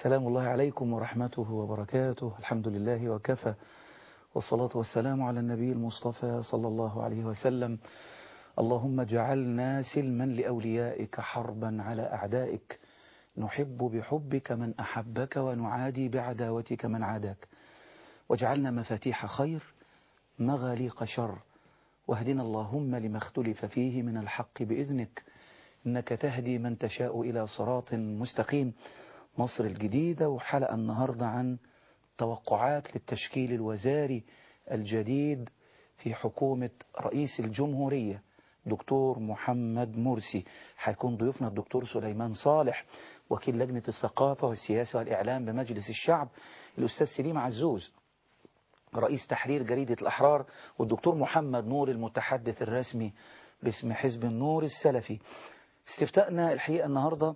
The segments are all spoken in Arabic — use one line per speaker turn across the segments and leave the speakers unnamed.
سلام الله عليكم ورحمته وبركاته. الحمد لله وكفى، والصلاة والسلام على النبي المصطفى صلى الله عليه وسلم. اللهم اجعلنا سلما لأوليائك حربا على أعدائك، نحب بحبك من أحبك ونعادي بعداوتك من عاداك، واجعلنا مفاتيح خير مغاليق شر، واهدنا اللهم لما اختلف فيه من الحق بإذنك، إنك تهدي من تشاء إلى صراط مستقيم. مصر الجديدة، وحلقة النهاردة عن توقعات للتشكيل الوزاري الجديد في حكومة رئيس الجمهورية دكتور محمد مرسي. هيكون ضيوفنا الدكتور سليمان صالح وكيل لجنة الثقافة والسياسة والإعلام بمجلس الشعب، الأستاذ سليم عزوز رئيس تحرير جريدة الأحرار، والدكتور محمد نور المتحدث الرسمي باسم حزب النور السلفي. استفتاءنا الحقيقة النهاردة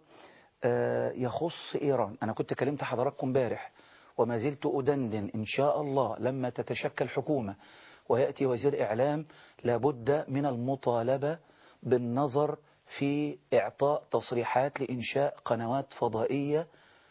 يخص إيران. أنا كنت كلمت حضراتكم امبارح وما زلت أدندن إن شاء الله لما تتشكل حكومة ويأتي وزير إعلام لابد من المطالبة بالنظر في إعطاء تصريحات لإنشاء قنوات فضائية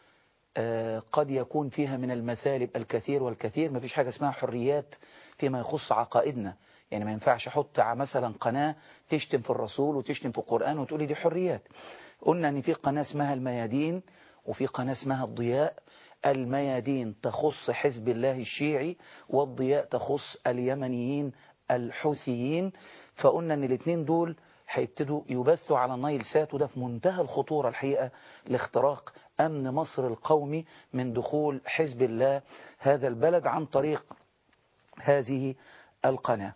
قد يكون فيها من المثالب الكثير والكثير. ما فيش حاجة اسمها حريات فيما يخص عقائدنا، يعني ما ينفعش احط مثلا قناة تشتم في الرسول وتشتم في القرآن وتقولي دي حريات. قلنا ان في قناة اسمها الميادين وفي قناة اسمها الضياء. الميادين تخص حزب الله الشيعي، والضياء تخص اليمنيين الحوثيين. فقلنا ان الاثنين دول هيبتدوا يبثوا على النايل سات، وده في منتهى الخطورة الحقيقة لاختراق أمن مصر القومي من دخول حزب الله هذا البلد عن طريق هذه القناة.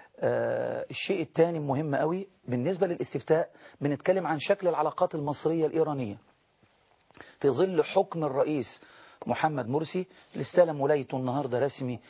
الشيء الثاني مهم قوي بالنسبة للاستفتاء، بنتكلم عن شكل العلاقات المصرية الإيرانية في ظل حكم الرئيس محمد مرسي اللي استلم ولايته النهاردة رسمي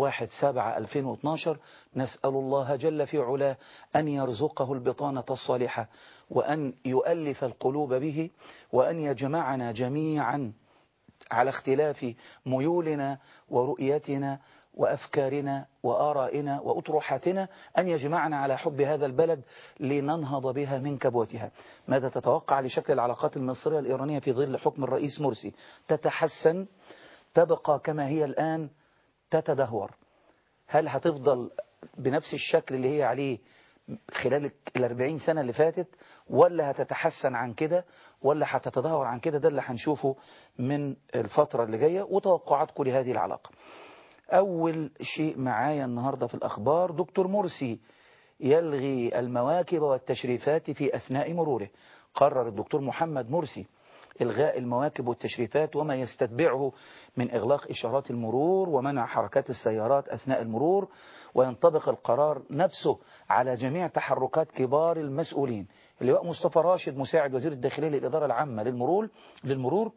1/7/2012. نسأل الله جل في علاه أن يرزقه البطانة الصالحة، وأن يؤلف القلوب به، وأن يجمعنا جميعا على اختلاف ميولنا ورؤيتنا وأفكارنا وآرائنا وأطروحاتنا، أن يجمعنا على حب هذا البلد لننهض بها من كبوتها. ماذا تتوقع لشكل العلاقات المصرية الإيرانية في ظل حكم الرئيس مرسي؟ تتحسن، تبقى كما هي الآن، تتدهور؟ هل هتفضل بنفس الشكل اللي هي عليه خلال 40 سنة اللي فاتت، ولا هتتحسن عن كده، ولا هتتدهور عن كده؟ ده اللي هنشوفه من الفترة اللي جاية وتوقعاتكم لهذه العلاقة. أول شيء معايا النهاردة في الأخبار، دكتور مرسي يلغي المواكب والتشريفات في أثناء مروره. قرر الدكتور محمد مرسي إلغاء المواكب والتشريفات وما يستتبعه من إغلاق إشارات المرور ومنع حركات السيارات أثناء المرور، وينطبق القرار نفسه على جميع تحركات كبار المسؤولين. اللواء مصطفى راشد مساعد وزير الداخلية للإدارة العامة للمرور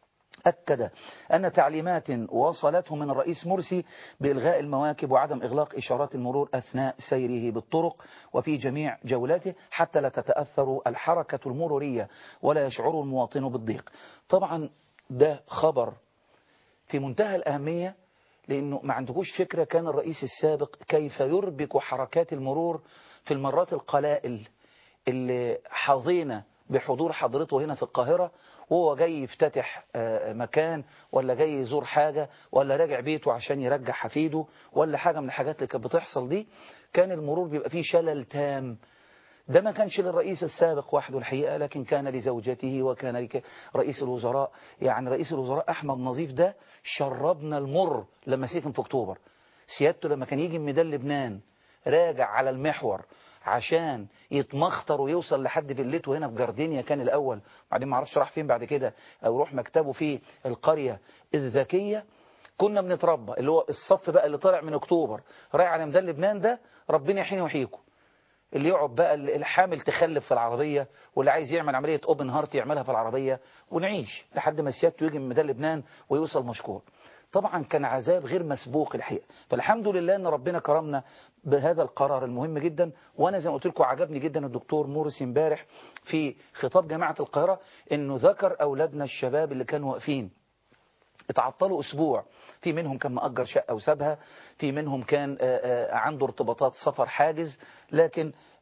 أكد أن تعليمات وصلته من الرئيس مرسي بإلغاء المواكب وعدم إغلاق إشارات المرور أثناء سيره بالطرق وفي جميع جولاته حتى لا تتأثر الحركة المرورية ولا يشعر المواطن بالضيق. طبعا ده خبر في منتهى الأهمية، لأنه ما عندكوش فكرة كان الرئيس السابق كيف يربك حركات المرور في المرات القلائل اللي حظينا بحضور حضرته هنا في القاهرة، وهو جاي يفتتح مكان، ولا جاي يزور حاجة، ولا راجع بيته عشان يرجع حفيده، ولا حاجة من الحاجات اللي كانت بتحصل دي. كان المرور بيبقى فيه شلل تام. ده ما كانش للرئيس السابق وحده الحقيقة، لكن كان لزوجته وكان رئيس الوزراء. يعني رئيس الوزراء أحمد نظيف ده شربنا المر لما سكن في أكتوبر. سيادته لما كان يجي من ميدان لبنان راجع على المحور عشان يتمخطر ويوصل لحد فيلته هنا في جاردينيا كان الأول، بعدين ما عرفش راح فين بعد كده، أو يروح مكتبه في القرية الذكية. كنا بنتربى اللي هو الصف بقى اللي طالع من أكتوبر رايح على ميدان لبنان ده، ربنا يحيينا ويحييكم. اللي يقعد بقى الحامل تخلف في العربية، واللي عايز يعمل عملية اوبن هارت يعملها في العربية، ونعيش لحد ما سيادته يجي من ميدان لبنان ويوصل مشكور. طبعا كان عذاب غير مسبوق الحقيقة. فالحمد لله ان ربنا كرمنا بهذا القرار المهم جدا. وانا زي ما قلت لكم عجبني جدا الدكتور مرسي امبارح في خطاب جامعة القاهرة انه ذكر اولادنا الشباب اللي كانوا واقفين اتعطلوا اسبوع، في منهم كان مأجر شقة وسابها، في منهم كان عنده ارتباطات سفر حاجز، لكن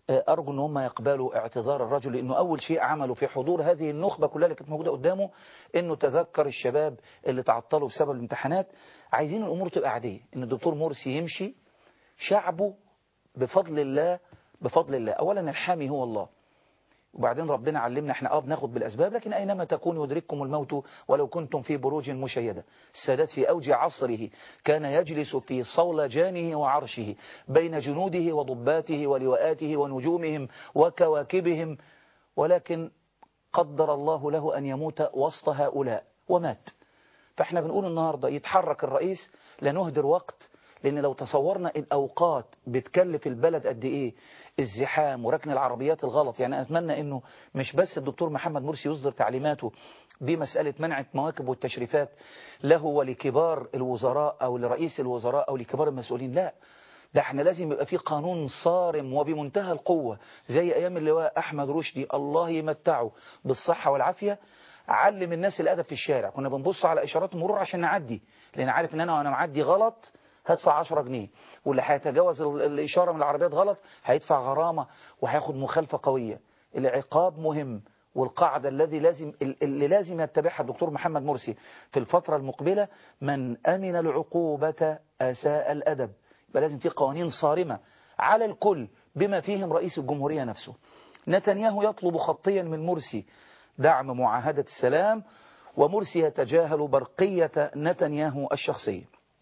أرجو أن هم يقبلوا اعتذار الرجل، لأنه أول شيء عمله في حضور هذه النخبة كلها اللي كانت موجودة قدامه أنه تذكر الشباب اللي تعطلوا بسبب الامتحانات. عايزين الأمور تبقى عادية، أن الدكتور مرسي يمشي، شعبه بفضل الله، بفضل الله أولا الحامي هو الله، وبعدين ربنا علمنا احنا بناخد بالأسباب، لكن أينما تكونوا يدرككم الموت ولو كنتم في بروج مشيدة. السادات في أوج عصره كان يجلس في صولجانه وعرشه بين جنوده وضباته ولواءاته ونجومهم وكواكبهم، ولكن قدر الله له أن يموت وسط هؤلاء ومات. فاحنا بنقول النهاردة يتحرك الرئيس، لا نهدر وقت، لأن لو تصورنا الأوقات بتكلف البلد قد إيه، الزحام وركن العربيات الغلط. يعني أتمنى أنه مش بس الدكتور محمد مرسي يصدر تعليماته بمسألة منع المواكب والتشريفات له ولكبار الوزراء أو لرئيس الوزراء أو لكبار المسؤولين، لا، ده احنا لازم يبقى في قانون صارم وبمنتهى القوة زي أيام اللواء أحمد رشدي الله يمتعه بالصحة والعافية. علم الناس الأدب في الشارع، كنا بنبص على إشارات المرور عشان نعدي، لأن عارف إن أنا وأنا معدي غلط هدفع 10 جنيه، واللي هيتجاوز الإشارة من العربيات غلط هيدفع غرامة وهياخد مخالفة قوية. العقاب مهم، والقاعدة اللي لازم يتبعها الدكتور محمد مرسي في الفترة المقبلة: من أمن العقوبة أساء الأدب. يبقى لازم في قوانين صارمة على الكل بما فيهم رئيس الجمهورية نفسه. نتنياهو يطلب خطيا من مرسي دعم معاهدة السلام، ومرسي يتجاهل برقية نتنياهو الشخصية.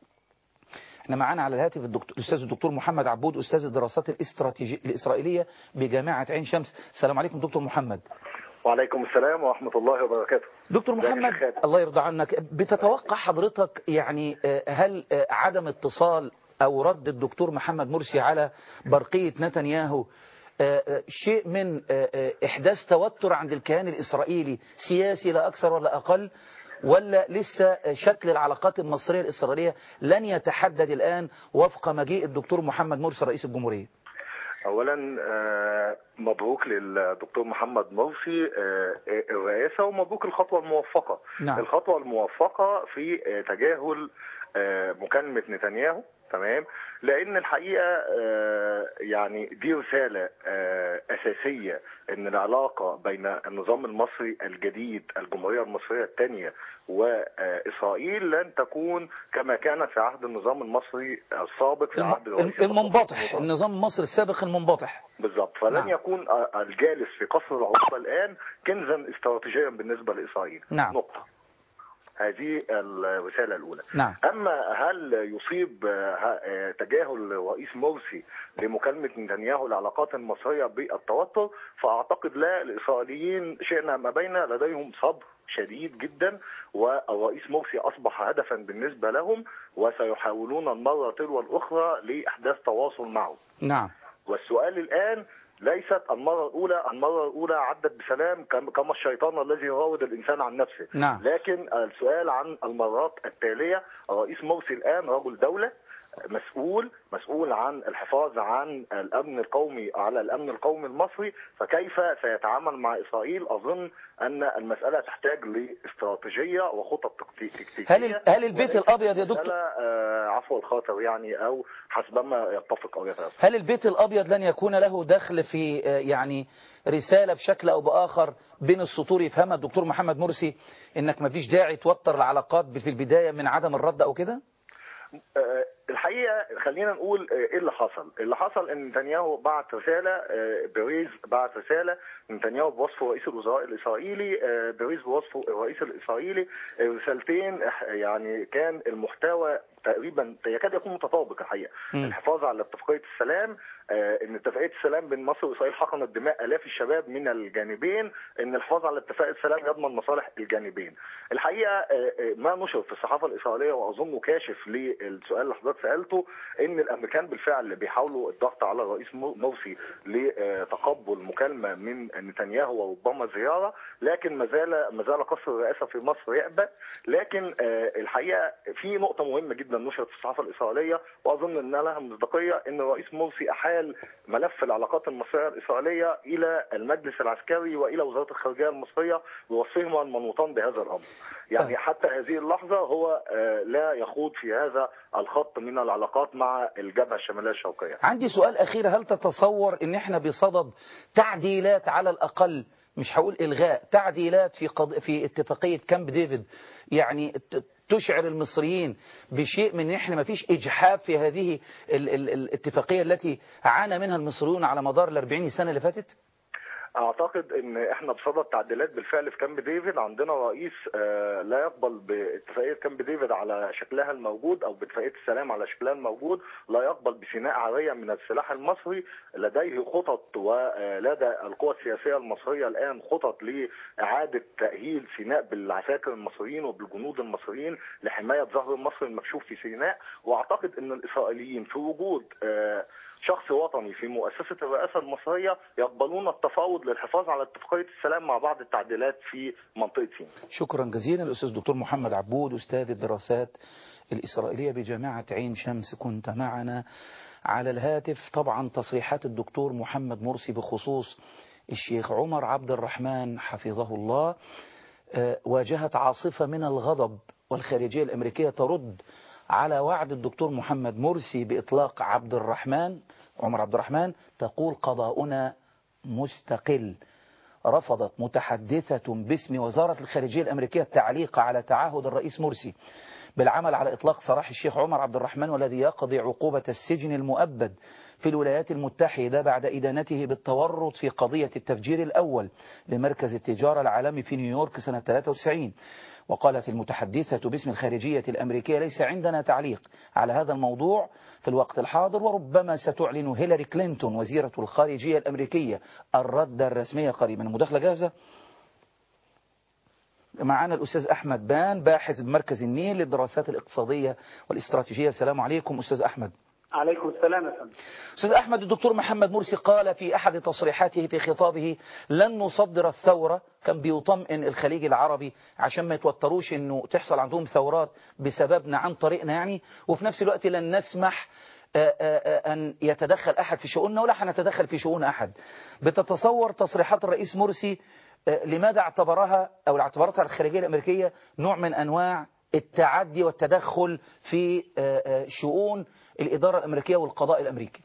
احنا معانا على الهاتف الأستاذ الدكتور محمد عبود، أستاذ الدراسات الإسرائيلية بجامعة عين شمس. السلام عليكم دكتور محمد.
وعليكم السلام ورحمة الله وبركاته.
دكتور محمد الله يرضى عنك، بتتوقع حضرتك يعني هل عدم اتصال أو رد الدكتور محمد مرسي على برقية نتنياهو شيء من إحداث توتر عند الكيان الإسرائيلي سياسي لا أكثر ولا أقل، ولا لسه شكل العلاقات المصرية الإسرائيلية لن يتحدد الآن وفق مجيء الدكتور محمد مرسي رئيس الجمهورية؟
اولا مبروك للدكتور محمد مرسي الرئاسة، ومبروك الخطوة الموفقة.
نعم.
الخطوة الموفقة في تجاهل مكالمة نتنياهو، تمام، لان الحقيقة يعني دي رسالة اساسية ان العلاقة بين النظام المصري الجديد الجمهورية المصرية الثانية واسرائيل لن تكون كما كانت في عهد النظام المصري السابق، في عهد
المنبطح، النظام المصري السابق المنبطح
بالضبط. فلن
نعم.
يكون الجالس في قصر العروبة الآن كنزا استراتيجيا بالنسبة لإسرائيل.
نعم.
نقطة. هذه الرسالة الأولى.
نعم.
أما هل يصيب تجاهل رئيس مرسي لمكالمة نتنياهو العلاقات المصرية بالتوتر؟ فأعتقد لا، الإسرائيليين شئنا ما بين لديهم صبر شديد جدا، والرئيس مرسي أصبح هدفا بالنسبة لهم، وسيحاولون المرة تلو الأخرى لإحداث تواصل معه.
نعم.
والسؤال الآن ليست المرة الأولى عدت بسلام كما الشيطان الذي يراود الإنسان عن نفسه.
نعم.
لكن السؤال عن المرات التالية. الرئيس مرسي الآن رجل دولة مسؤول عن الحفاظ عن الأمن القومي، على الأمن القومي المصري، فكيف سيتعامل مع إسرائيل؟ أظن أن المسألة تحتاج لاستراتيجية وخطط تكتيكية.
هل البيت الأبيض يا دكتور
عفو الخاطر يعني، أو حسبما يتفق أو يتفق،
هل البيت الأبيض لن يكون له دخل في يعني رسالة بشكل أو بآخر بين السطور يفهمها الدكتور محمد مرسي إنك ما فيش داعي توتر العلاقات في البداية من عدم الرد أو كده؟
الحقيقة خلينا نقول ايه اللي حصل. اللي حصل ان نتنياهو بعت رسالة، بريز بعت رسالة، نتنياهو بوصفه رئيس الوزراء الإسرائيلي، بريز بوصفه الرئيس الإسرائيلي، رسالتين يعني كان المحتوى تقريبا يكاد يكون متطابق الحقيقة. الحفاظ على اتفاقية السلام، ان اتفاقية السلام بين مصر وإسرائيل حقنت دماء آلاف الشباب من الجانبين، ان الحفاظ على اتفاق السلام يضمن مصالح الجانبين. الحقيقة ما نشر في الصحافة الإسرائيلية وأظنه كاشف للسؤال اللي حضرتك سألته، ان الامريكان بالفعل بيحاولوا الضغط على الرئيس مرسي لتقبل مكالمة من نتنياهو وربما زيارة، لكن ما زال قصر الرئاسة في مصر يأبى. لكن الحقيقة في نقطة مهمة جدا جدا نشرت في الصحافه الاسرائيليه، واظن ان لها مصداقيه، ان الرئيس مرسي احال ملف العلاقات المصريه الاسرائيليه الى المجلس العسكري والى وزاره الخارجيه المصريه بوصفهما المنوطان بهذا الامر. يعني حتى هذه اللحظه هو لا يخوض في هذا الخط من العلاقات مع الجبهه الشماليه الشرقيه.
عندي سؤال أخير، هل تتصور ان احنا بصدد تعديلات، على الأقل مش هقول إلغاء، تعديلات في اتفاقية كامب ديفيد، يعني تشعر المصريين بشيء من ان احنا ما فيش إجحاف في هذه الاتفاقية التي عانى منها المصريون على مدار ال40 سنة اللي فاتت؟
اعتقد ان احنا بصدد تعديلات بالفعل في كامب ديفيد. عندنا رئيس لا يقبل باتفاقيه كامب ديفيد على شكلها الموجود، او باتفاقيه السلام على شكلها الموجود، لا يقبل بسيناء عاريه من السلاح المصري. لديه خطط، ولدى القوى السياسيه المصريه الان خطط لاعاده تاهيل سيناء بالعساكر المصريين وبالجنود المصريين لحمايه ظهر مصر المكشوف في سيناء. واعتقد ان الاسرائيليين في وجود شخص وطني في مؤسسة الرئاسة المصرية يقبلون التفاوض للحفاظ على اتفاقية السلام مع بعض التعديلات في منطقة سيناء.
شكرا جزيلا الأستاذ دكتور محمد عبود، أستاذ الدراسات الإسرائيلية بجامعة عين شمس، كنت معنا على الهاتف. طبعا تصريحات الدكتور محمد مرسي بخصوص الشيخ عمر عبد الرحمن حفظه الله واجهت عاصفة من الغضب، والخارجية الأمريكية ترد على وعد الدكتور محمد مرسي بإطلاق عمر عبد الرحمن، تقول قضاؤنا مستقل. رفضت متحدثة باسم وزارة الخارجية الأمريكية التعليق على تعهد الرئيس مرسي بالعمل على إطلاق سراح الشيخ عمر عبد الرحمن، والذي يقضي عقوبة السجن المؤبد في الولايات المتحدة بعد إدانته بالتورط في قضية التفجير الأول لمركز التجارة العالمي في نيويورك سنة 93. وقالت المتحدثة باسم الخارجية الأمريكية: ليس عندنا تعليق على هذا الموضوع في الوقت الحاضر، وربما ستعلن هيلاري كلينتون وزيرة الخارجية الأمريكية الرد الرسمي قريبا. المداخلة جاهزة. معنا الأستاذ أحمد بان، باحث بمركز النيل للدراسات الاقتصادية والاستراتيجية. السلام عليكم أستاذ أحمد.
عليكم السلام يا فندم.
أستاذ أحمد، الدكتور محمد مرسي قال في أحد تصريحاته في خطابه: لن نصدر الثورة. كان بيطمئن الخليج العربي عشان ما يتوتروش إنه تحصل عندهم ثورات بسببنا عن طريقنا يعني، وفي نفس الوقت لن نسمح أن يتدخل أحد في شؤوننا ولا هنتدخل في شؤون أحد. بتتصور تصريحات الرئيس مرسي لماذا اعتبرتها الخارجية الأمريكية نوع من أنواع التعدي والتدخل في شؤون الإدارة الأمريكية والقضاء الأمريكي؟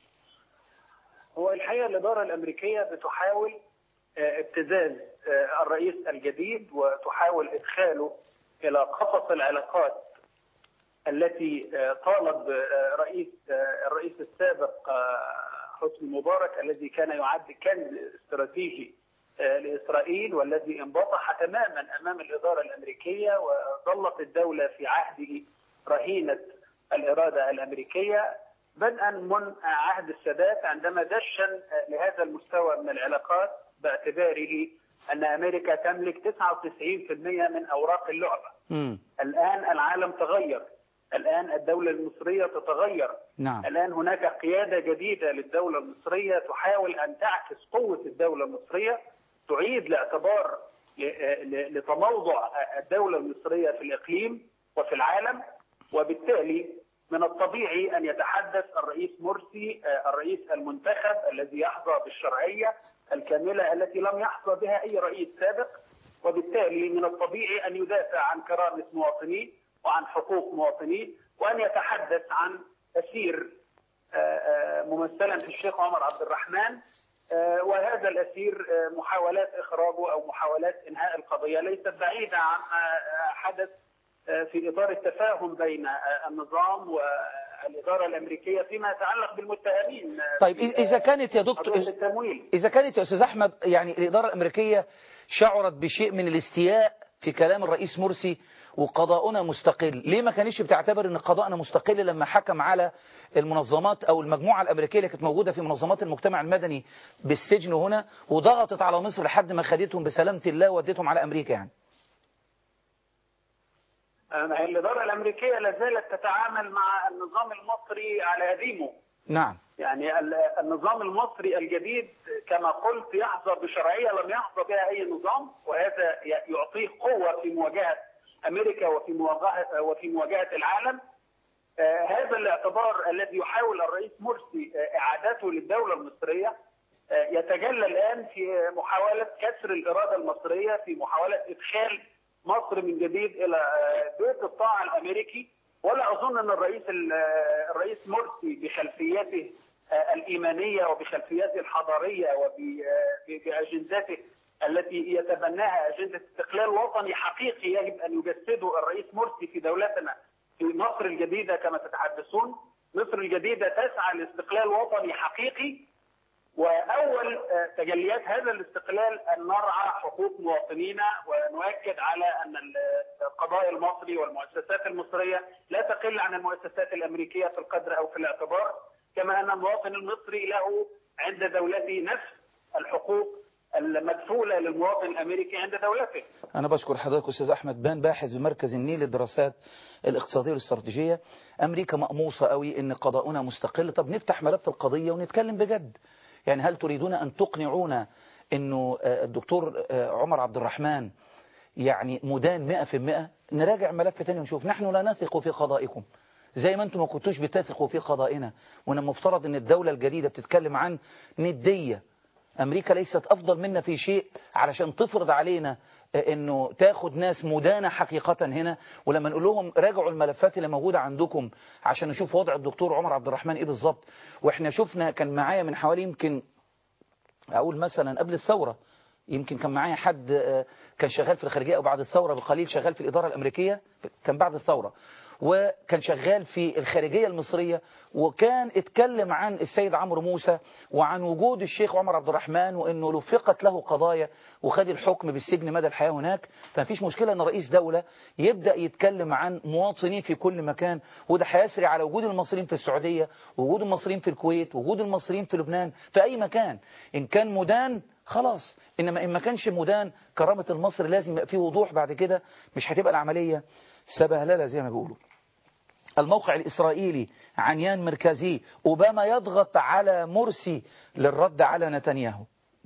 هو الحقيقة الإدارة الأمريكية بتحاول ابتزاز الرئيس الجديد وتحاول إدخاله إلى قفص العلاقات التي طالب الرئيس السابق حسني مبارك، الذي كان يعد كنز استراتيجي لإسرائيل، والذي انبطح تماما أمام الإدارة الأمريكية، وظلت الدولة في عهده رهينة الإرادة الأمريكية بدءا من عهد السادات، عندما دشن لهذا المستوى من العلاقات باعتباره أن أمريكا تملك 99% من أوراق اللعبة. الآن العالم تغير، الآن الدولة المصرية تتغير.
نعم.
الآن هناك قيادة جديدة للدولة المصرية تحاول أن تعكس قوة الدولة المصرية، تعيد الاعتبار لتموضع الدولة المصرية في الإقليم وفي العالم. وبالتالي من الطبيعي أن يتحدث الرئيس مرسي، الرئيس المنتخب الذي يحظى بالشرعية الكاملة التي لم يحظى بها أي رئيس سابق، وبالتالي من الطبيعي أن يدافع عن كرامة مواطنيه وعن حقوق مواطنيه، وأن يتحدث عن أسير ممثلا في الشيخ عمر عبد الرحمن، وهذا الأسير محاولات إخراجه أو محاولات إنهاء القضية ليست بعيدة عما حدث في إطار التفاهم بين النظام والإدارة الأمريكية فيما يتعلق بالمتهمين.
طيب إذا كانت يا دكتور، إذا كانت يا أستاذ أحمد يعني الإدارة الأمريكية شعرت بشيء من الاستياء في كلام الرئيس مرسي وقضاؤنا مستقل، ليه ما كانش بتعتبر ان قضاءنا مستقل لما حكم على المنظمات او المجموعة الامريكية اللي كانت موجودة في منظمات المجتمع المدني بالسجن هنا، وضغطت على مصر لحد ما خدتهم بسلامة الله وودتهم على امريكا يعني؟
الإدارة الأمريكية لازالت تتعامل مع النظام المصري على قديمه.
نعم.
يعني النظام المصري الجديد كما قلت يحظى بشرعية لم يحظى بها أي نظام، وهذا يعطيه قوة في مواجهة أمريكا وفي مواجهة العالم. هذا الاعتبار الذي يحاول الرئيس مرسي إعادته للدولة المصرية يتجلى الآن في محاولة كسر الإرادة المصرية، في محاولة إدخال مصر من جديد إلى بيت الطاعة الأمريكي. ولا أظن أن الرئيس مرسي بخلفيته الإيمانية وبخلفيته الحضارية وبأجندته التي يتبناها أجندة استقلال وطني حقيقي يجب أن يجسده الرئيس مرسي في دولتنا في مصر الجديدة كما تتحدثون. مصر الجديدة تسعى لاستقلال وطني حقيقي، وأول تجليات هذا الاستقلال أن نرعى حقوق مواطنينا ونؤكد على أن القضاء المصري والمؤسسات المصرية لا تقل عن المؤسسات الأمريكية في القدر أو في الاعتبار، كما أن المواطن المصري له عند دولته نفس الحقوق المدفولة للمواطن الأمريكي عند دولته.
أنا بشكر حضرتك أستاذ أحمد بان، باحث بمركز النيل للدراسات الاقتصادية والاستراتيجية. أمريكا مقموصة قوي إن قضاؤنا مستقل. طب نفتح ملف القضية ونتكلم بجد. يعني هل تريدون أن تقنعونا إنه الدكتور عمر عبد الرحمن يعني مدان 100%؟ نراجع ملف تاني ونشوف. نحن لا نثق في قضائكم زي ما أنتم ما كنتوش بتثقوا في قضائنا، وأنا مفترض إن الدولة الجديدة بتتكلم عن ندية. أمريكا ليست أفضل منا في شيء علشان تفرض علينا إنه تاخد ناس مدانة حقيقة هنا، ولما نقول لهم راجعوا الملفات اللي موجودة عندكم عشان نشوف وضع الدكتور عمر عبد الرحمن إيه بالظبط. وإحنا شفنا، كان معايا من حوالي يمكن أقول مثلا قبل الثورة، يمكن كان معايا حد كان شغال في الخارجية أو بعد الثورة بقليل شغال في الإدارة الأمريكية، كان بعد الثورة، وكان شغال في الخارجية المصرية، وكان اتكلم عن السيد عمرو موسى وعن وجود الشيخ عمر عبد الرحمن وانه لفقت له قضايا وخد الحكم بالسجن مدى الحياة هناك. فمفيش مشكلة ان رئيس دولة يبدأ يتكلم عن مواطنين في كل مكان، وده هيسري على وجود المصريين في السعودية، وجود المصريين في الكويت، وجود المصريين في لبنان، في اي مكان. ان كان مدان خلاص، انما ان ما كانش مدان كرامة المصري لازم يبقى فيه وضوح بعد كده، مش هتبقى العملية سبهللة زي ما بيقولوا. الموقع الإسرائيلي عنيان مركزي: أوباما يضغط على مرسي للرد على نتنياهو.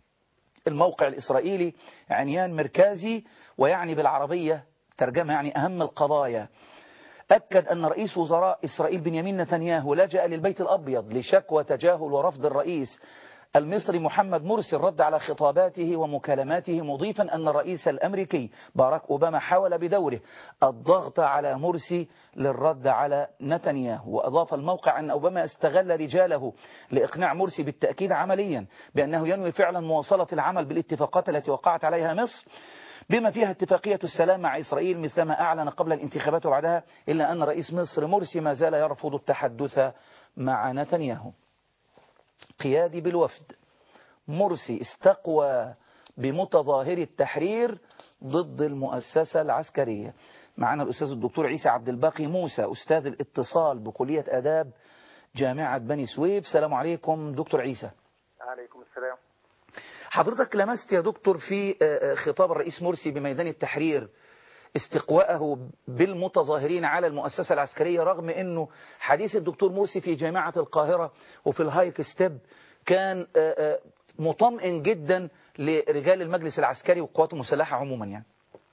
الموقع الإسرائيلي عنيان مركزي، ويعني بالعربية ترجمة يعني أهم القضايا. أكد أن رئيس وزراء إسرائيل بنيامين نتنياهو لجأ للبيت الأبيض لشكوى تجاهل ورفض الرئيس المصري محمد مرسي الرد على خطاباته ومكالماته، مضيفا أن الرئيس الأمريكي باراك أوباما حاول بدوره الضغط على مرسي للرد على نتنياهو. وأضاف الموقع أن أوباما استغل رجاله لإقناع مرسي بالتأكيد عمليا بأنه ينوي فعلا مواصلة العمل بالاتفاقات التي وقعت عليها مصر، بما فيها اتفاقية السلام مع إسرائيل مثلما أعلن قبل الانتخابات وبعدها، إلا أن رئيس مصر مرسي ما زال يرفض التحدث مع نتنياهو. قيادي بالوفد: مرسي استقوى بمتظاهر التحرير ضد المؤسسة العسكرية. معنا الأستاذ الدكتور عيسى عبد الباقي موسى، أستاذ الاتصال بكلية آداب جامعة بني سويف. السلام عليكم دكتور عيسى.
عليكم السلام.
حضرتك لمست يا دكتور في خطاب الرئيس مرسي بميدان التحرير استقواءه بالمتظاهرين على المؤسسة العسكرية، رغم أنه حديث الدكتور مرسي في جامعة القاهرة وفي الهايك ستيب كان مطمئن جدا لرجال المجلس العسكري والقوات المسلحة عموما. يعني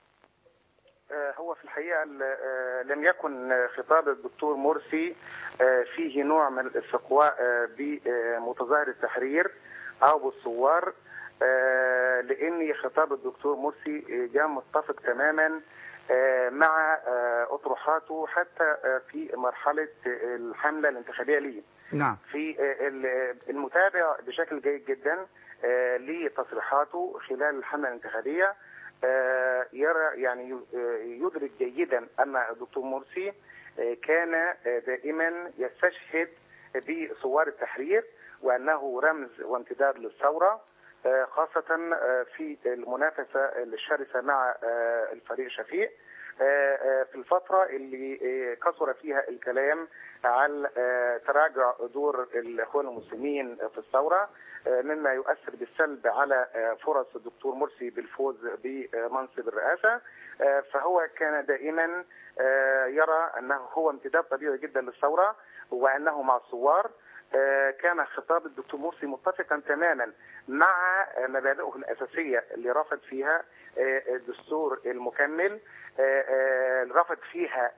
هو في الحقيقة لم يكن خطاب الدكتور مرسي فيه نوع من الاستقواء بمتظاهر التحرير أو بالثوار، لأن خطاب الدكتور مرسي جاء متفق تماما مع أطروحاته حتى في مرحلة الحملة الانتخابية ليه.
نعم.
في المتابع بشكل جيد جدا لتصريحاته خلال الحملة الانتخابية يرى يعني يدرك جيدا أن الدكتور مرسي كان دائما يستشهد بثوار التحرير وأنه رمز وامتداد للثورة، خاصة في المنافسة الشرسة مع الفريق شفيق في الفترة اللي كثر فيها الكلام على تراجع دور الإخوان المسلمين في الثورة، مما يؤثر بالسلب على فرص الدكتور مرسي بالفوز بمنصب الرئاسة. فهو كان دائما يرى أنه هو امتداد طبيعي جدا للثورة وأنه مع الثوار. كان خطاب الدكتور مرسي متفقا تماما مع مبادئه الأساسية اللي رفض فيها الدستور المكمل رفض فيها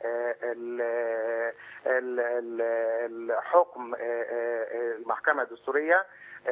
الحكم المحكمة الدستورية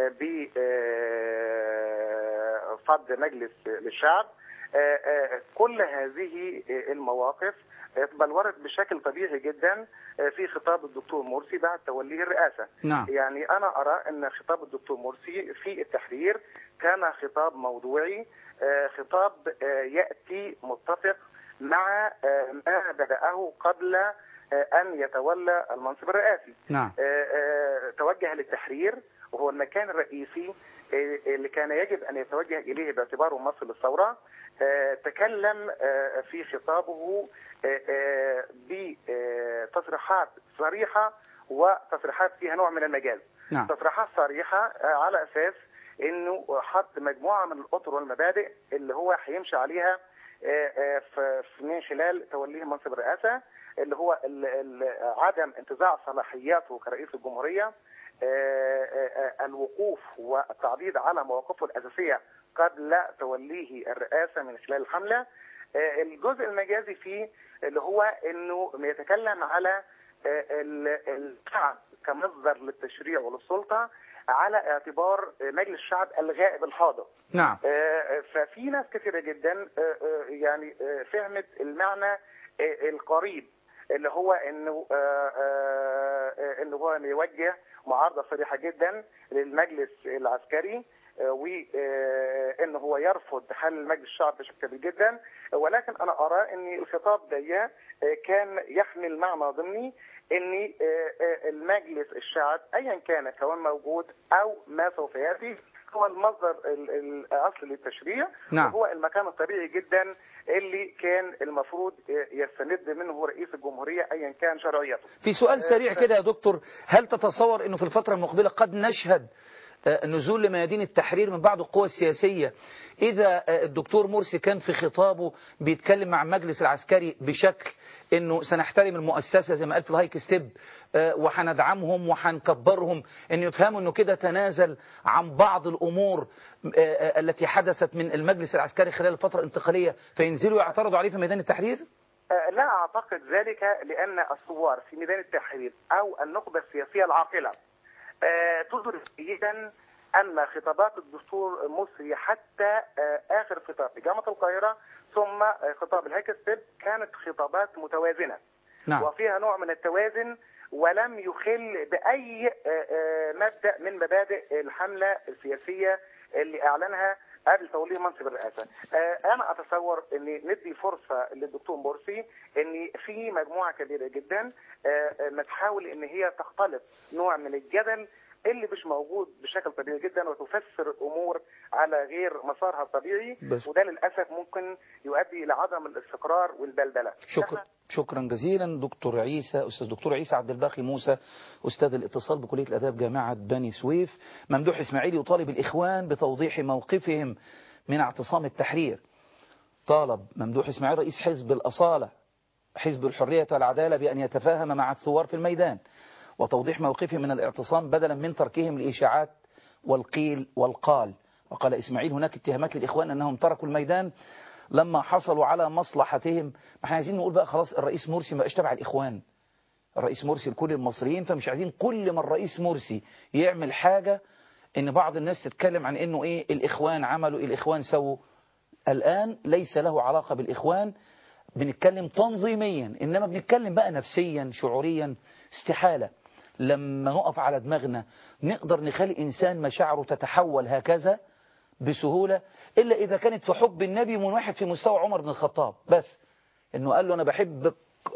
بفض مجلس للشعب. كل هذه المواقف بلورت بشكل طبيعي جدا في خطاب الدكتور مرسي بعد توليه الرئاسة.
نعم.
يعني أنا أرى أن خطاب الدكتور مرسي في التحرير كان خطاب موضوعي، خطاب يأتي متفق مع ما بدأه قبل أن يتولى المنصب الرئاسي.
نعم.
توجه للتحرير وهو المكان الرئيسي اللي كان يجب أن يتوجه إليه باعتباره مصر للثورة. تكلم في خطابه بتصريحات صريحة وتصريحات فيها نوع من المجاز.
نعم.
تصريحات صريحة على أساس أنه حط مجموعة من الأطر والمبادئ اللي هو هيمشي عليها من خلال توليه منصب الرئاسة، اللي هو عدم انتزاع صلاحياته كرئيس الجمهورية، الوقوف والتعضيد على مواقفه الأساسية قبل توليه الرئاسة من خلال الحملة. الجزء المجازي فيه اللي هو انه يتكلم على الشعب كمصدر للتشريع وللسلطة على اعتبار مجلس الشعب الغائب الحاضر.
نعم.
ففي ناس كثيرة جدا يعني فهمت المعنى القريب اللي هو انه هو يوجه معارضة صريحة جدا للمجلس العسكري، وانه هو يرفض حل مجلس الشعب بشكل كبير جدا. ولكن انا ارى ان الخطاب ده كان يحمل معنى ضمني ان المجلس الشعب ايا كان كون موجود او ما سوف ياتي هو المصدر الاصلي للتشريع.
نعم.
وهو المكان الطبيعي جدا اللي كان المفروض يستند منه رئيس الجمهورية ايا كان شرعيته.
في سؤال سريع كده يا دكتور، هل تتصور انه في الفترة المقبلة قد نشهد نزول لميادين التحرير من بعض القوى السياسية إذا الدكتور مرسي كان في خطابه بيتكلم مع المجلس العسكري بشكل إنه سنحترم المؤسسة زي ما قال في الهايك ستيب وحندعمهم وحنكبرهم، إنه يفهموا إنه كده تنازل عن بعض الأمور التي حدثت من المجلس العسكري خلال الفترة الانتقالية فينزلوا يعترضوا عليه في ميدان التحرير؟
لا أعتقد ذلك، لأن الثوار في ميدان التحرير أو النخبة السياسية العاقلة تدرك جيدا أن خطابات الدكتور مرسي حتى آخر خطاب في جامعة القاهرة ثم خطاب الهايك ستيب كانت خطابات متوازنة.
نعم.
وفيها نوع من التوازن ولم يخل بأي مبدأ من مبادئ الحملة السياسية اللي أعلنها قبل توليه منصب الرئاسة. أنا أتصور أن ندي فرصة للدكتور مرسي أن في مجموعة كبيرة جدا بتحاول أن هي تختلط نوع من الجدل اللي مش موجود بشكل طبيعي جدا وتفسر الأمور على غير مسارها الطبيعي، وده للأسف ممكن يؤدي إلى عدم الاستقرار والبلبلة.
شكرا جزيلا دكتور عيسى، أستاذ دكتور عيسى عبد الباقي موسى، أستاذ الاتصال بكلية الآداب جامعة بني سويف. ممدوح إسماعيل يطالب الإخوان بتوضيح موقفهم من اعتصام التحرير. طالب ممدوح إسماعيل رئيس حزب الأصالة حزب الحرية والعدالة بأن يتفاهم مع الثوار في الميدان وتوضيح موقفهم من الاعتصام بدلا من تركهم الإشاعات والقيل والقال. وقال إسماعيل هناك اتهامات للإخوان أنهم تركوا الميدان لما حصلوا على مصلحتهم. احنا عايزين نقول بقى خلاص الرئيس مرسي ما بقاش تبع الإخوان، الرئيس مرسي لكل المصريين، فمش عايزين كل ما الرئيس مرسي يعمل حاجة ان بعض الناس تتكلم عن انه ايه الإخوان عملوا الإخوان سووا. الآن ليس له علاقة بالإخوان، بنتكلم تنظيميا، إنما بنتكلم بقى نفسيا شعوريا. استحالة لما نقف على دماغنا نقدر نخلي إنسان مشاعره تتحول هكذا بسهولة إلا إذا كانت في حب النبي من واحد في مستوى عمر بن الخطاب، بس إنه قال له أنا بحب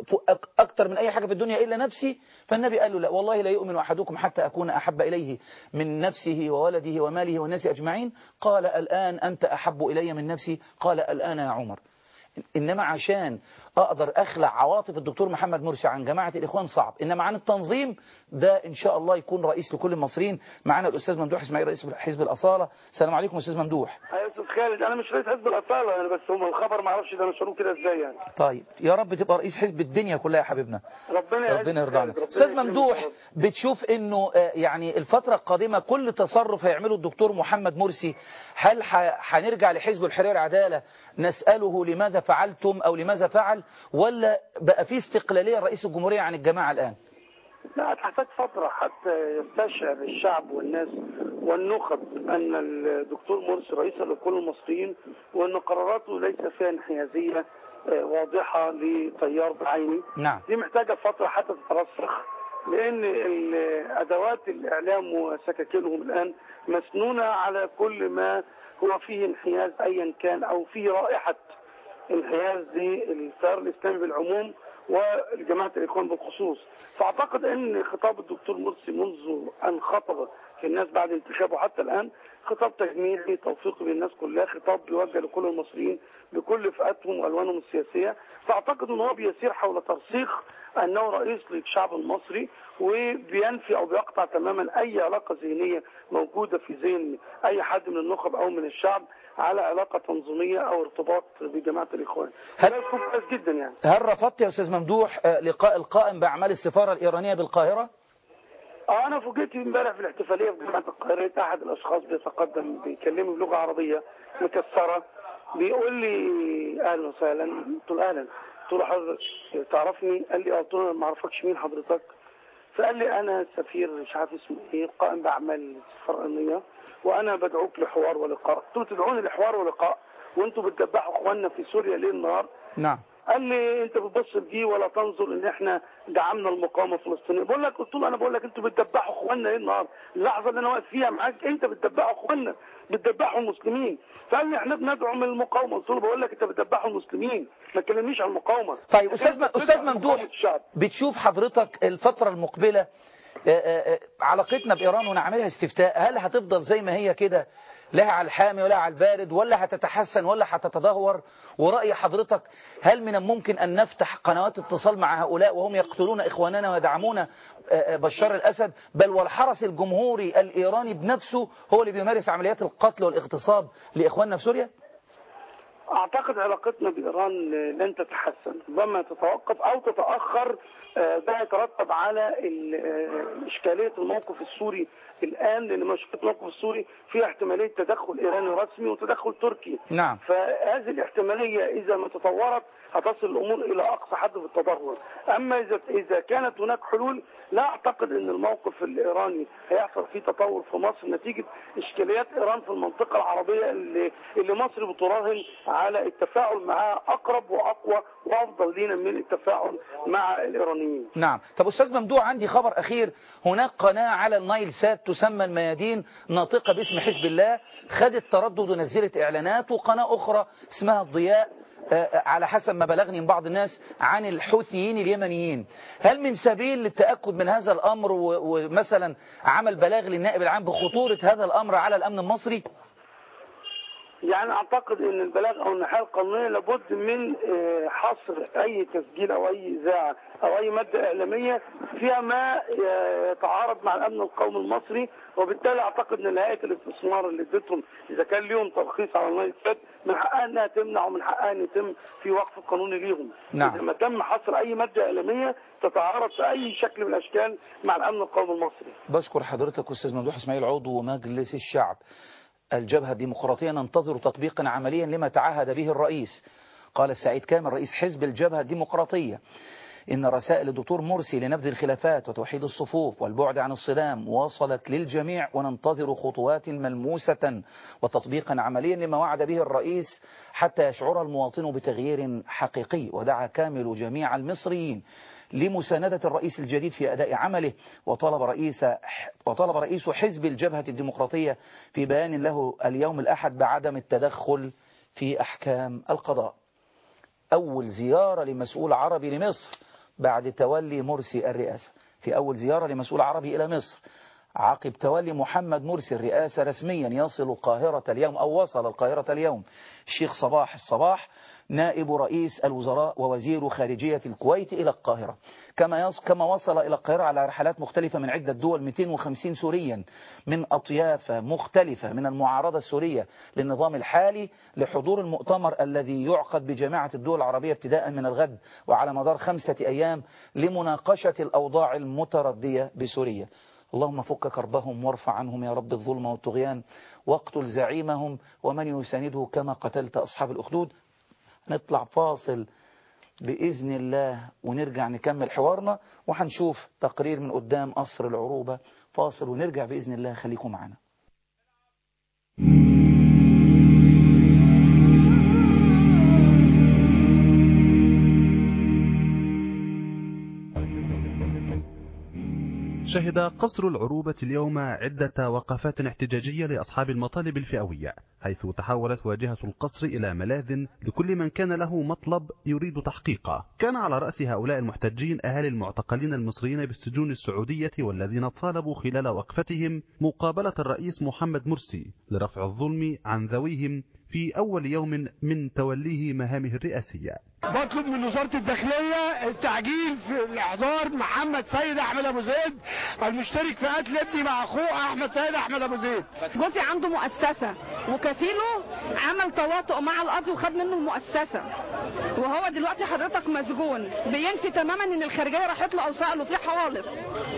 أكتر من أي حاجة في الدنيا إلا نفسي، فالنبي قال له لا والله لا يؤمن أحدكم حتى أكون أحب إليه من نفسه وولده وماله والناس أجمعين. قال الآن أنت أحب إلي من نفسي، قال الآن يا عمر. إنما عشان أقدر أخلع عواطف الدكتور محمد مرسي عن جماعة الإخوان صعب، إنما عن التنظيم ده إن شاء الله يكون رئيس لكل المصريين. معنا الأستاذ ممدوح إسماعيل رئيس حزب الأصالة. السلام عليكم أستاذ ممدوح.
يا أستاذ خالد أنا مش رئيس حزب الأصالة يعني، بس هم الخبر ما اعرفش ده نشروه كده إزاي يعني.
طيب يا رب تبقى رئيس حزب الدنيا كلها يا حبيبنا، ربنا يرضى عنك. أستاذ ممدوح بتشوف إنه يعني الفترة القادمة كل تصرف هيعمله الدكتور محمد مرسي هل هنرجع لحزب الحرية والعدالة نسأله لماذا لماذا فعلتم أو لماذا فعل، ولا بقى في استقلالية رئيس الجمهورية عن الجماعة الآن؟
لا، هتحتاج فترة حتى يستشعر الشعب والناس والنخب أن الدكتور مرسي رئيسا لكل المصريين، وأن قراراته ليس فيها انحيازية واضحة لتيار بعيني.
نعم.
دي محتاجة فترة حتى تترسخ، لأن أدوات الإعلام وسكاكينهم الآن مسنونة على كل ما هو فيه انحياز أيا كان، أو فيه رائحة انحياز للتيار الإسلامي بالعموم وجماعة الإخوان بالخصوص. فأعتقد أن خطاب الدكتور مرسي منذ أن خطب في الناس بعد انتخابه حتى الآن خطاب تجميلي توفيقي للناس كلها، خطاب بيوجه لكل المصريين بكل فئاتهم والوانهم السياسيه. فاعتقد ان هو بيسير حول ترسيخ انه رئيس للشعب المصري، وبينفي او بيقطع تماما اي علاقه ذهنيه موجوده في ذهن اي حد من النخب او من الشعب على علاقه تنظيميه او ارتباط بجماعه الاخوان. هذا يكون كويس جدا يعني.
هل رفضت يا استاذ ممدوح لقاء القائم باعمال السفاره الايرانيه بالقاهره؟
أنا فوجئت امبارح في الاحتفالية في جامعة القاهرة، أحد الأشخاص بيتقدم بيكلمني بلغة عربية مكسرة، بيقول لي أهلا وسهلا. قلت له أهلا. قلت له حضرتك تعرفني؟ قال لي قلت له ما أعرفكش. مين حضرتك؟ فقال لي أنا سفير مش عارف اسمه إيه قائم بأعمال السفارة الإيرانية، وأنا بدعوك لحوار ولقاء. قلت له تدعوني لحوار ولقاء وأنتوا بتدبحوا إخواننا في سوريا ليل نهار؟
نعم.
قال لي انت بتبص لدي ولا تنظر ان احنا دعمنا المقاومه الفلسطينيه. بقول لك، قلت له انا بقول لك انتوا بتدبحوا اخواننا ايه النهار؟ اللحظه اللي انا واقف فيها معاك انت بتدبحوا اخواننا، بتدبحوا المسلمين. فقال لي احنا بندعم المقاومه. قلت له بقول لك انت بتدبحوا المسلمين، ما تكلمنيش عن المقاومه.
طيب استاذ ممدوح، بتشوف حضرتك الفتره المقبله علاقتنا بايران ونعملها استفتاء، هل هتفضل زي ما هي كده لها على الحامي ولا على البارد، ولا هتتحسن ولا هتتدهور؟ ورأي حضرتك هل من الممكن أن نفتح قنوات اتصال مع هؤلاء وهم يقتلون إخواننا ويدعمون بشار الأسد، بل والحرس الجمهوري الإيراني بنفسه هو اللي بيمارس عمليات القتل والاغتصاب لإخواننا في سوريا؟
أعتقد علاقتنا بإيران لن تتحسن، ربما تتوقف أو تتأخر. ده يترتب على إشكالية الموقف السوري الآن، لأن مشكلة الموقف السوري فيها احتمالية تدخل إيراني رسمي وتدخل تركي.
نعم.
فهذه الاحتمالية إذا ما تطورت هتصل الأمور إلى أقصى حد في التدهور. أما إذا كانت هناك حلول، لا أعتقد أن الموقف الإيراني هيحصل فيه تطور في مصر نتيجة إشكاليات إيران في المنطقة العربية اللي مصر بتراهن على التفاعل معها أقرب وأقوى وأفضل لنا من التفاعل مع الإيرانيين.
نعم. طب أستاذ ممدوح، عندي خبر أخير. هناك قناة على النايل سات تسمى الميادين، ناطقة باسم حزب الله، خدت تردد ونزلت إعلانات، وقناة أخرى اسمها الضياء على حسب ما بلغني من بعض الناس عن الحوثيين اليمنيين. هل من سبيل للتأكد من هذا الأمر ومثلا عمل بلاغ للنائب العام بخطورة هذا الأمر على الأمن المصري؟
يعني أعتقد أن البلاغ أو الناحية القانونية لابد من حصر أي تسجيل أو أي إذاعة أو أي مادة إعلامية فيها ما يتعارض مع الأمن القومي المصري، وبالتالي أعتقد أن هيئة الاستثمار اللي ادتهم إذا كان ليهم ترخيص على النايل سات من حقها أنها تمنع ومن حقها أن يتم في وقف قانوني ليهم.
نعم.
إذا ما تم حصر أي مادة إعلامية تتعارض في أي شكل من الأشكال مع الأمن القومي المصري.
بشكر حضرتك أستاذ ممدوح إسماعيل، عضو مجلس الشعب. الجبهة الديمقراطية ننتظر تطبيقا عمليا لما تعهد به الرئيس. قال السعيد كامل رئيس حزب الجبهة الديمقراطية إن رسائل الدكتور مرسي لنبذ الخلافات وتوحيد الصفوف والبعد عن الصدام وصلت للجميع، وننتظر خطوات ملموسة وتطبيقا عمليا لما وعد به الرئيس حتى يشعر المواطن بتغيير حقيقي. ودعا كامل جميع المصريين لمساندة الرئيس الجديد في أداء عمله، وطلب رئيس حزب الجبهة الديمقراطية في بيان له اليوم الأحد بعدم التدخل في أحكام القضاء. أول زيارة لمسؤول عربي لمصر بعد تولي مرسي الرئاسة، في أول زيارة لمسؤول عربي إلى مصر عقب تولي محمد مرسي الرئاسة رسميا، يصل القاهرة اليوم أو وصل القاهرة اليوم الشيخ صباح الصباح نائب رئيس الوزراء ووزير خارجية الكويت إلى القاهرة، كما وصل إلى القاهرة على رحلات مختلفة من عدة دول 250 سوريا من أطياف مختلفة من المعارضة السورية للنظام الحالي لحضور المؤتمر الذي يعقد بجامعة الدول العربية ابتداء من الغد وعلى مدار 5 أيام لمناقشة الأوضاع المتردية بسوريا. اللهم فك كربهم وارفع عنهم يا رب الظلم والطغيان واقتل زعيمهم ومن يسانده كما قتلت أصحاب الأخدود. نطلع فاصل بإذن الله ونرجع نكمل حوارنا، وهنشوف تقرير من قدام قصر العروبة. فاصل ونرجع بإذن الله، خليكم معنا.
شهد قصر العروبة اليوم عدة وقفات احتجاجية لأصحاب المطالب الفئوية، حيث تحولت واجهة القصر إلى ملاذ لكل من كان له مطلب يريد تحقيقه. كان على رأس هؤلاء المحتجين أهالي المعتقلين المصريين بالسجون السعودية، والذين طالبوا خلال وقفتهم مقابلة الرئيس محمد مرسي لرفع الظلم عن ذويهم في أول يوم من توليه مهامه الرئاسية.
بطلب من وزارة الداخلية التعجيل في الإحضار محمد سيد أحمد أبو زيد المشترك في قتل ابني مع أخوه أحمد سيد أحمد أبو زيد.
جوزي عنده مؤسسة وكفيله عمل تواطؤ مع القاضي وخد منه المؤسسة، وهو دلوقتي حضرتك مسجون بينفي تماما ان الخارجية راحت له او سأله فيه حوالص.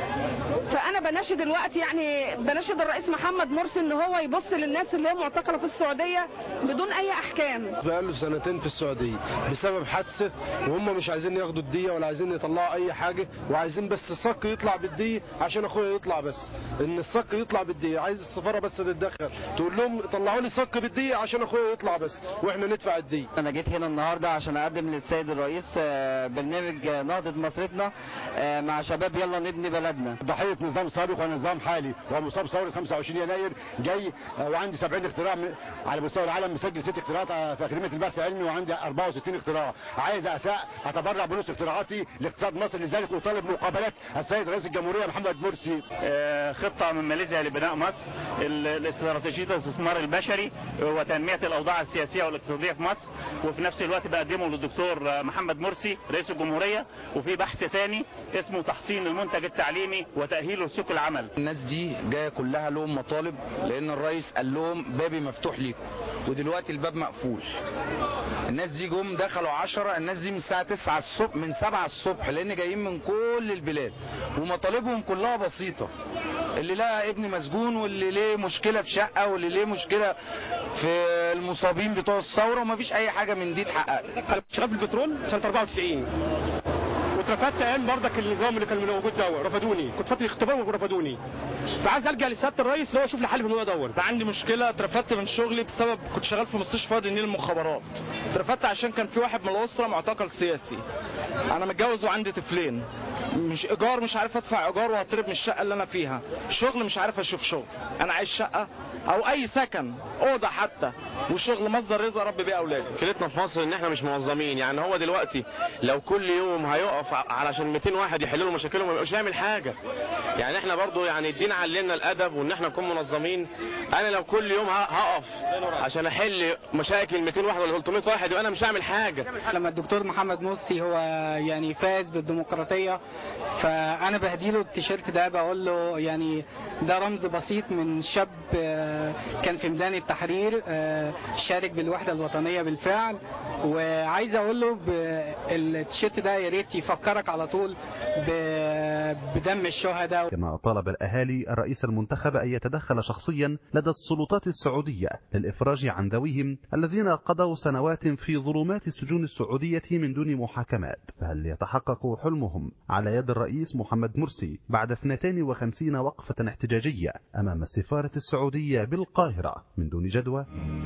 فانا بناشد دلوقتي بناشد الرئيس محمد مرسي ان هو يبص للناس اللي هي معتقلة في السعودية بدون اي احكام.
بقاله سنتين في السعودية بسبب حادثة، وهم مش عايزين ياخدوا الدية ولا عايزين يطلعوا اي حاجة، وعايزين بس الصك يطلع بالدية عشان اخويا يطلع، بس ان الصك يطلع بالدية. عايز السفارة بس تتدخل تقول لهم طلعوا لي صك بالدية عشان اخويا يطلع بس واحنا ندفع الدية.
انا جيت هنا النهارده عشان اقدم للسيد الرئيس برنامج نهضة مصرتنا مع شباب يلا نبني بلدنا.
ضحية نظام سابق ونظام حالي ومصاب ثورة 25 يناير جاي، وعندي 70 اختراع على مستوى العالم، مسجل 6 اختراعات في أكاديمية البحث العلمي، وعندي 64 اختراع. عايز اتبرع بنص اختراعاتي لاقتصاد مصر، لذلك اطالب مقابلات السيد رئيس الجمهورية محمد مرسي.
خطة من ماليزيا لبناء مصر، الاستراتيجية الاستثمار البشري وتنمية الأوضاع السياسية والاقتصادية في مصر، وفي نفس الوقت بقدمه للدكتور محمد مرسي رئيس الجمهورية. وفي بحث تاني اسمه تحصين المنتج التعليمي وتأهيله لسوق العمل.
الناس دي جاية كلها لهم مطالب، لأن الرئيس قال لهم بابي مفتوح ليكم، ودلوقتي الباب مقفول. الناس دي جم دخلوا 10، الناس دي من الساعة 9 الصبح، من 7 الصبح، لأن جايين من كل البلاد، ومطالبهم كلها بسيطة. اللي لقى ابن مسجون، واللي ليه مشكلة في شقة، واللي ليه مشكلة في المصابين بتوع الثورة، ومفيش أي حاجة من دي اتحققت.
أنا كنت شغال في البترول سنة 94 واترفدت ايام بردك النظام اللي كان موجود ده، رفضوني، كنت فترة اختبار ورفضوني. فعايز الجا لسيادة الرئيس اللي هو يشوف لي حل في الموضوع دوت.
عندي مشكلة، اترفدت من شغلي بسبب كنت شغال في مستشفى وادي النيل المخابرات. اترفدت عشان كان في واحد من الأسرة معتقل سياسي. أنا متجوز وعندي طفلين، مش ايجار، مش عارف ادفع ايجار وهطرد من الشقه اللي انا فيها، شغل مش عارف اشوف شغل. انا عايز شقه او اي سكن، اوضه حتى، والشغل مصدر رزق ربي بيه اولادي.
مشكلتنا في مصر ان احنا مش منظمين. يعني هو دلوقتي لو كل يوم هيقف علشان 200 واحد يحلوا مشاكلهم ما يبقاش يعمل حاجه. يعني احنا برضو يعني الدين علمنا الادب وان احنا نكون منظمين. انا لو كل يوم هقف عشان احل مشاكل 200 واحد ولا 300 واحد يبقى انا مش هعمل حاجه.
لما الدكتور محمد مرسي هو يعني فاز بالديمقراطيه، فانا بهديله التيشيرت ده، بقول له يعني ده رمز بسيط من شاب كان في ميدان التحرير شارك بالوحده الوطنيه بالفعل، وعايز اقول له التيشيرت ده يا ريت يفكرك على طول بدم الشهداء.
كما طالب الاهالي الرئيس المنتخب ان يتدخل شخصيا لدى السلطات السعوديه للافراج عن ذويهم الذين قضوا سنوات في ظلمات السجون السعوديه من دون محاكمات. فهل يتحقق حلمهم على يد الرئيس محمد مرسي بعد 52 وقفة احتجاجية أمام السفارة السعودية بالقاهرة من دون جدوى؟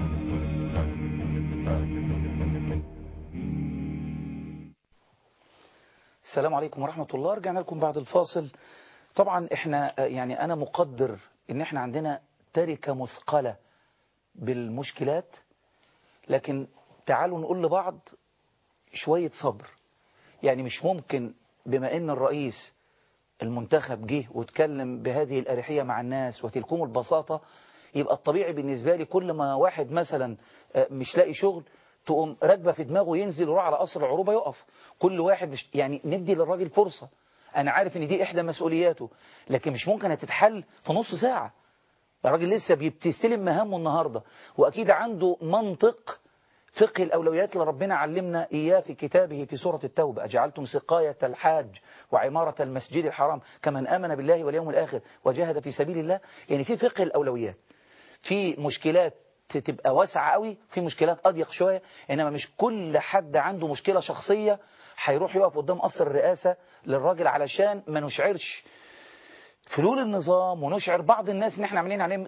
السلام عليكم ورحمة الله. رجعنا لكم بعد الفاصل. طبعا احنا يعني أنا مقدر ان احنا عندنا تركة مثقلة بالمشكلات، لكن تعالوا نقول لبعض شوية صبر. يعني مش ممكن بما ان الرئيس المنتخب جه واتكلم بهذه الأريحية مع الناس وتلكم البساطة، يبقى الطبيعي بالنسبة لي كل ما واحد مثلا مش لاقي شغل تقوم راكبه في دماغه ينزل يروح على قصر العروبة يقف. كل واحد يعني ندي للراجل فرصة. أنا عارف ان دي إحدى مسؤولياته، لكن مش ممكن هتتحل في نص ساعة. الراجل لسه بيستلم مهامه النهاردة، وأكيد عنده منطق فقه الأولويات اللي ربنا علمنا إياه في كتابه في سورة التوبة: أجعلتم سقاية الحاج وعمارة المسجد الحرام كمن آمن بالله واليوم الآخر وجاهد في سبيل الله. يعني في فقه الأولويات، في مشكلات تبقى واسعة قوي، في مشكلات أضيق شوية، إنما مش كل حد عنده مشكلة شخصية هيروح يقف قدام قصر الرئاسة للراجل علشان ما نشعرش فلول النظام ونشعر بعض الناس ان احنا عاملين عليهم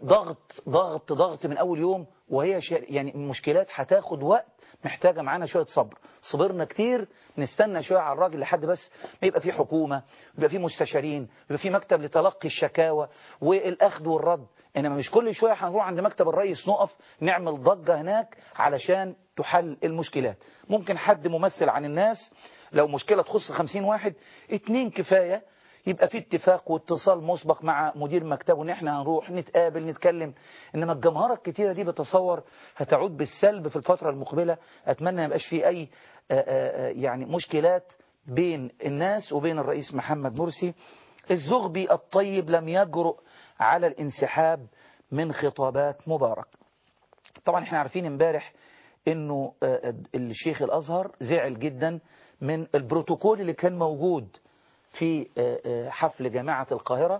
ضغط من اول يوم، وهي يعني مشكلات هتاخد وقت، محتاجة معانا شوية صبر. صبرنا كتير، نستنى شوية على الراجل لحد بس ما يبقى في حكومة، يبقى في مستشارين، يبقى في مكتب لتلقي الشكاوى والأخذ والرد. إنما مش كل شوية هنروح عند مكتب الرئيس نقف نعمل ضجة هناك علشان تحل المشكلات. ممكن حد ممثل عن الناس، لو مشكلة تخص 50 واحد 2 كفاية، يبقى في اتفاق واتصال مسبق مع مدير مكتبه ان احنا هنروح نتقابل نتكلم. انما الجمهرة الكتيرة دي بتصور هتعود بالسلب في الفترة المقبلة. اتمنى ما يبقاش في اي يعني مشكلات بين الناس وبين الرئيس محمد مرسي. الزغبي الطيب لم يجرؤ على الانسحاب من خطابات مبارك. طبعا احنا عارفين امبارح انه الشيخ الازهر زعل جدا من البروتوكول اللي كان موجود في حفل جامعة القاهرة.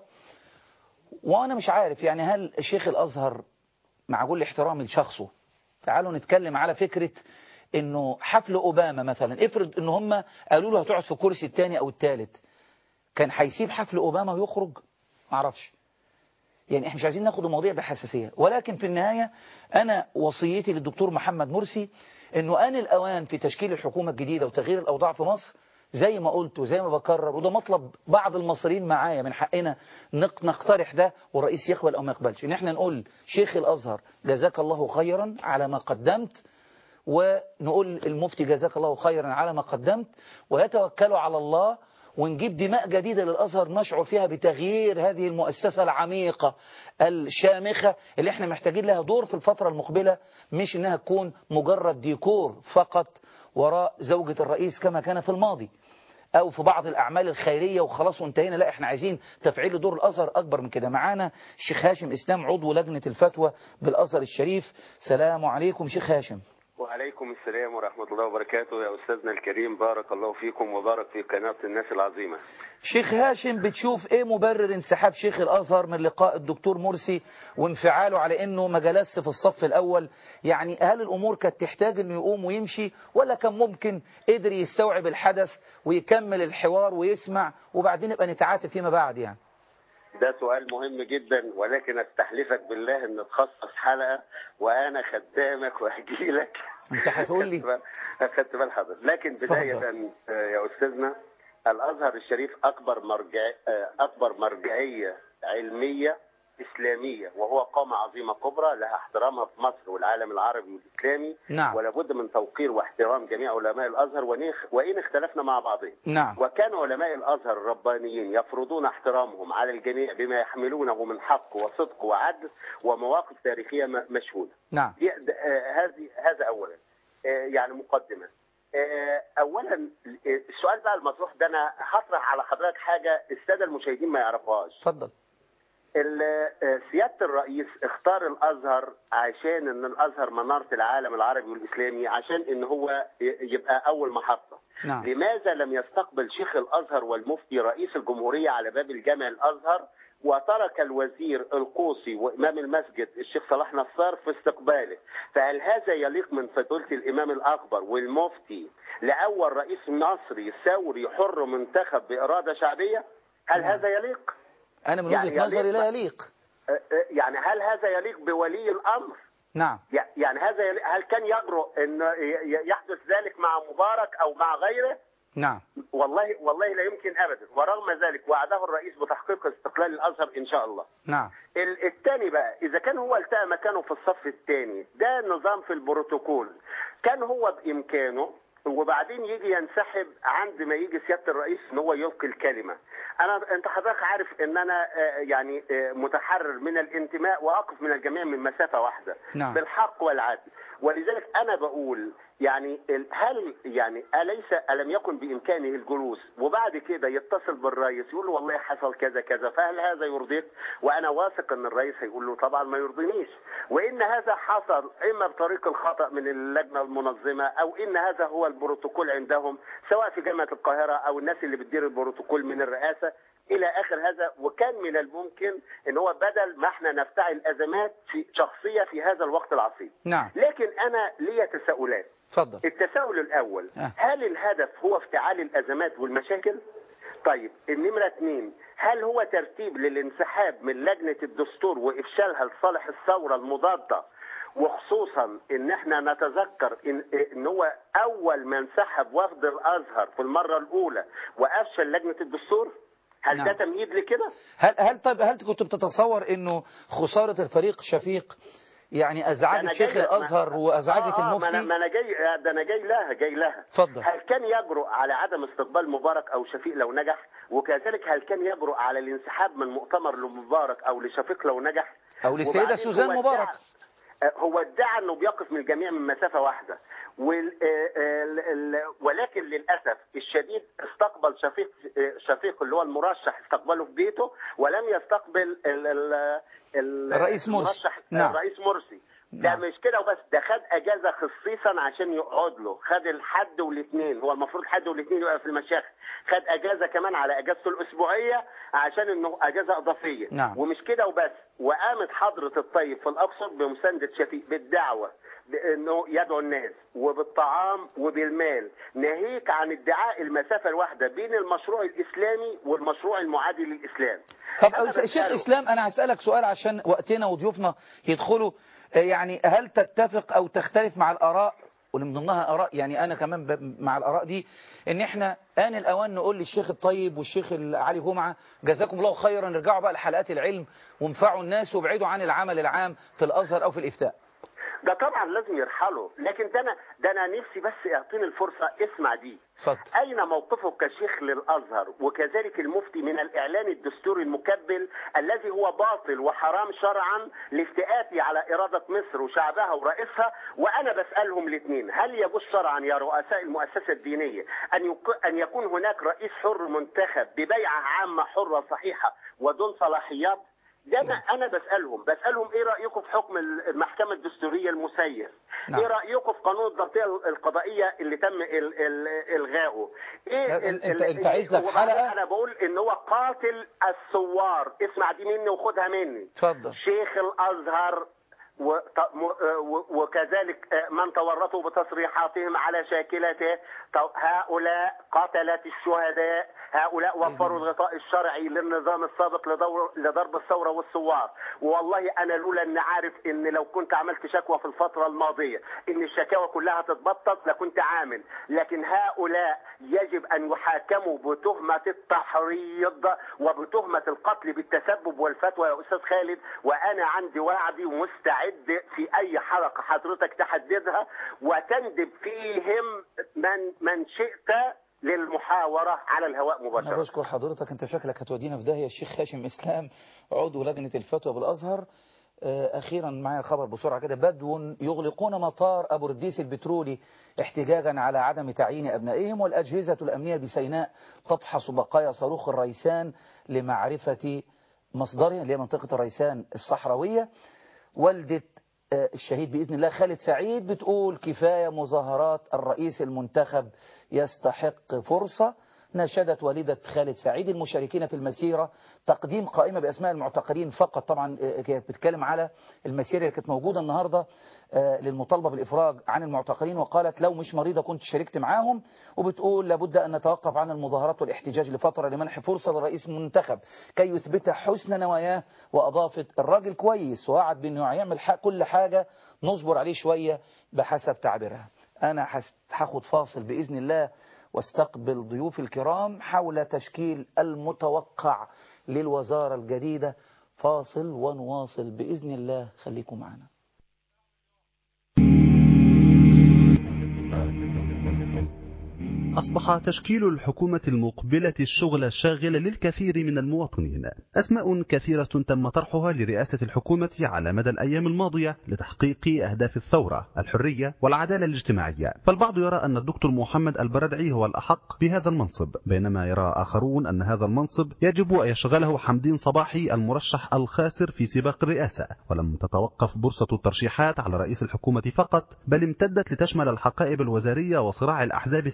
وأنا مش عارف يعني هل الشيخ الأزهر مع كل احترامي لشخصه، تعالوا نتكلم على فكرة إنه حفل أوباما مثلا، افرض إن هم قالوا له هتقعد في الكرسي الثاني أو الثالث، كان هيسيب حفل أوباما ويخرج؟ معرفش. يعني احنا مش عايزين ناخد المواضيع بحساسية، ولكن في النهاية أنا وصيتي للدكتور محمد مرسي إنه آن الأوان في تشكيل الحكومة الجديدة وتغيير الأوضاع في مصر، زي ما قلت وزي ما بكرر، وده مطلب بعض المصريين معايا، من حقنا نقترح ده والرئيس يقبل أو ما يقبلش، إن احنا نقول شيخ الأزهر جزاك الله خيرا على ما قدمت، ونقول المفتي جزاك الله خيرا على ما قدمت، ويتوكلوا على الله، ونجيب دماء جديدة للأزهر نشعر فيها بتغيير هذه المؤسسة العميقة الشامخة اللي احنا محتاجين لها دور في الفترة المقبلة، مش انها تكون مجرد ديكور فقط وراء زوجة الرئيس كما كان في الماضي أو في بعض الأعمال الخيرية وخلاص وانتهينا. لا، احنا عايزين تفعيل دور الأزهر أكبر من كده. معانا الشيخ هاشم إسلام عضو لجنة الفتوى بالأزهر الشريف. سلام عليكم شيخ هاشم.
وعليكم السلام ورحمة الله وبركاته يا أستاذنا الكريم، بارك الله فيكم وبارك في قناة الناس العظيمة.
شيخ هاشم، بتشوف ايه مبرر انسحاب شيخ الأزهر من لقاء الدكتور مرسي وانفعاله على انه ما جلسش في الصف الأول؟ يعني هل الأمور كانت تحتاج انه يقوم ويمشي، ولا كان ممكن قدر يستوعب الحدث ويكمل الحوار ويسمع وبعدين يبقى نتعاتب فيما بعد؟ يعني
ده سؤال مهم جدا، ولكن استحلفك بالله ان تخصص حلقة وانا خدامك وهجي لك.
انت هتقول لي
اخدت بال حضرتك. لكن بداية يا استاذنا، الازهر الشريف اكبر مرجعية علمية إسلامية، وهو قامة عظيمة كبرى لها احترامها في مصر والعالم العربي والإسلامي.
نعم.
ولا بد من توقير واحترام جميع علماء الأزهر وإن اختلفنا مع بعضهم.
نعم.
وكان علماء الأزهر الربانيين يفرضون احترامهم على الجميع بما يحملونه من حق وصدق وعدل ومواقف تاريخية مشهودة.
نعم.
هذا أولا. يعني مقدمة. أولا السؤال بقى المطروح ده، أنا هطرح على حضرتك حاجة السادة المشاهدين ما يعرفوهاش.
اتفضل.
سيادة الرئيس اختار الأزهر عشان ان الأزهر منارة العالم العربي والإسلامي، عشان ان هو يبقى أول محطة.
نعم.
لماذا لم يستقبل شيخ الأزهر والمفتي رئيس الجمهورية على باب الجامع الأزهر، وترك الوزير القوصي وإمام المسجد الشيخ صلاح نصار في استقباله؟ فهل هذا يليق من فضيلة الإمام الأكبر والمفتي لأول رئيس مصري ثوري حر منتخب بإرادة شعبية؟ هل هذا يليق؟
أنا من وجهة نظري لا يليق.
يعني هل هذا يليق بولي الأمر؟
نعم.
يعني هل كان يجرؤ أن يحدث ذلك مع مبارك أو مع غيره؟
نعم.
والله لا يمكن أبدا. ورغم ذلك وعده الرئيس بتحقيق استقلال الأزهر إن شاء الله.
نعم.
الثاني بقى، إذا كان هو التقى مكانه في الصف الثاني، ده نظام في البروتوكول، كان هو بإمكانه وبعدين يجي ينسحب عند ما يجي سيادة الرئيس ان هو يلقي الكلمة. انت حضرتك عارف ان انا يعني متحرر من الانتماء واقف من الجميع من مسافة واحدة.
نعم.
بالحق والعدل. ولذلك انا بقول يعني هل يعني ألم يكن بإمكانه الجلوس وبعد كده يتصل بالرئيس يقول له والله حصل كذا كذا، فهل هذا يرضيك؟ وأنا واثق أن الرئيس هيقول له طبعا ما يرضينيش، وإن هذا حصل إما بطريق الخطأ من اللجنة المنظمة أو إن هذا هو البروتوكول عندهم سواء في جامعة القاهرة أو الناس اللي بتدير البروتوكول من الرئاسة. الى اخر هذا. وكان من الممكن ان هو بدل ما احنا نفتعل ازمات شخصيه في هذا الوقت العصيب.
نعم.
لكن انا لي تساؤلات.
اتفضل.
التساؤل الاول، هل الهدف هو افتعال الازمات والمشاكل؟ طيب النمرة 2، هل هو ترتيب للانسحاب من لجنة الدستور وإفشالها لصالح الثورة المضادة، وخصوصا ان احنا نتذكر ان هو اول ما انسحب وفد الازهر في المرة الاولى وافشل لجنة الدستور؟ هل
نعم.
ده تمهيد لكده؟
هل كنت بتتصور انه خسارة الفريق شفيق يعني ازعجت شيخ الازهر وازعجت المفتي؟
ما انا جاي لها.
اتفضل.
هل كان يجرؤ على عدم استقبال مبارك او شفيق لو نجح؟ وكذلك هل كان يجرؤ على الانسحاب من مؤتمر لمبارك او لشفيق لو نجح؟
او للسيدة سوزان مبارك؟
هو ادعى انه بيقف من الجميع من مسافه واحده، ولكن للاسف الشديد استقبل شفيق اللي هو المرشح، استقبله في بيته ولم يستقبل
الرئيس مرسي.
نعم. الرئيس مرسي. ده مش كده وبس، ده خد اجازه خصيصا عشان يقعد له، خد الحد والاثنين، هو المفروض الحد والاثنين يبقى في المشايخ، خد اجازه كمان على اجازته الاسبوعيه عشان انه اجازه اضافيه.
نعم.
ومش كده وبس، وقامت حضره الطيب في الاقصر بمسانده شفيق بالدعوه انه يدعو الناس وبالطعام وبالمال، ناهيك عن ادعاء المسافه الواحده بين المشروع الاسلامي والمشروع المعادي للاسلام.
طب شيخ اسلام، انا هسالك سؤال عشان وقتنا وضيوفنا يدخلوا، يعني هل تتفق او تختلف مع الاراء، ومن ضمنها اراء يعني انا كمان مع الاراء دي، ان احنا آن الاوان نقول للشيخ الطيب والشيخ علي جمعه جزاكم الله خيرا، ارجعوا بقى لحلقات العلم وانفعوا الناس وابعدوا عن العمل العام في الازهر او في الافتاء؟
ده طبعا لازم يرحلوا، لكن ده انا نفسي بس اعطيني الفرصه اسمع دي.
اتفضل.
اين موقفك كشيخ للازهر وكذلك المفتي من الاعلان الدستوري المكبل الذي هو باطل وحرام شرعا لافتئاتي على اراده مصر وشعبها ورئيسها؟ وانا بسالهم الاثنين، هل يجوز شرعا يا رؤساء المؤسسه الدينيه ان يكون هناك رئيس حر منتخب ببيعه عامه حره صحيحه ودون صلاحيات؟ ده انا بسالهم ايه رايكم في حكم المحكمه الدستوريه المسير؟
نعم.
ايه رايكم في قانون الضبطيه القضائيه اللي تم الغائه؟ ايه
انت عايز لك حلقه؟
انا بقول ان هو قاتل الثوار، اسمع دي مني وخدها مني.
اتفضل.
شيخ الازهر وكذلك من تورطوا بتصريحاتهم على شاكلته، هؤلاء قتلة الشهداء، هؤلاء وفروا الغطاء الشرعي للنظام السابق لضرب الثورة والثوار. والله أنا لولا أن عارف أن لو كنت عملت شكوى في الفترة الماضية أن الشكاوى كلها تتبطل لكنت عامل، لكن هؤلاء يجب أن يحاكموا بتهمة التحريض وبتهمة القتل بالتسبب والفتوى يا أستاذ خالد. وأنا عندي وعدي ومستعد في أي حلقة حضرتك تحددها وتندب فيهم من شئت للمحاورة على الهواء مباشرة.
أنا بشكر حضرتك، أنت شكلك هتودينا في داهية. الشيخ هاشم إسلام عضو لجنة الفتوى بالأزهر. أخيرا معايا خبر بسرعة كده، بدو يغلقون مطار أبو رديس البترولي احتجاجا على عدم تعيين أبنائهم، والأجهزة الأمنية بسيناء تفحص بقايا صاروخ الريسان لمعرفة مصدره، اللي هي منطقة الريسان الصحراوية. والدة الشهيد بإذن الله خالد سعيد بتقول كفاية مظاهرات، الرئيس المنتخب يستحق فرصة. ناشدت والدة خالد سعيد المشاركين في المسيرة تقديم قائمة بأسماء المعتقلين فقط. طبعا كانت بتتكلم على المسيرة اللي كانت موجودة النهاردة للمطالبة بالإفراج عن المعتقلين، وقالت لو مش مريضة كنت شاركت معاهم. وبتقول لابد أن نتوقف عن المظاهرات والاحتجاج لفترة لمنح فرصة للرئيس المنتخب كي يثبت حسن نواياه. وأضافت الراجل كويس ووعد بأنه هيعمل كل حاجة، نصبر عليه شوية بحسب تعبيرها. أنا هاخد فاصل بإذن الله واستقبل ضيوف الكرام حول تشكيل المتوقع للوزارة الجديدة. فاصل ونواصل بإذن الله، خليكم معنا.
أصبح تشكيل الحكومة المقبلة الشغل الشاغل للكثير من المواطنين. أسماء كثيرة تم طرحها لرئاسة الحكومة على مدى الأيام الماضية لتحقيق أهداف الثورة، الحرية والعدالة الاجتماعية. فالبعض يرى أن الدكتور محمد البردعي هو الأحق بهذا المنصب، بينما يرى آخرون أن هذا المنصب يجب أن يشغله حمدين صباحي المرشح الخاسر في سباق الرئاسة. ولم تتوقف بورصة الترشيحات على رئيس الحكومة فقط، بل امتدت لتشمل الحقائب الوزارية وصراع الأحزاب السياسية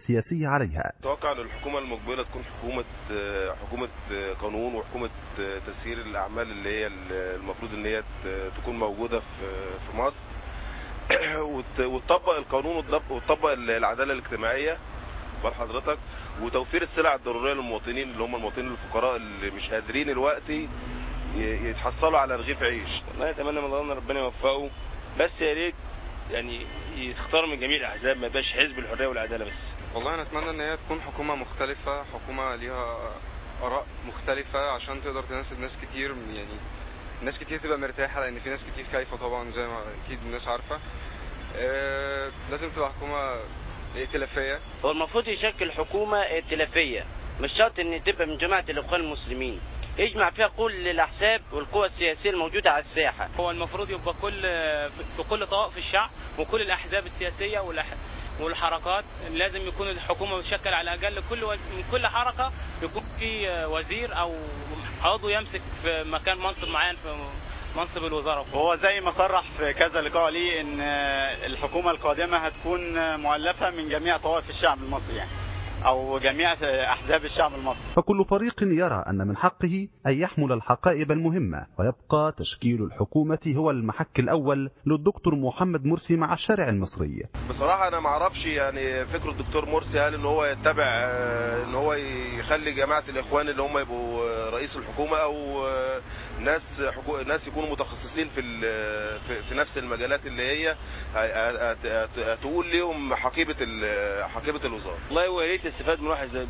عليها.
أتوقع أن الحكومة المقبلة تكون حكومة قانون وحكومة تسيير الأعمال اللي هي المفروض أن هي تكون موجودة في مصر وتطبق القانون وتطبق العدالة الاجتماعية بال حضرتك، وتوفير السلع الضرورية للمواطنين اللي هم المواطنين الفقراء اللي مش قادرين دلوقتي يتحصلوا على رغيف عيش.
والله اتمنى من الله ان ربنا يوفقه، بس يا ريت يعني يختار من جميع الاحزاب، ما يبقاش حزب الحريه والعداله بس.
والله انا اتمنى ان هي تكون حكومه مختلفه، حكومه ليها اراء مختلفه عشان تقدر تناسب ناس كتير، يعني ناس كتير تبقى مرتاحه، لان في ناس كتير خايفه طبعا زي ما اكيد الناس عارفه. لازم تبقى حكومه ائتلافيه.
هو المفروض يشكل حكومه ائتلافيه، مش شرط ان تبقى من جماعه الاخوان المسلمين، يجمع فيها كل الاحزاب والقوى السياسيه الموجوده على الساحه.
هو المفروض يبقى في كل طوائف الشعب وكل الاحزاب السياسيه والحركات لازم يكون الحكومه متشكل على الاقل من كل حركه يكون في وزير او عضو يمسك في مكان منصب معين في منصب الوزاره.
هو زي ما صرح في كذا لقاء ليه ان الحكومه القادمه هتكون مؤلفه من جميع طوائف الشعب المصري يعني، أو جميع أحزاب الشعب المصري.
فكل فريق يرى أن من حقه أن يحمل الحقائب المهمة، ويبقى تشكيل الحكومة هو المحك الأول للدكتور محمد مرسي مع الشارع المصري.
بصراحة أنا ما أعرفش يعني فكر الدكتور مرسي، هل إن هو يتبع إن هو يخلي جماعة الإخوان اللي هم يبقوا رئيس الحكومة، أو ناس يكونوا متخصصين في نفس المجالات اللي هي تقول لهم حقيبة الوزارة.
والله ويا ريت استفاد من واحد زي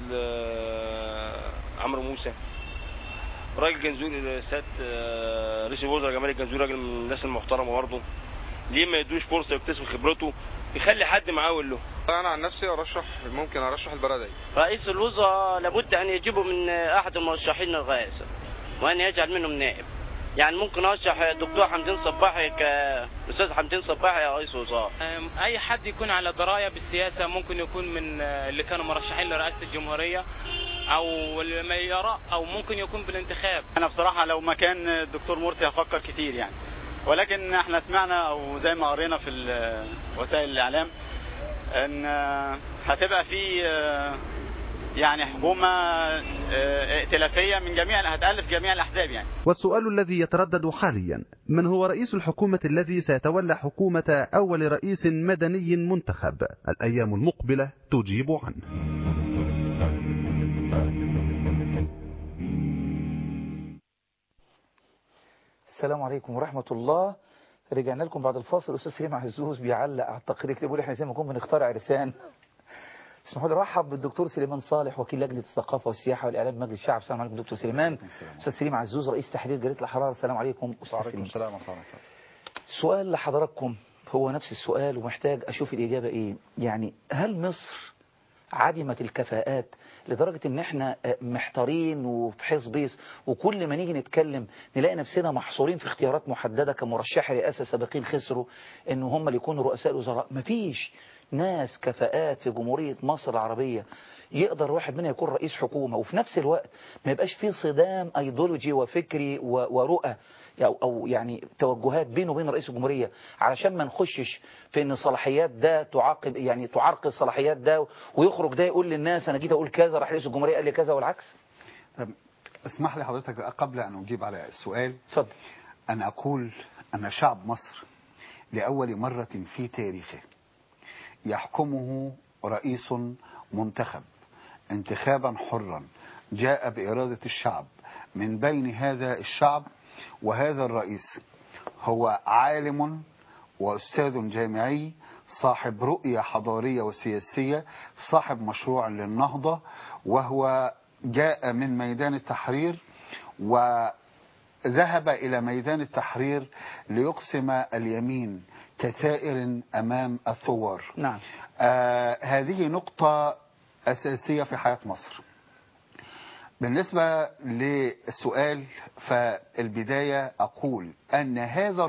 عمرو موسى، راجل جنزوري، سيادة رئيس الوزراء جمال الجنزوري، راجل من الناس المحترمه برضه، ليه ما يدوش فرصه يكتسب خبرته، يخلي حد معاه يقول له.
انا عن نفسي ممكن ارشح البرادعي.
رئيس الوزراء لابد ان يجيبه من احد المرشحين الرئاسه، وان يجعل منهم نائب. يعني ممكن ارشح الدكتور حمدين صباحي كاستاذ حمدين صباحي يا رئيس وزراء.
اي حد يكون على درايه بالسياسه، ممكن يكون من اللي كانوا مرشحين لرئاسه الجمهوريه او الميارة، او ممكن يكون بالانتخاب.
انا بصراحه لو مكان الدكتور مرسي هفكر كتير يعني، ولكن احنا سمعنا او زي ما قرينا في وسائل الاعلام ان هتبقى في يعني حكومة ائتلافية من هتألف جميع الأحزاب يعني.
والسؤال الذي يتردد حاليا، من هو رئيس الحكومة الذي سيتولى حكومة أول رئيس مدني منتخب؟ الأيام المقبلة تجيب عنه.
السلام عليكم ورحمة الله. رجعنا لكم بعد الفاصل. الأستاذ سليم عزوز بيعلق على التقرير كده، بيقول احنا زي ما نكون بنخترع عرسان. اسمحوا لي ارحب بالدكتور سليمان صالح، وكيل لجنه الثقافه والسياحه والاعلام بمجلس الشعب. السلام عليكم دكتور سليمان. استاذ سليم عزوز رئيس تحرير جريده الحراره. السلام عليكم استاذ سليم.
السلام ورحمه الله.
سؤال لحضراتكم هو نفس السؤال ومحتاج اشوف الاجابه ايه. يعني هل مصر عدمت الكفاءات لدرجه ان احنا محتارين وفي حزبيس، وكل ما نيجي نتكلم نلاقي نفسنا محصورين في اختيارات محدده كمرشحي رئاسه سابقين خسروا ان هم اللي يكونوا رؤساء الوزراء؟ مفيش ناس كفاءات في جمهورية مصر العربية يقدر واحد منها يكون رئيس حكومة، وفي نفس الوقت ما يبقاش فيه صدام ايديولوجي وفكري ورؤى أو يعني توجهات بينه وبين رئيس الجمهورية، علشان ما نخشش في ان صلاحيات ده تعاقب يعني تعرقل صلاحيات ده، ويخرج ده يقول للناس انا جيت اقول كذا راح رئيس الجمهورية قال لي كذا والعكس.
طب اسمح لي حضرتك قبل ان اجيب على السؤال
اتفضل.
أن أقول أن شعب مصر لأول مرة في تاريخه يحكمه رئيس منتخب انتخابا حرا جاء بإرادة الشعب، من بين هذا الشعب وهذا الرئيس هو عالم وأستاذ جامعي صاحب رؤية حضارية وسياسية، صاحب مشروع للنهضة، وهو جاء من ميدان التحرير وذهب إلى ميدان التحرير ليقسم اليمين كثائر أمام الثوار.
نعم.
هذه نقطة أساسية في حياة مصر. بالنسبة للسؤال، فالبداية أقول أن هذا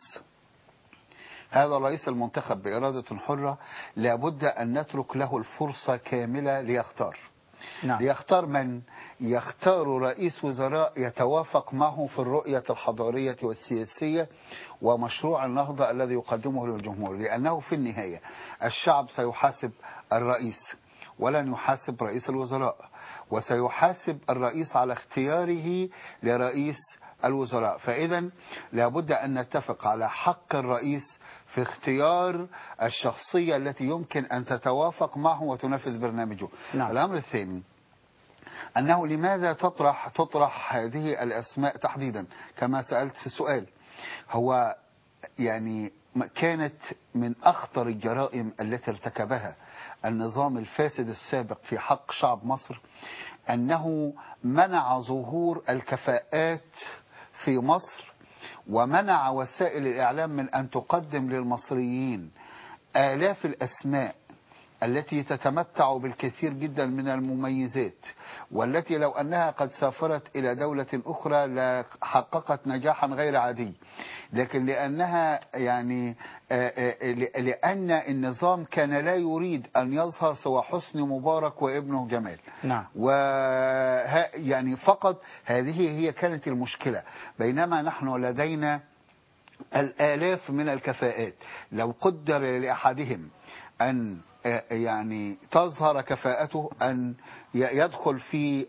الرئيس المنتخب بإرادة حرة لابد أن نترك له الفرصة كاملة ليختار.
نعم.
ليختار من يختار رئيس وزراء يتوافق معه في الرؤية الحضارية والسياسية ومشروع النهضة الذي يقدمه للجمهور، لأنه في النهاية الشعب سيحاسب الرئيس، ولن يحاسب رئيس الوزراء، وسيحاسب الرئيس على اختياره لرئيس الوزراء. فإذا لابد أن نتفق على حق الرئيس في اختيار الشخصية التي يمكن أن تتوافق معه وتنفذ برنامجه.
نعم.
الأمر الثاني أنه لماذا تطرح هذه الأسماء تحديدا كما سألت في السؤال؟ هو يعني كانت من أخطر الجرائم التي ارتكبها النظام الفاسد السابق في حق شعب مصر أنه منع ظهور الكفاءات في مصر، ومنع وسائل الإعلام من أن تقدم للمصريين آلاف الأسماء التي تتمتع بالكثير جدا من المميزات، والتي لو أنها قد سافرت إلى دولة أخرى لحققت نجاحا غير عادي، لكن لأنها يعني لأن النظام كان لا يريد أن يظهر سوى حسني مبارك وابنه جمال.
نعم.
يعني فقط هذه هي كانت المشكلة، بينما نحن لدينا الآلاف من الكفاءات. لو قدر لأحدهم أن يعني تظهر كفاءته أن يدخل في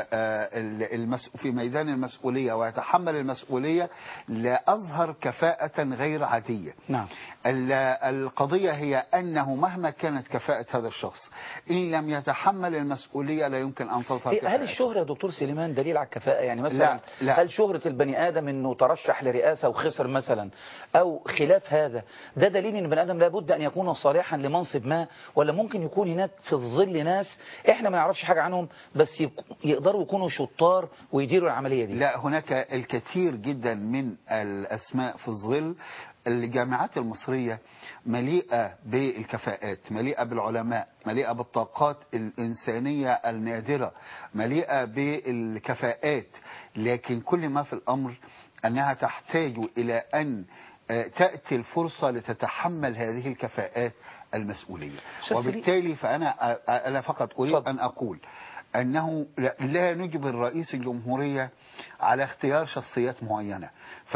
في ميدان المسؤولية ويتحمل المسؤولية، لأظهر كفاءة غير عادية.
نعم.
القضية هي أنه مهما كانت كفاءة هذا الشخص إن لم يتحمل المسؤولية لا يمكن أن تظهر كفاءة.
هل الشهرة يا دكتور سليمان دليل على الكفاءة؟ يعني مثلا
لا.
هل شهرة البني آدم أنه ترشح لرئاسة وخسر مثلا أو خلاف هذا ده دليل أن البني آدم لابد أن يكون صالحا لمنصب ما، ولا ممكن يكون هناك في الظل ناس إحنا ما نعرفش حاجة عنهم بس يقدروا يكونوا شطار ويديروا العملية دي؟
لا، هناك الكثير جدا من الأسماء في الظل. الجامعات المصرية مليئة بالكفاءات، مليئة بالعلماء، مليئة بالطاقات الإنسانية النادرة، مليئة بالكفاءات، لكن كل ما في الأمر أنها تحتاج إلى أن تأتي الفرصة لتتحمل هذه الكفاءات المسؤولية. وبالتالي فأنا فقط أريد أن أقول أنه لا نجبر رئيس الجمهورية على اختيار شخصيات معينة،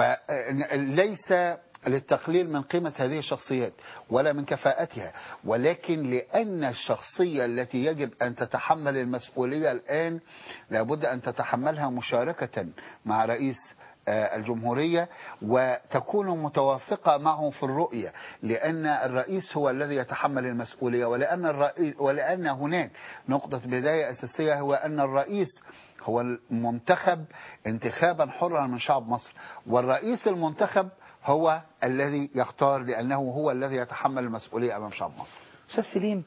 فليس للتقليل من قيمة هذه الشخصيات ولا من كفاءتها، ولكن لأن الشخصية التي يجب أن تتحمل المسؤولية الآن لابد أن تتحملها مشاركة مع رئيس الجمهورية وتكون متوافقة معه في الرؤية، لأن الرئيس هو الذي يتحمل المسؤولية، ولأن هناك نقطة بداية أساسية هو أن الرئيس هو المنتخب انتخابا حرا من شعب مصر، والرئيس المنتخب هو الذي يختار لأنه هو الذي يتحمل المسؤولية أمام شعب مصر.
أستاذ سليم،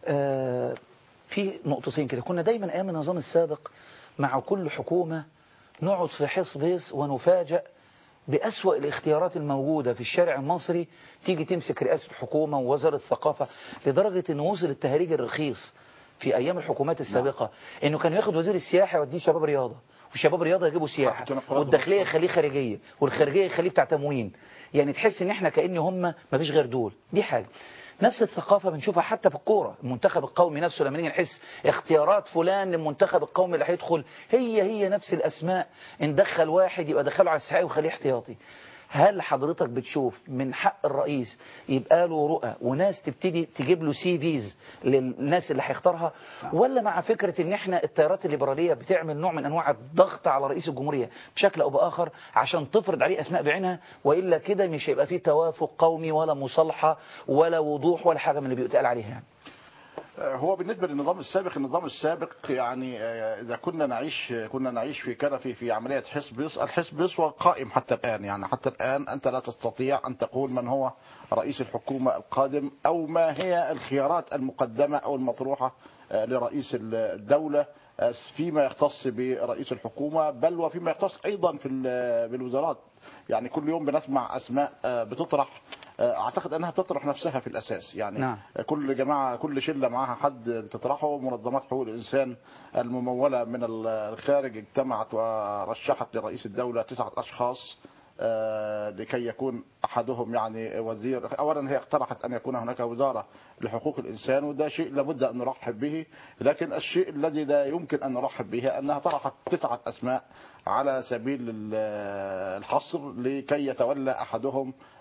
في نقطتين كده. كنا دايما أيام النظام السابق مع كل حكومة نقعد في حصبيس ونفاجأ بأسوأ الاختيارات الموجودة في الشارع المصري، تيجي تمسك رئاسة الحكومة ووزارة الثقافة، لدرجة أنه وصل التهريج الرخيص في أيام الحكومات السابقة أنه كان ياخد وزير السياحة يوديه شباب رياضة، والشباب رياضة يجيبوا سياحة، والداخلية يخليه خارجية، والخارجية يخليه بتاع تموين. يعني تحس ان احنا كأن هم ما فيش غير دول. دي حاجة. نفس الثقافة بنشوفها حتى في الكورة، المنتخب القومي نفسه لما نيجي نحس اختيارات فلان للمنتخب القومي اللي هيدخل هي نفس الأسماء، ان دخل واحد يبقى دخله على السحاق وخليه احتياطي. هل حضرتك بتشوف من حق الرئيس يبقى له رؤى وناس تبتدي تجيب له CVs للناس اللي هيختارها، ولا مع فكرة ان احنا التيارات الليبرالية بتعمل نوع من انواع الضغط على رئيس الجمهورية بشكل او باخر عشان تفرض عليه اسماء بعينها، والا كده مش هيبقى فيه توافق قومي ولا مصالحة ولا وضوح ولا حاجة من اللي بيتقال عليها يعني؟
هو بالنسبة للنظام السابق يعني إذا كنا نعيش في كنفي في عملية الحزب يسوى قائم حتى الآن. يعني حتى الآن أنت لا تستطيع أن تقول من هو رئيس الحكومة القادم أو ما هي الخيارات المقدمة أو المطروحة لرئيس الدولة فيما يختص برئيس الحكومة، بل وفيما يختص أيضا بالوزارات. يعني كل يوم بنسمع أسماء بتطرح، اعتقد انها بتطرح نفسها في الاساس. يعني نعم. كل جماعه كل شله معاها حد بتطرحه. منظمات حقوق الانسان المموله من الخارج اجتمعت ورشحت لرئيس الدوله 9 أشخاص لكي يكون احدهم يعني وزير. اولا هي اقترحت ان يكون هناك وزاره لحقوق الانسان، وده شيء لابد ان نرحب به، لكن الشيء الذي لا يمكن ان نرحب به انها طرحت 9 أسماء على سبيل الحصر لكي يتولى احدهم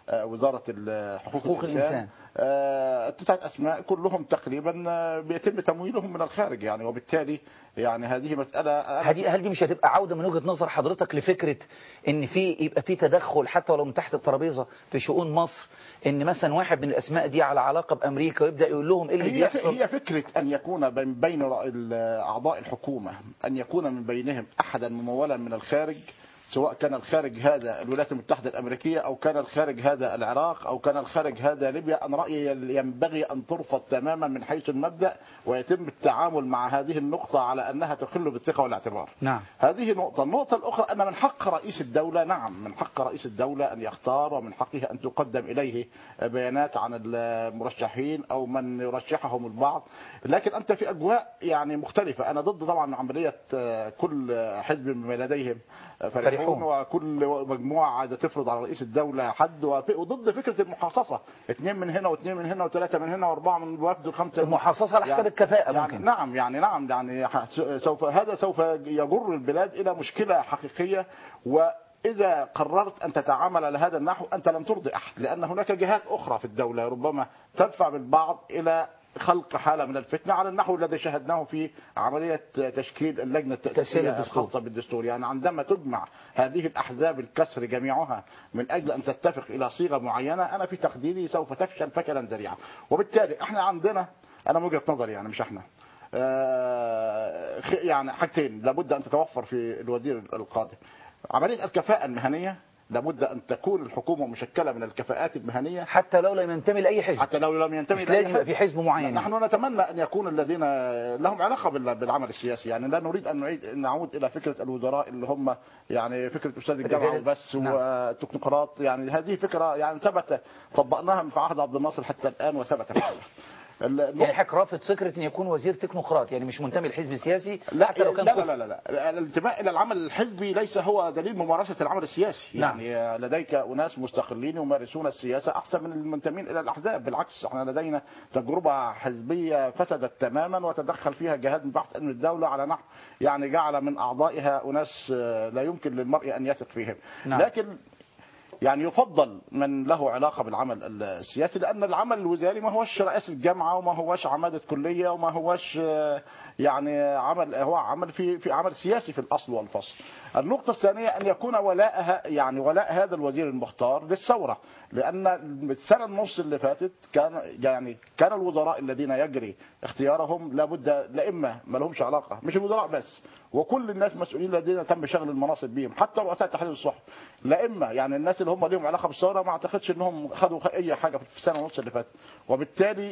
وزاره حقوق الانسان 9 اسماء كلهم تقريبا بيتم تمويلهم من الخارج يعني، وبالتالي يعني هذه مساله.
هل دي مش هتبقى عوده من وجهه نظر حضرتك لفكره ان يبقى في تدخل حتى ولو من تحت الترابيزه في شؤون مصر، ان مثلا واحد من الاسماء دي على علاقه بامريكا ويبدا يقول لهم ايه اللي بيحصل؟
هي فكره ان يكون بين اعضاء الحكومه ان يكون من بينهم احدا ممولا من الخارج، سواء كان الخارج هذا الولايات المتحدة الأمريكية أو كان الخارج هذا العراق أو كان الخارج هذا ليبيا. أنا رأيي ينبغي أن ترفض تماما من حيث المبدأ، ويتم التعامل مع هذه النقطة على أنها تخل بالثقة والاعتبار.
نعم.
هذه نقطة. النقطة الأخرى أن من حق رئيس الدولة، نعم من حق رئيس الدولة أن يختار، ومن حقه أن تقدم إليه بيانات عن المرشحين أو من يرشحهم البعض، لكن أنت في أجواء يعني مختلفة. أنا ضد طبعا عملية كل حزب بما لديهم فرحون، وكل مجموعة عايزة تفرض على رئيس الدولة حد، وضد فكرة المحاصصة، 2 من هنا و2 من هنا و3 من هنا و4 من الوفد و5.
المحاصصة على حساب الكفاءة ممكن.
نعم يعني سوف يجر البلاد إلى مشكلة حقيقية. وإذا قررت أن تتعامل على هذا النحو أنت لن ترضي أحد، لأن هناك جهات أخرى في الدولة ربما تدفع بالبعض إلى خلق حالة من الفتنة على النحو الذي شاهدناه في عملية تشكيل اللجنة التأسيسية الخاصة بالدستور. يعني عندما تجمع هذه الأحزاب الكسر جميعها من أجل أن تتفق إلى صيغة معينة، أنا في تقديري سوف تفشل فشلا ذريعا. وبالتالي احنا عندنا، أنا من وجهة نظري يعني مش احنا، يعني حاجتين لابد أن تتوفر في الوزير القادم: عملية الكفاءة المهنية، لابد أن تكون الحكومة مشكلة من الكفاءات المهنية
حتى لو لم ينتمي لأي حزب،
حتى لو لم ينتمي
لأي حزب، في حزب معين.
نحن نتمنى أن يكون الذين لهم علاقة بالعمل السياسي، يعني لا نريد أن نعود إلى فكرة الوزراء اللي هم يعني فكرة أستاذ الجامعة وبس والتكنوقراط. يعني هذه فكرة يعني ثبت طبقناها في عهد عبد الناصر حتى الآن وثبت فعلا.
يعني حضرتك رافض فكره ان يكون وزير تكنوقراط، يعني مش منتمي لحزب سياسي حتى لو كان
لا الانتماء الى العمل الحزبي ليس هو دليل ممارسه العمل السياسي.
نعم.
يعني لديك اناس مستقلين يمارسون السياسه احسن من المنتمين الى الاحزاب، بالعكس احنا لدينا تجربه حزبيه فسدت تماما وتدخل فيها جهات من بحث امن الدوله على نحو يعني جعل من اعضائها اناس لا يمكن للمرء ان يثق فيهم. نعم. لكن يعني يفضل من له علاقة بالعمل السياسي، لأن العمل الوزاري ما هوش رئاسة جامعة وما هوش عمادة كلية وما هوش يعني عمل، هو عمل في عمل سياسي في الأصل والفصل. النقطة الثانية أن يكون ولاء هذا الوزير المختار للثورة، لأن السنة ونص اللي فاتت كان الوزراء الذين يجري اختيارهم لابد لإما ما لهمش علاقة، مش الوزراء بس، وكل الناس مسؤولين الذين تم شغل المناصب بهم حتى رؤساء تحرير الصحف، لإما يعني الناس اللي هم لهم علاقة بالثورة ما اعتقدش انهم خدوا اي حاجة في السنة ونص اللي فاتت. وبالتالي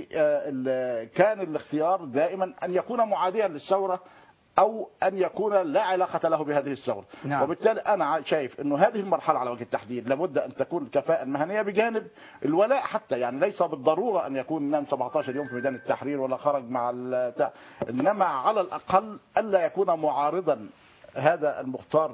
كان الاختيار دائما ان يكون معاديا للثورة او ان يكون لا علاقة له بهذه الثورة. نعم. وبالتالي انا شايف انه هذه المرحلة على وجه التحديد لابد ان تكون الكفاءة المهنية بجانب الولاء، حتى يعني ليس بالضرورة ان يكون نام 17 يوم في ميدان التحرير ولا خرج مع انما على الاقل الا يكون معارضا هذا المختار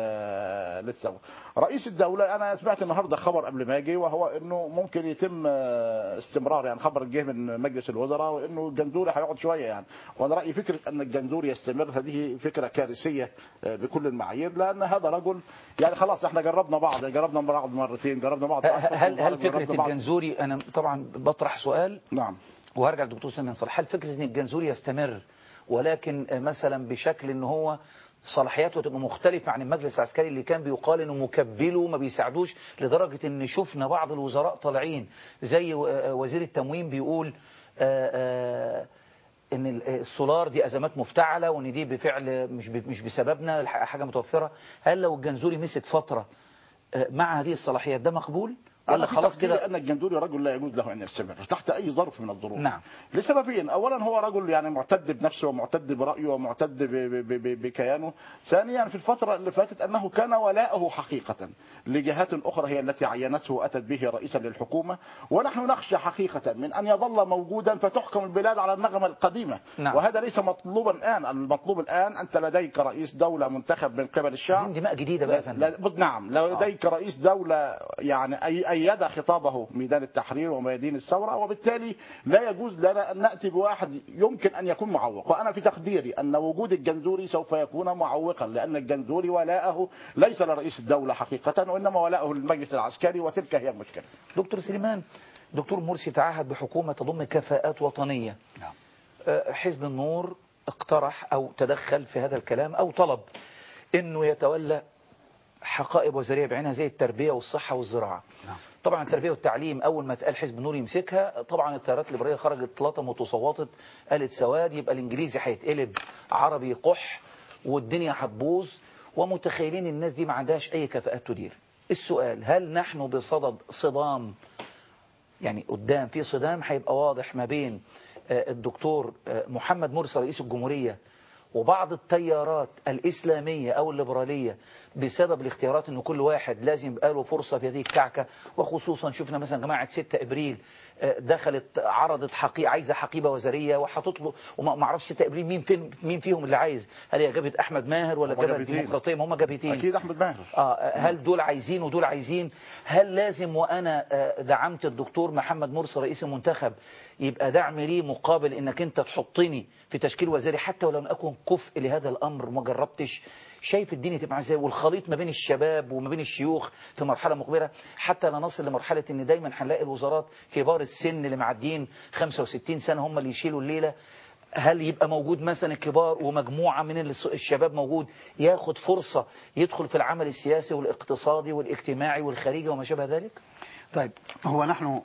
للثورة. رئيس الدولة أنا سمعت النهاردة خبر قبل ما أجي، وهو إنه ممكن يتم استمرار، يعني خبر جه من مجلس الوزراء وإنه الجنزوري هيقعد شوية يعني. وأنا رأيي فكرة أن الجنزوري يستمر هذه فكرة كارثية بكل المعايير، لأن هذا رجل يعني خلاص إحنا جربنا بعض مرتين، جربنا بعض.
هل فكرة الجنزوري، أنا طبعا بطرح سؤال.
نعم.
وهرجع للدكتور سامي صالح، هل فكرة أن الجنزوري يستمر ولكن مثلا بشكل أن هو صلاحياته تبقى مختلفة عن المجلس العسكري اللي كان بيقال انه مكبله وما بيساعدوش، لدرجة ان شفنا بعض الوزراء طالعين زي وزير التموين بيقول ان السولار دي ازمات مفتعلة وان دي بفعل مش بسببنا حاجة متوفرة. هل لو الجنزوري مسك فترة مع هذه الصلاحيات ده مقبول؟
ولا خلاص كده ان الجنزوري رجل لا يجوز له ان يستمر تحت اي ظرف من الظروف؟
نعم.
لسببين: اولا هو رجل يعني معتد بنفسه ومعتد برايه ومعتد بكيانه. ثانيا في الفتره اللي فاتت انه كان ولاءه حقيقه لجهات اخرى هي التي عينته واتت به رئيسا للحكومه، ونحن نخشى حقيقه من ان يظل موجودا فتحكم البلاد على النغمه القديمه. نعم. وهذا ليس مطلوبا الان، المطلوب الان انت لديك رئيس دوله منتخب من قبل الشعب،
دماء جديده بقى.
نعم، لديك رئيس دوله يعني أيد خطابه ميدان التحرير وميادين الثورة، وبالتالي لا يجوز لنا أن نأتي بواحد يمكن أن يكون معوق. وأنا في تقديري أن وجود الجنزوري سوف يكون معوقا، لأن الجنزوري ولاءه ليس لرئيس الدولة حقيقة، وإنما ولاءه للمجلس العسكري، وتلك هي المشكلة.
دكتور سليمان، دكتور مرسي تعهد بحكومة تضم كفاءات وطنية.
نعم.
حزب النور اقترح أو تدخل في هذا الكلام أو طلب أنه يتولى حقائب وزارية بعينها زي التربية والصحة والزراعة.
نعم.
طبعا التربية والتعليم أول ما اتقال حزب النور يمسكها، طبعا التيارات الليبرالية خرجت لطم وتصوتت، قالت سواد، يبقى الإنجليزي هيتقلب عربي قح والدنيا هتبوظ، ومتخيلين الناس دي ما عندهاش أي كفاءات تدير. السؤال، هل نحن بصدد صدام، يعني قدام في صدام هيبقى واضح ما بين الدكتور محمد مرسي رئيس الجمهورية وبعض التيارات الإسلامية أو الليبرالية بسبب الاختيارات أن كل واحد لازم يبقى له فرصة في هذه الكعكة؟ وخصوصا شفنا مثلا جماعة 6 إبريل دخلت عرضت عايزة حقيبة وزارية وهتطلب، وما اعرفش 6 إبريل مين فيهم اللي عايز، هل هي جبهة أحمد ماهر ولا جبهة الديمقراطية؟ ما هم جبهتين
أكيد أحمد ماهر.
هل دول عايزين ودول عايزين؟ هل لازم وأنا دعمت الدكتور محمد مرسي رئيس المنتخب يبقى دعم لي مقابل انك انت تحطني في تشكيل وزاري حتى ولو لم اكن كفء لهذا الامر ما جربتش؟ شايف الدنيا تبقى ازاي، والخليط ما بين الشباب وما بين الشيوخ في مرحله مقبله حتى لا نصل لمرحله ان دايما هنلاقي الوزارات كبار السن اللي معديين 65 سنه هم اللي يشيلوا الليله؟ هل يبقى موجود مثلا الكبار ومجموعه من الشباب موجود ياخد فرصه يدخل في العمل السياسي والاقتصادي والاجتماعي والخارجي وما شابه ذلك؟
طيب، هو نحن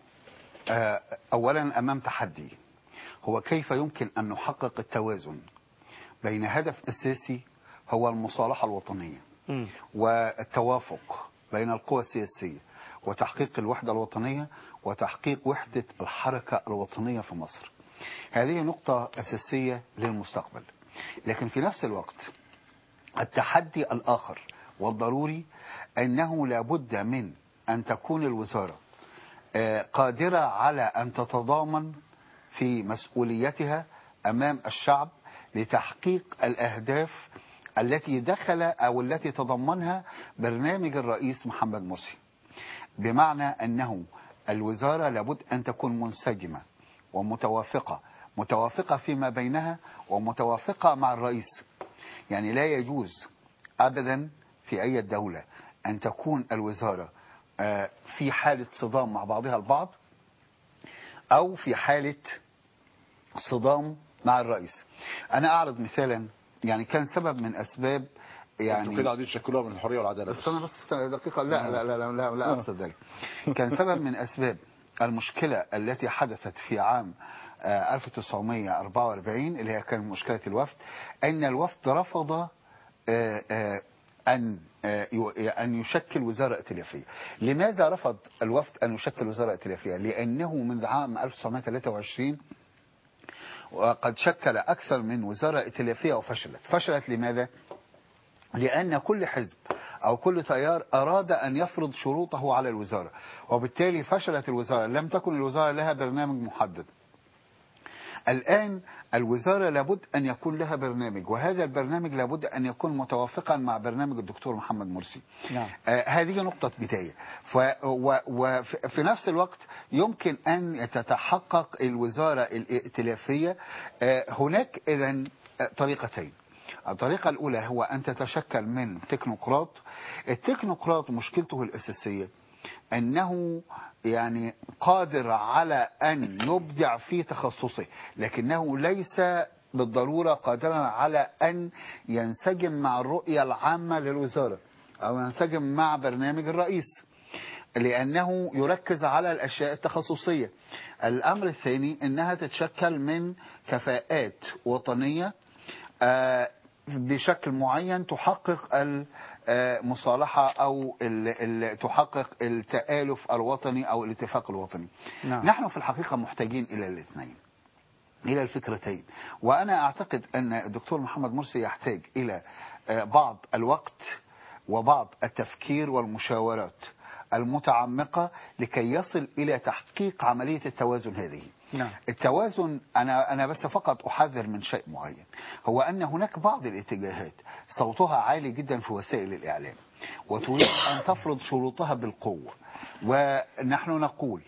أولا أمام تحدي، هو كيف يمكن أن نحقق التوازن بين هدف أساسي هو المصالحة الوطنية والتوافق بين القوى السياسية وتحقيق الوحدة الوطنية وتحقيق وحدة الحركة الوطنية في مصر. هذه نقطة أساسية للمستقبل. لكن في نفس الوقت التحدي الآخر والضروري أنه لابد من أن تكون الوزارة قادرة على أن تتضامن في مسؤوليتها أمام الشعب لتحقيق الأهداف التي دخل أو التي تضمنها برنامج الرئيس محمد مرسي. بمعنى أنه الوزارة لابد أن تكون منسجمة ومتوافقة فيما بينها ومتوافقة مع الرئيس. يعني لا يجوز أبدا في أي دولة أن تكون الوزارة في حالة صدام مع بعضها البعض أو في حالة صدام مع الرئيس. أنا أعرض مثالا، يعني كان سبب من أسباب، يعني
انتوا كده قاعدين تشكلوها من الحرية والعدالة.
بس أنا بس دقيقة، لا أقصد ذلك. كان سبب من أسباب المشكلة التي حدثت في عام 1944 اللي هي كان مشكلة الوفد، أن الوفد رفض أن يشكل وزارة ائتلافية. لماذا رفض الوفد أن يشكل وزارة ائتلافية؟ لأنه منذ عام 1923 وقد شكل أكثر من وزارة ائتلافية فشلت. لماذا؟ لأن كل حزب أو كل تيار أراد أن يفرض شروطه على الوزارة، وبالتالي فشلت الوزارة، لم تكن الوزارة لها برنامج محدد. الآن الوزارة لابد أن يكون لها برنامج، وهذا البرنامج لابد أن يكون متوافقا مع برنامج الدكتور محمد مرسي.
نعم.
هذه نقطة بداية. وفي نفس الوقت يمكن أن تتحقق الوزارة الائتلافية. هناك إذن طريقتين. الطريقة الأولى هو أن تتشكل من تكنوقراط. التكنوقراط مشكلته الأساسية أنه يعني قادر على أن يبدع في تخصصه، لكنه ليس بالضرورة قادرا على أن ينسجم مع الرؤية العامة للوزارة أو ينسجم مع برنامج الرئيس، لأنه يركز على الأشياء التخصصية. الأمر الثاني أنها تتشكل من كفاءات وطنية بشكل معين تحقق المصالحة أو تحقق التآلف الوطني أو الاتفاق الوطني.
نعم.
نحن في الحقيقة محتاجين إلى الاثنين، إلى الفكرتين. وأنا أعتقد أن الدكتور محمد مرسي يحتاج إلى بعض الوقت وبعض التفكير والمشاورات المتعمقة لكي يصل إلى تحقيق عملية التوازن هذه.
نعم.
التوازن، أنا بس فقط أحذر من شيء معين، هو أن هناك بعض الاتجاهات صوتها عالي جدا في وسائل الإعلام وتريد أن تفرض شروطها بالقوة، ونحن نقول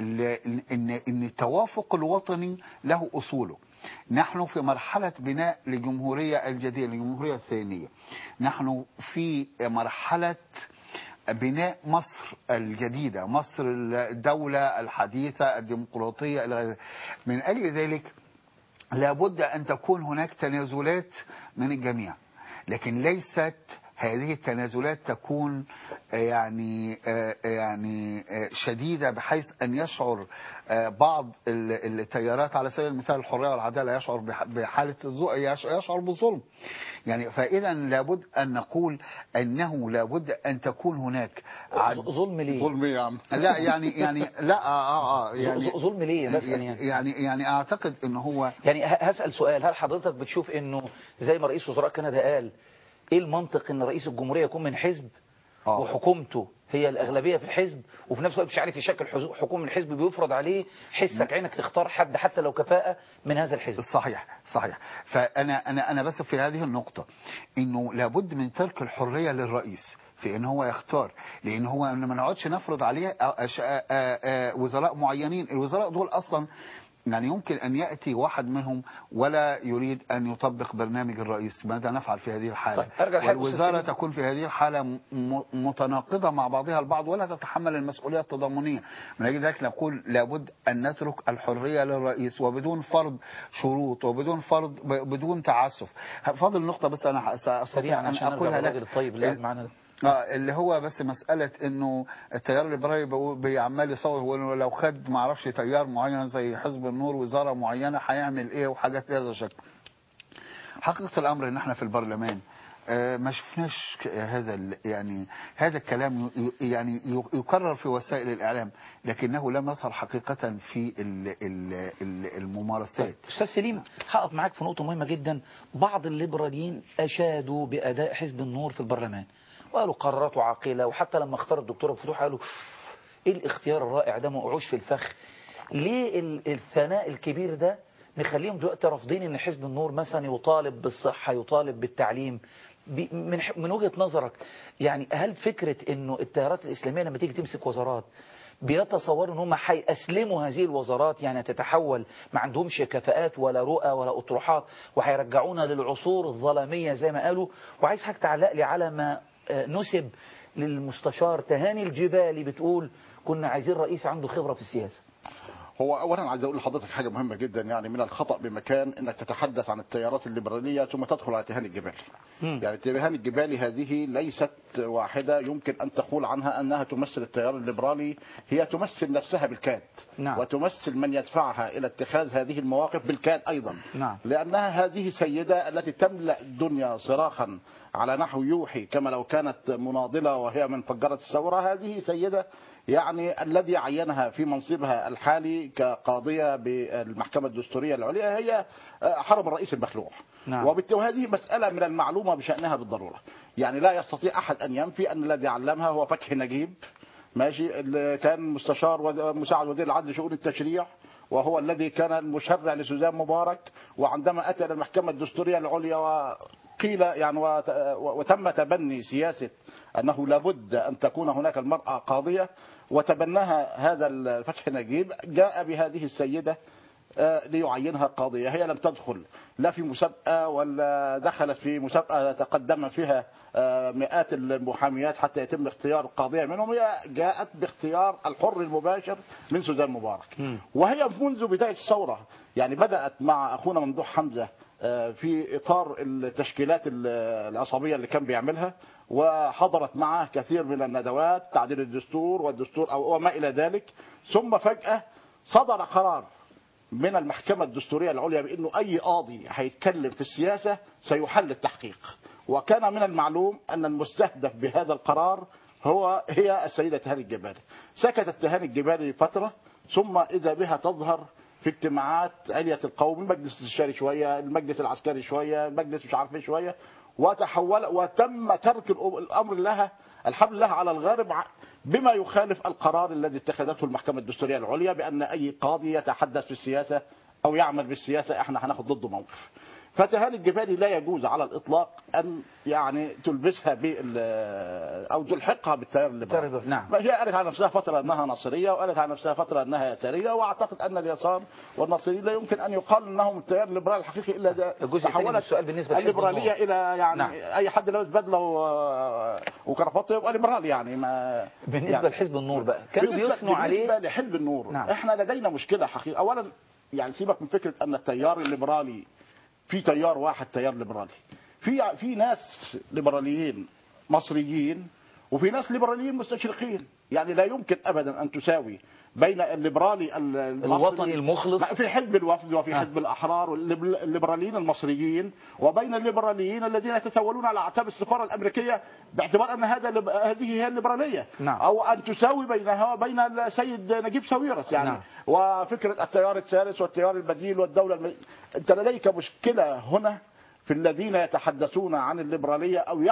إن التوافق الوطني له أصوله. نحن في مرحلة بناء لجمهورية الجديدة، الجمهورية الثانية. نحن في مرحلة بناء مصر الجديدة، مصر الدولة الحديثة الديمقراطية إلى غيره. من أجل ذلك لابد أن تكون هناك تنازلات من الجميع، لكن ليست هذه التنازلات تكون يعني شديدة بحيث أن يشعر بعض التيارات، على سبيل المثال الحرية والعدالة، يشعر بحالة يشعر بالظلم. يعني فإذا لابد أن نقول أنه لابد أن تكون هناك
ظلم ليه؟
ظلم يا عم.
لا يعني لا يعني
ظلم ليه بس
يعني أعتقد أنه هو
يعني هسأل سؤال، هل حضرتك بتشوف أنه زي ما رئيس وزراء كندا قال، ايه المنطق ان رئيس الجمهورية يكون من حزب وحكومته هي الأغلبية في الحزب، وفي نفس الوقت مش عارف يشكل حكومة الحزب، بيفرض عليه حسك عينك تختار حد حتى لو كفاءة من هذا الحزب؟
صحيح. فأنا بس في هذه النقطة إنه لابد من ترك الحرية للرئيس في ان هو يختار، لان هو ما نقعدش نفرض عليه وزراء معينين. الوزراء دول اصلا يعني يمكن أن يأتي واحد منهم ولا يريد أن يطبق برنامج الرئيس، ماذا نفعل في هذه الحالة؟ والوزارة تكون في هذه الحالة متناقضة مع بعضها البعض ولا تتحمل المسؤولية التضامنية. من أجل ذلك نقول لابد أن نترك الحرية للرئيس وبدون فرض شروط وبدون فرض بدون تعسف. فاضل نقطة بس أنا سأستطيع أن أقولها لك.
الطيب اللي معنا
اللي هو بس مسألة انه التيار الليبرالي بيعمل يصور ولو خد ما اعرفش تيار معين زي حزب النور وزارة معينة هيعمل ايه وحاجات بهذا الشكل. حقيقة الامر ان احنا في البرلمان ما شفناش هذا الكلام يعني يكرر في وسائل الاعلام، لكنه لم يظهر حقيقة في الممارسات.
استاذ سليم، هقف معاك في نقطة مهمة جدا. بعض الليبراليين اشادوا باداء حزب النور في البرلمان وقالوا قراراته عاقلة، وحتى لما اختار الدكتور فتوح قالوا ايه الاختيار الرائع ده، ما وقعوش في الفخ. ليه الثناء الكبير ده نخليهم دلوقتي رافضين ان حزب النور مثلا يطالب بالصحة، يطالب بالتعليم؟ من وجهة نظرك يعني هل فكرة انه التيارات الاسلامية لما تيجي تمسك وزارات بيتصوروا ان هم هيأسلموا هذه الوزارات، يعني تتحول ما عندهمش كفاءات ولا رؤى ولا اطروحات وهيرجعونا للعصور الظلامية زي ما قالوا؟ وعايز حضرتك تعلق لي على ما نسب للمستشار تهاني الجبالي، بتقول كنا عايزين رئيس عنده خبرة في السياسة.
هو اولا عايز اقول لحضرتك حاجه مهمه جدا، يعني من الخطا بمكان انك تتحدث عن التيارات الليبراليه ثم تدخل على تهاني الجبالي. يعني تهاني الجبالي هذه ليست واحده يمكن ان تقول عنها انها تمثل التيار الليبرالي، هي تمثل نفسها بالكاد.
نعم.
وتمثل من يدفعها الى اتخاذ هذه المواقف بالكاد ايضا.
نعم.
لانها هذه سيده التي تملا الدنيا صراخا على نحو يوحي كما لو كانت مناضله وهي من فجرت الثوره. هذه سيده يعني الذي عينها في منصبها الحالي كقاضية بالمحكمة الدستورية العليا هي حرم الرئيس المخلوع.
نعم.
وهذه مسألة من المعلومة بشأنها بالضرورة. يعني لا يستطيع أحد أن ينفي أن الذي علمها هو فتحي نجيب، ماشي، اللي كان مستشار ومساعد وزير العدل شؤون التشريع، وهو الذي كان المشرع لسوزان مبارك. وعندما أتى إلى المحكمة الدستورية العليا وقيل يعني وتم تبني سياسة أنه لابد أن تكون هناك المرأة قاضية وتبناها هذا الفتح نجيب، جاء بهذه السيدة ليعينها قاضية. هي لم تدخل لا في مسابقة ولا دخلت في مسابقة تقدم فيها مئات المحاميات حتى يتم اختيار القاضية منهم. هي جاءت باختيار الحر المباشر من سوزان مبارك. وهي منذ بداية الثورة يعني بدأت مع أخونا ممدوح حمزة في إطار التشكيلات العصابية اللي كان بيعملها، وحضرت معه كثير من الندوات تعديل الدستور والدستور أو وما إلى ذلك. ثم فجأة صدر قرار من المحكمة الدستورية العليا بأنه أي قاضي هيتكلم في السياسة سيحل التحقيق. وكان من المعلوم أن المستهدف بهذا القرار هي السيدة تهاني الجبالي. سكتت تهاني الجبالي فترة، ثم إذا بها تظهر في اجتماعات علية القوم، المجلس الاستشاري شوية، المجلس العسكري شوية، المجلس مش عارف ايه شوية، وتحول وتم ترك الأمر لها الحمد لله على الغارب بما يخالف القرار الذي اتخذته المحكمة الدستورية العليا بأن أي قاضي يتحدث في السياسة أو يعمل بالسياسة احنا هناخد ضده موقف. فتهاني الجبالي لا يجوز على الإطلاق أن يعني تلبسها أو تلحقها بالتيار الليبرالي.
نعم.
هي قالت على نفسها فترة أنها ناصرية، وقالت على نفسها فترة أنها يسارية، وأعتقد أن اليسار والناصريين لا يمكن أن يقال أنهم التيار الليبرالي الحقيقي إلا تحولت الليبرالية إلى يعني نعم. أي حد لابس بدلة وكرافطة يبقى ليبرالي يعني. ما
بالنسبة
يعني
لحزب النور بقى كانوا بيثنوا عليه.
بالنسبة لحزب النور
نعم.
احنا لدينا مشكلة حقيقة. أولا يعني سيبك من فكرة أن التيار الليبرالي في تيار واحد تيار ليبرالي، في ناس ليبراليين مصريين وفي ناس ليبراليين مستشرقين. يعني لا يمكن ابدا ان تساوي بين الليبرالي
الوطني المخلص
في حزب الوفد وفي حزب الاحرار والليبراليين المصريين وبين الليبراليين الذين يتسولون على اعتاب السفاره الامريكيه باعتبار ان هذه هي الليبراليه.
نعم.
او ان تساوي بينها وبين السيد نجيب ساويرس يعني. نعم. وفكره التيار الثالث والتيار البديل والدوله انت لديك مشكله هنا في الذين يتحدثون عن الليبراليه او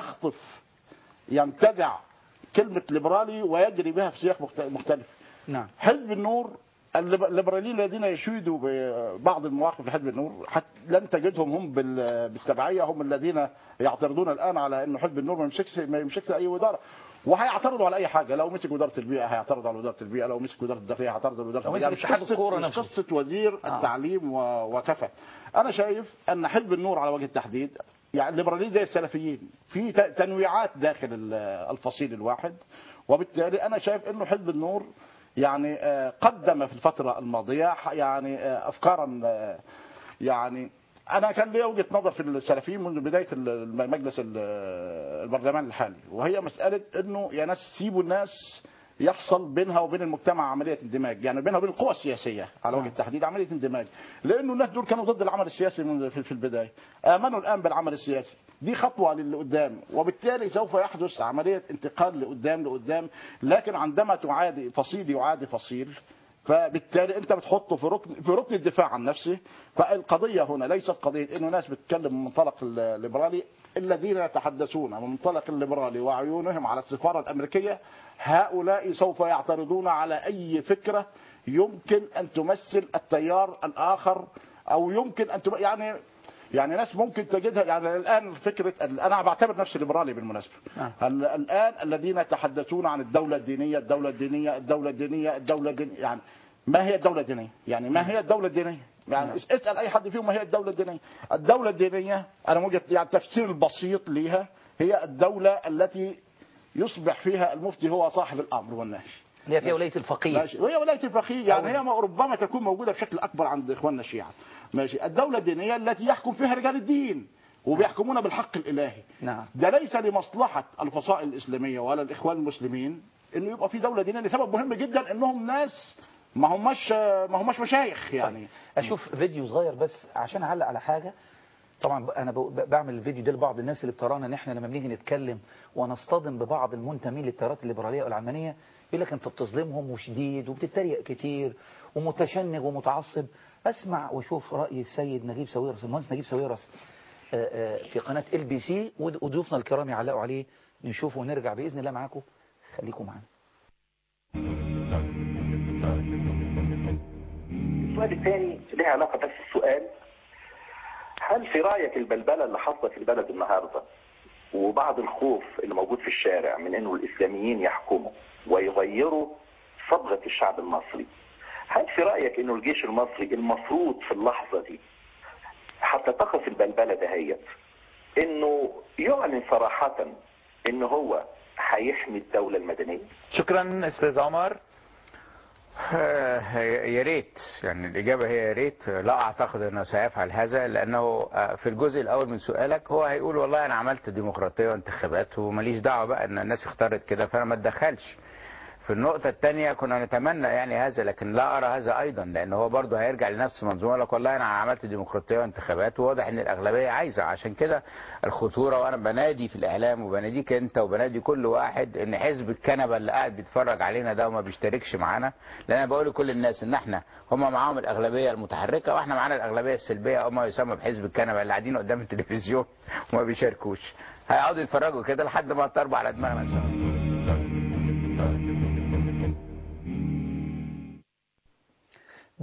ينتزع كلمة ليبرالي ويجري بها في سياق مختلف.
نعم.
حزب النور الليبراليين الذين يشيدوا ببعض المواقف في حزب النور لن تجدهم هم بالتبعية هم الذين يعترضون الآن على أنه حزب النور ما يمسكش أي وزارة، وهيعترضوا على أي حاجة. لو مسك وزارة البيئة هيعترضوا على وزارة البيئة، لو مسك وزارة الداخلية هيعترضوا على وزارة الداخلية. مش قصة وزير التعليم وكفى. أنا شايف أن حزب النور على وجه التحديد يعني الليبراليين زي السلفيين في تنويعات داخل الفصيل الواحد، وبالتالي أنا شايف أنه حزب النور يعني قدم في الفترة الماضية يعني أفكارا يعني أنا كان لي وجهة نظر في السلفيين منذ بداية مجلس البرلمان الحالي، وهي مسألة أنه يا ناس سيبوا الناس يحصل بينها وبين المجتمع عملية اندماج، يعني بينها وبين القوى السياسية على وجه التحديد عملية اندماج، لأنه الناس دول كانوا ضد العمل السياسي في البداية، آمنوا الآن بالعمل السياسي، دي خطوة لقدام، وبالتالي سوف يحدث عملية انتقال لقدام، لكن عندما تعادي فصيل يعادي فصيل فبالتالي انت بتحطه في ركن الدفاع عن نفسه. فالقضيه هنا ليست قضيه انه ناس بتتكلم من منطلق الليبرالي، الذين يتحدثون من منطلق الليبرالي وعيونهم على السفاره الامريكيه هؤلاء سوف يعترضون على اي فكره يمكن ان تمثل التيار الاخر او يمكن ان يعني ناس ممكن تجدها. يعني الان فكره انا بعتبر نفسي ليبرالي بالمناسبه. الان الذين يتحدثون عن الدوله الدينيه يعني ما هي الدوله الدينيه؟ يعني ما هي الدوله الدينيه؟ يعني اسال اي حد فيهم ما هي الدوله الدينيه؟ الدوله الدينيه انا موجد يعني التفسير البسيط ليها هي الدوله التي يصبح فيها المفتي هو صاحب الامر والنهي.
اللي هي فيها ولايه الفقيه.
ماشي، وهي ولايه الفقيه يعني هي ربما تكون موجوده بشكل اكبر عند اخواننا الشيعه. ماشي، الدوله الدينيه التي يحكم فيها رجال الدين وبيحكمون بالحق الالهي.
نعم.
ده ليس لمصلحه الفصائل الاسلاميه ولا الاخوان المسلمين انه يبقى في دوله دينيه لسبب مهم جدا انهم ناس ما هماش مشايخ يعني.
اشوف فيديو صغير بس عشان اعلق على حاجه. طبعا انا بعمل الفيديو ده لبعض الناس اللي بترانا ان احنا لما بنيجي نتكلم ونصطدم ببعض المنتمين للتيارات الليبراليه والعلمانيه يقول لك انت بتظلمهم وشديد وبتتريق كتير ومتشنج ومتعصب. اسمع وشوف راي السيد نجيب ساويرس، المهندس نجيب ساويرس في قناه LBC وضيوفنا الكرام يعلقوا عليه، نشوفه ونرجع باذن الله معاكم. خليكم معانا.
السؤال الثاني له علاقه بس السؤال، هل في رايك البلبله اللي حاصله في البلد النهارده وبعض الخوف اللي موجود في الشارع من انه الاسلاميين يحكموا ويغيروا صبغه الشعب المصري، هل في رايك انه الجيش المصري المفروض في اللحظه دي حتى تقف البلبله دهيت انه يعلن صراحه انه هو هيحمي الدوله المدنيه؟
شكرا استاذ عمر. يا ريت، يعني الإجابة هي يا ريت. لا أعتقد أنه سيفعل هذا، لأنه في الجزء الأول من سؤالك هو هيقول والله أنا عملت ديمقراطية وانتخابات وماليش دعوة بقى أن الناس اختارت كده فأنا ما اتدخلش. في النقطة الثانية كنا نتمنى يعني هذا، لكن لا أرى هذا أيضا، لأن هو برضه هيرجع لنفس منظومة لك والله أنا عملت ديمقراطية وانتخابات وواضح أن الأغلبية عايزة. عشان كده الخطورة، وأنا بنادي في الإعلام وبناديك أنت وبنادي كل واحد أن حزب الكنبة اللي قاعد بيتفرج علينا ده وما بيشتركش معانا، لأن أنا بقول لكل الناس أن احنا هم معاهم الأغلبية المتحركة وإحنا معانا الأغلبية السلبية أو ما يسمى بحزب الكنبة اللي قاعدين قدام التلفزيون وما بيشاركوش، هيقعدوا يتفرجوا كده لحد ما تربع على دماغنا إن شاء الله.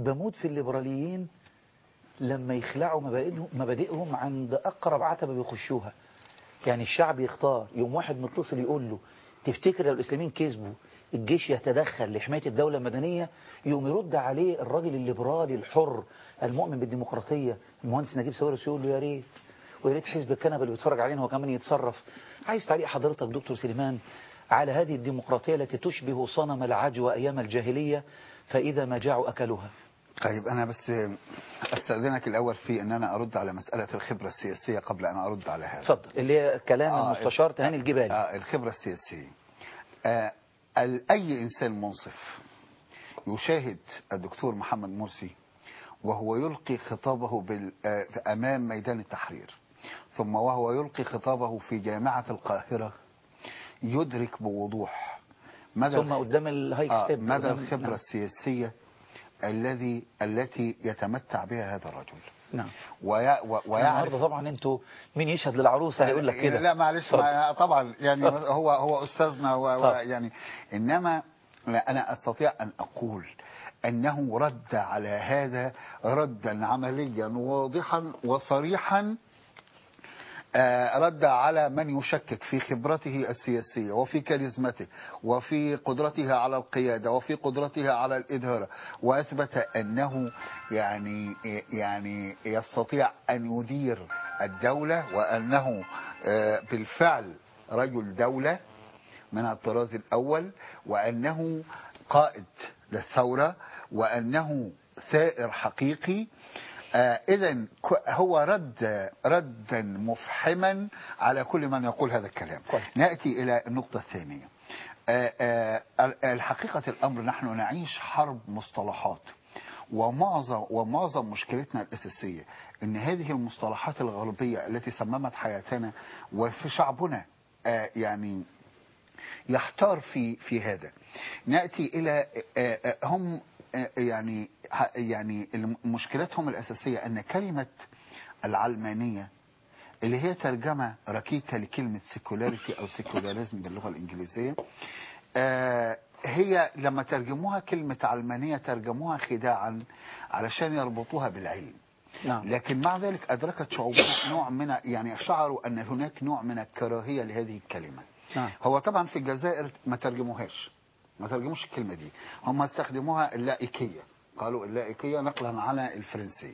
بموت في الليبراليين لما يخلعوا مبادئهم عند أقرب عتبة بيخشوها. يعني الشعب يختار، يوم واحد متصل يقول له تفتكر لو الإسلاميين كسبوا الجيش يتدخل لحماية الدولة المدنية، يوم يرد عليه الراجل الليبرالي الحر المؤمن بالديمقراطية المهندس نجيب ساويرس يقول له يا ريت، ويا ريت حزب الكنبة اللي بيتفرج علينا هو كمان يتصرف. عايز تعليق حضرتك دكتور سليمان على هذه الديمقراطية التي تشبه صنم العجوة أيام الجاهلية، فإذا ما جاعوا أكلوها؟
طيب أنا بس أستأذنك الأول في أن أنا أرد على مسألة الخبرة السياسية قبل أن أرد على هذا.
اتفضل. اللي هي كلام المستشار تهاني الجبالي.
الخبرة السياسية. أي إنسان منصف يشاهد الدكتور محمد مرسي وهو يلقي خطابه أمام ميدان التحرير، ثم وهو يلقي خطابه في جامعة القاهرة، يدرك بوضوح مدى
ثم قدام الهايك ستيب
مدى الخبرة السياسية التي يتمتع بها هذا الرجل.
نعم.
ويعرف
طبعا انتوا مين يشهد للعروسه هيقول لك كده.
لا معلش طبعا يعني هو استاذنا ويعني انما انا استطيع ان اقول انه رد على هذا ردا عمليا واضحا وصريحا، رد على من يشكك في خبرته السياسية وفي كاريزمته وفي قدرته على القيادة وفي قدرته على الإدارة، وأثبت أنه يعني يستطيع أن يدير الدولة، وأنه بالفعل رجل دولة من الطراز الأول، وأنه قائد للثورة، وأنه ثائر حقيقي. إذا هو ردا مفحما على كل من يقول هذا الكلام. نأتي إلى النقطة الثانية. الحقيقة الأمر نحن نعيش حرب مصطلحات، ومعظم مشكلتنا الأساسية أن هذه المصطلحات الغربية التي سممت حياتنا وفي شعبنا يعني يحتار في هذا. نأتي إلى هم يعني مشكلتهم الأساسية أن كلمة العلمانية اللي هي ترجمة ركيكة لكلمة سيكولاريتي أو سيكولاريزم باللغة الإنجليزية، هي لما ترجموها كلمة علمانية ترجموها خداعا علشان يربطوها بالعلم.
نعم.
لكن مع ذلك أدركت شعوبنا نوع من يعني شعروا أن هناك نوع من الكراهية لهذه الكلمة.
نعم.
هو طبعا في الجزائر ما ترجموش الكلمة دي، هم استخدموها اللائكية، قالوا اللائكية نقلا على الفرنسي.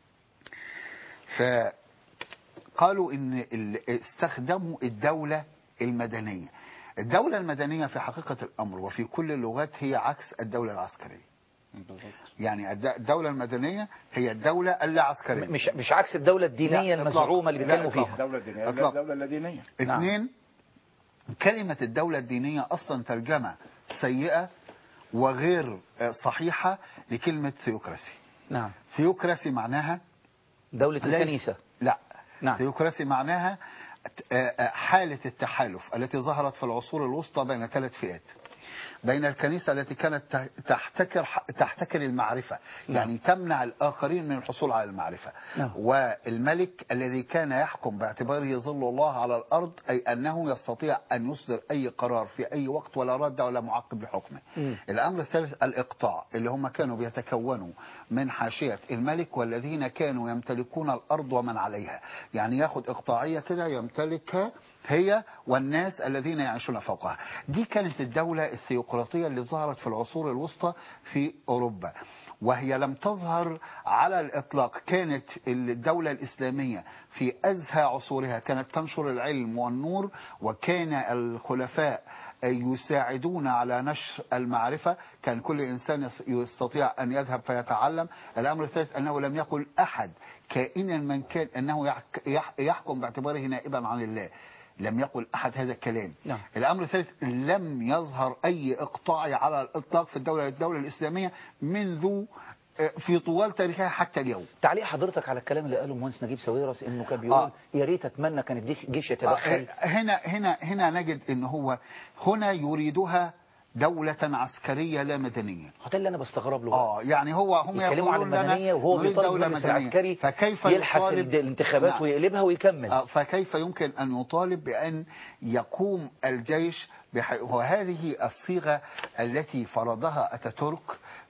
فقالوا ان استخدموا الدولة المدنية. الدولة المدنية في حقيقة الأمر وفي كل اللغات هي عكس الدولة العسكرية. يعني الدولة المدنية هي الدولة اللا عسكرية،
مش عكس الدولة الدينية المزعومة اللي بيتكلموا فيها.
الدولة الدينية الدولة اللادينية.
اثنين، كلمة الدولة الدينية أصلا ترجمة سيئة وغير صحيحة لكلمة ثيوكراسي.
نعم.
ثيوكراسي معناها
دولة الكنيسة.
لا.
نعم.
ثيوكراسي معناها حالة التحالف التي ظهرت في العصور الوسطى بين ثلاث فئات: بين الكنيسة التي كانت تحتكر المعرفة، يعني تمنع الآخرين من الحصول على المعرفة، والملك الذي كان يحكم باعتباره ظل الله على الأرض، أي أنه يستطيع أن يصدر أي قرار في أي وقت ولا رد ولا معقب لحكمه. الأمر الثالث الإقطاع، اللي هم كانوا بيتكونوا من حاشية الملك والذين كانوا يمتلكون الأرض ومن عليها، يعني ياخد إقطاعية كده يمتلكها هي والناس الذين يعيشون فوقها. دي كانت الدولة الثيوقراطية اللي ظهرت في العصور الوسطى في أوروبا، وهي لم تظهر على الإطلاق. كانت الدولة الإسلامية في أزهى عصورها كانت تنشر العلم والنور، وكان الخلفاء يساعدون على نشر المعرفة، كان كل إنسان يستطيع أن يذهب فيتعلم. الأمر الثالث أنه لم يقل أحد كائنا من كان أنه يحكم باعتباره نائبا عن الله، لم يقل أحد هذا الكلام.
نعم.
الأمر الثالث لم يظهر أي إقطاع على الإطلاق في الدولة الإسلامية منذ في طوال تاريخها حتى اليوم.
تعليق حضرتك على الكلام اللي قاله المهندس نجيب ساويرس انه كان بيقول يا ريت اتمنى كان الجيش يتدخل.
هنا نجد ان هو هنا يريدها دولة عسكرية لا مدنية.
ده اللي انا بستغرب له.
يعني هم
يتكلموا عن المدنيه وهو بيطالب المجلس العسكري
فكيف
يلحس الانتخابات ويقلبها ويكمل.
فكيف يمكن ان يطالب بان يقوم الجيش وهذه الصيغه التي فرضها اتاتورك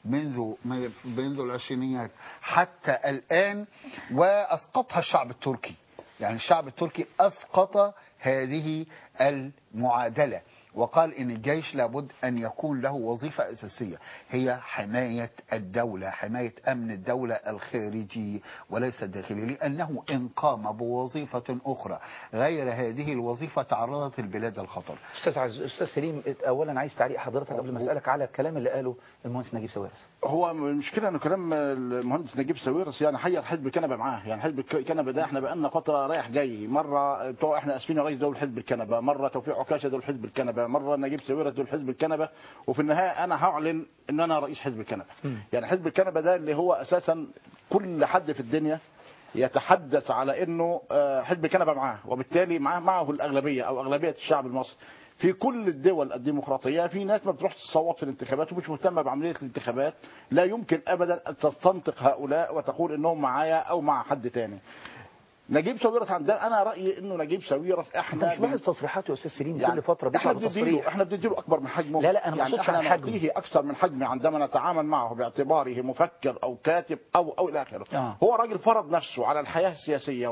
منذ العشرينيات حتى الان، واسقطها الشعب التركي. يعني الشعب التركي اسقط هذه المعادله وقال إن الجيش لابد أن يكون له وظيفة أساسية هي حماية الدولة، حماية أمن الدولة الخارجي وليس الداخلي، لأنه إن قام بوظيفة أخرى غير هذه الوظيفة تعرضت البلاد للخطر.
أستاذ سليم، أولا عايز تعليق حضرتك قبل ما أسألك على الكلام اللي قاله المهندس نجيب ساويرس.
هو المشكلة إنه كلام المهندس نجيب ساويرس يعني حير حزب الكنبة معاه. يعني حزب الكنبة ده احنا بقالنا فترة رايح جاي، مرة بتوع احنا اسفين رئيس دول حزب الكنبة، مرة توفيق عكاشة دول حزب الكنبة، مرة نجيب ساويرس دول حزب الكنبة، وفي النهاية أنا هعلن إن أنا رئيس حزب الكنبة. يعني حزب الكنبة ده اللي هو أساسا كل حد في الدنيا يتحدث على إنه حزب الكنبة معاه، وبالتالي معه الأغلبية أو أغلبية الشعب المصري. في كل الدول الديمقراطية في ناس ما بتروح تصوت في الانتخابات ومش مهتمة بعملية الانتخابات، لا يمكن أبدا أن تستنطق هؤلاء وتقول إنهم معايا أو مع حد تاني. نجيب ساويرس عندنا انا رايي انه نجيب ساويرس احنا
مش لاحظ تصريحاته يا استاذ سليم
يعني
كل فتره بيطلع بتصريح.
احنا بنديله اكبر من حجمه.
لا انا ما
يعني
اقصدش عن حجمه،
نعطيه اكثر من حجمه عندما نتعامل معه باعتباره مفكر او كاتب او الى اخره. هو راجل فرض نفسه على الحياه السياسيه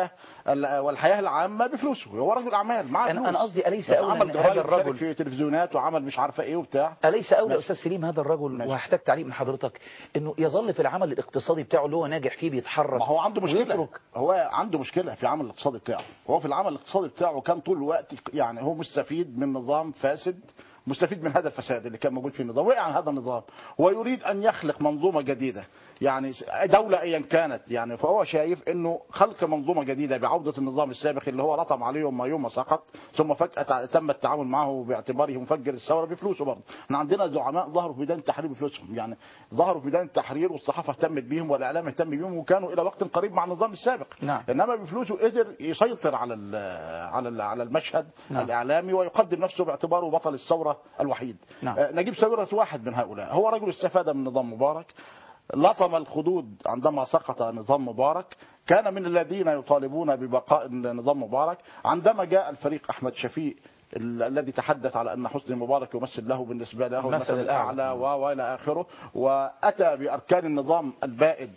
والحياه العامه بفلوسه. هو راجل اعمال معاه فلوس.
انا قصدي اليس اولى
عمل
هذا الرجل
في تلفزيونات وعمل مش عارفه ايه وبتاع.
اليس اولى استاذ سليم هذا الرجل وهحتاج تعليق من حضرتك انه يظل في العمل الاقتصادي بتاعه اللي هو ناجح فيه بيتحرك؟
ما هو عنده مشكله، هو عنده مشكله في عمل الاقتصادي بتاعه. هو في العمل الاقتصادي بتاعه كان طول الوقت يعني هو مستفيد من نظام فاسد، مستفيد من هذا الفساد اللي كان موجود في النظام، وقع عن هذا النظام ويريد ان يخلق منظومه جديده، يعني دوله ايا كانت. يعني فهو شايف انه خلق منظومه جديده بعوده النظام السابق اللي هو لطم عليهم يوم ما سقط، ثم فجاه تم التعامل معه باعتباره مفجر الثوره بفلوسه. برضه احنا عندنا زعماء ظهروا في ميدان التحرير بفلوسهم، يعني ظهروا في ميدان التحرير والصحافه اهتمت بيهم والاعلام اهتم بيهم وكانوا الى وقت قريب مع النظام السابق. انما بفلوسه قدر يسيطر على المشهد الاعلامي ويقدم نفسه باعتباره بطل الثوره الوحيد. نجيب ساويرس واحد من هؤلاء. هو رجل استفاد من نظام مبارك، لطم الخدود عندما سقط نظام مبارك، كان من الذين يطالبون ببقاء نظام مبارك. عندما جاء الفريق أحمد شفيق الذي تحدث على أن حسني مبارك يمثل له بالنسبة له المثل الأعلى وإلى آخره، وأتى بأركان النظام البائد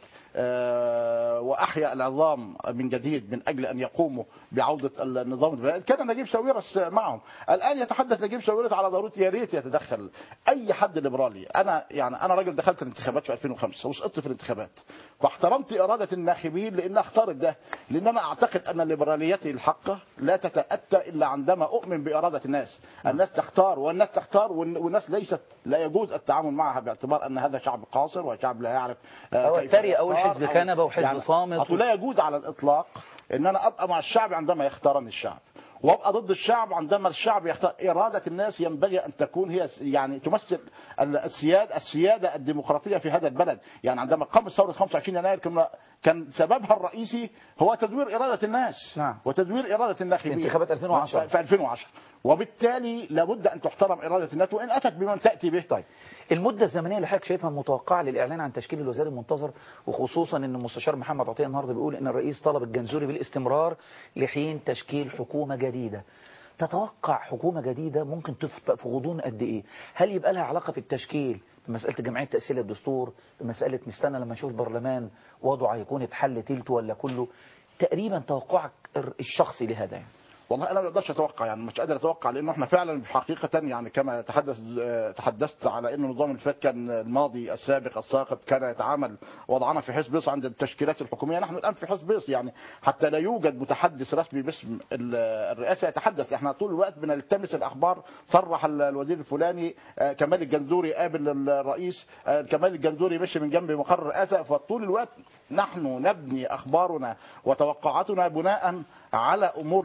وأحيا العظام من جديد من أجل أن يقوموا بعودة النظام البائد، كان نجيب ساويرس معهم. الآن يتحدث نجيب ساويرس على ضرورة يا ريت يتدخل أي حد ليبرالي. أنا راجل دخلت الانتخابات في 2005 وسقطت في الانتخابات، فاحترمت إرادة الناخبين لأن أختارت ده، لأن أنا أعتقد أن ليبراليتي الحقة لا تتأتى إلا عندما أؤمن بإرادة الناس. الناس تختار والناس ليست لا يجوز التعامل معها باعتبار أن هذا شعب قاصر وشعب لا يعرف
أو حزب كنبه وحزب صامت.
لا يجوز على الإطلاق ان انا ابقى مع الشعب عندما يختارني الشعب، وابقى ضد الشعب عندما الشعب يختار. اراده الناس ينبغي ان تكون هي يعني تمثل السياده الديمقراطيه في هذا البلد. يعني عندما قامت ثوره 25 يناير كان سببها الرئيسي هو تدوير اراده الناس وتدوير اراده الناخبين
في انتخابات 2010
في 2010، وبالتالي لابد ان تحترم اراده الناس وان اتت بمن تاتي به.
طيب المده الزمنيه اللي حضرتك شايفها متوقعه للاعلان عن تشكيل الوزير المنتظر، وخصوصا ان المستشار محمد عطيه النهارده بيقول ان الرئيس طلب الجنزوري بالاستمرار لحين تشكيل حكومه جديده. تتوقع حكومه جديده ممكن تبقى في غضون قد ايه؟ هل يبقى لها علاقه في التشكيل بمساله جمعيه تاسيس الدستور، بمساله نستنى لما نشوف البرلمان وضعه هيكون اتحل تلته ولا كله؟ تقريبا توقعك الشخصي لهذا يعني؟
والله انا ما اقدرش اتوقع، يعني مش قادر اتوقع، لانه احنا فعلا حقيقه يعني كما تحدثت على انه النظام اللي فات كان الماضي السابق الساقط كان يتعامل وضعنا في حزب بيص عند التشكيلات الحكوميه. نحن الان في حزب بيص، يعني حتى لا يوجد متحدث رسمي باسم الرئاسه يتحدث. احنا طول الوقت بنلتمس الاخبار، صرح الوزير الفلاني، كمال الجنزوري قابل الرئيس، كمال الجنزوري مشي من جنب مقر الرئاسه. فطول الوقت نحن نبني اخبارنا وتوقعاتنا بناء على امور ليست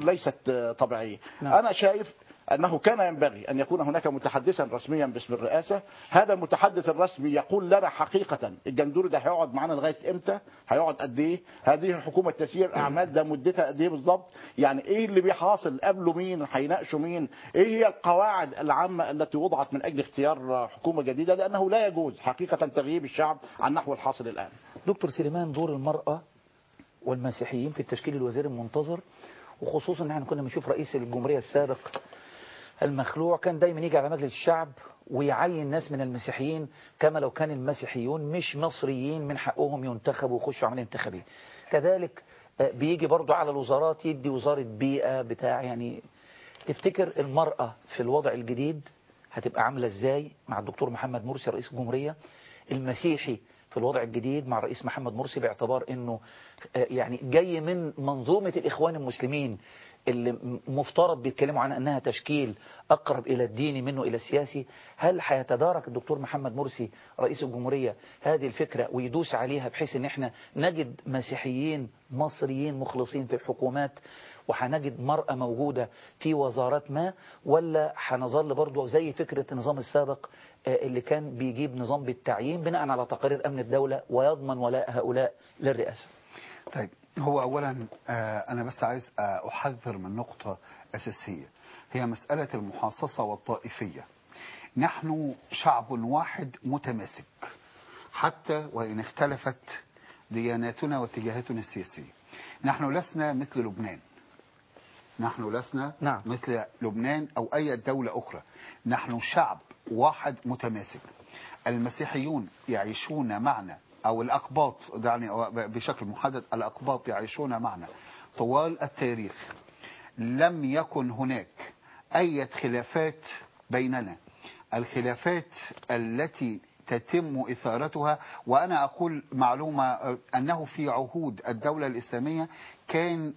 طبيعية.
نعم.
أنا شايف أنه كان ينبغي أن يكون هناك متحدثا رسميا باسم الرئاسة. هذا المتحدث الرسمي يقول لنا حقيقة الجندوري ده هيقعد معانا لغاية إمتى، هيقعد قد إيه، هذه الحكومة تسيير أعمال ده مدتها قد إيه بالظبط، يعني إيه اللي بيحاصل، قبله مين، هيناقشوا مين، إيه هي القواعد العامة التي وضعت من أجل اختيار حكومة جديدة، لأنه لا يجوز حقيقة تغييب الشعب عن نحو الحاصل الآن.
دكتور سليمان، دور المرأة والمسيحيين في التشكيل الوزيري المنتظر، وخصوصا ان احنا كنا بنشوف رئيس الجمهورية السابق المخلوع كان دايما يجي على مجلس الشعب ويعين ناس من المسيحيين، كما لو كان المسيحيون مش مصريين من حقهم ينتخبوا ويخشوا عملية انتخابية. كذلك بيجي برضو على الوزارات، يدي وزارة بيئة بتاع. يعني تفتكر المرأة في الوضع الجديد هتبقى عاملة ازاي مع الدكتور محمد مرسي رئيس الجمهورية؟ المسيحي في الوضع الجديد مع الرئيس محمد مرسي، باعتبار انه يعني جاي من منظومة الإخوان المسلمين اللي مفترض بيتكلموا عن أنها تشكيل أقرب إلى الديني منه إلى السياسي. هل هيتدارك الدكتور محمد مرسي رئيس الجمهورية هذه الفكرة ويدوس عليها بحيث أن احنا نجد مسيحيين مصريين مخلصين في الحكومات، وهنجد مرأة موجودة في وزارات ما، ولا هنظل برضو زي فكرة النظام السابق اللي كان بيجيب نظام بالتعيين بناء على تقارير أمن الدولة ويضمن ولاء هؤلاء للرئاسة؟
طيب، هو أولا أنا بس عايز أحذر من نقطة أساسية، هي مسألة المحاصصة والطائفية. نحن شعب واحد متماسك حتى وإن اختلفت دياناتنا واتجاهاتنا السياسية. نحن لسنا مثل لبنان، نحن لسنا مثل لبنان أو أي دولة أخرى. نحن شعب واحد متماسك. المسيحيون يعيشون معنا، أو الأقباط يعني بشكل محدد، الأقباط يعيشون معنا طوال التاريخ. لم يكن هناك أي خلافات بيننا. الخلافات التي تتم إثارتها، وأنا أقول معلومة، أنه في عهود الدولة الإسلامية كان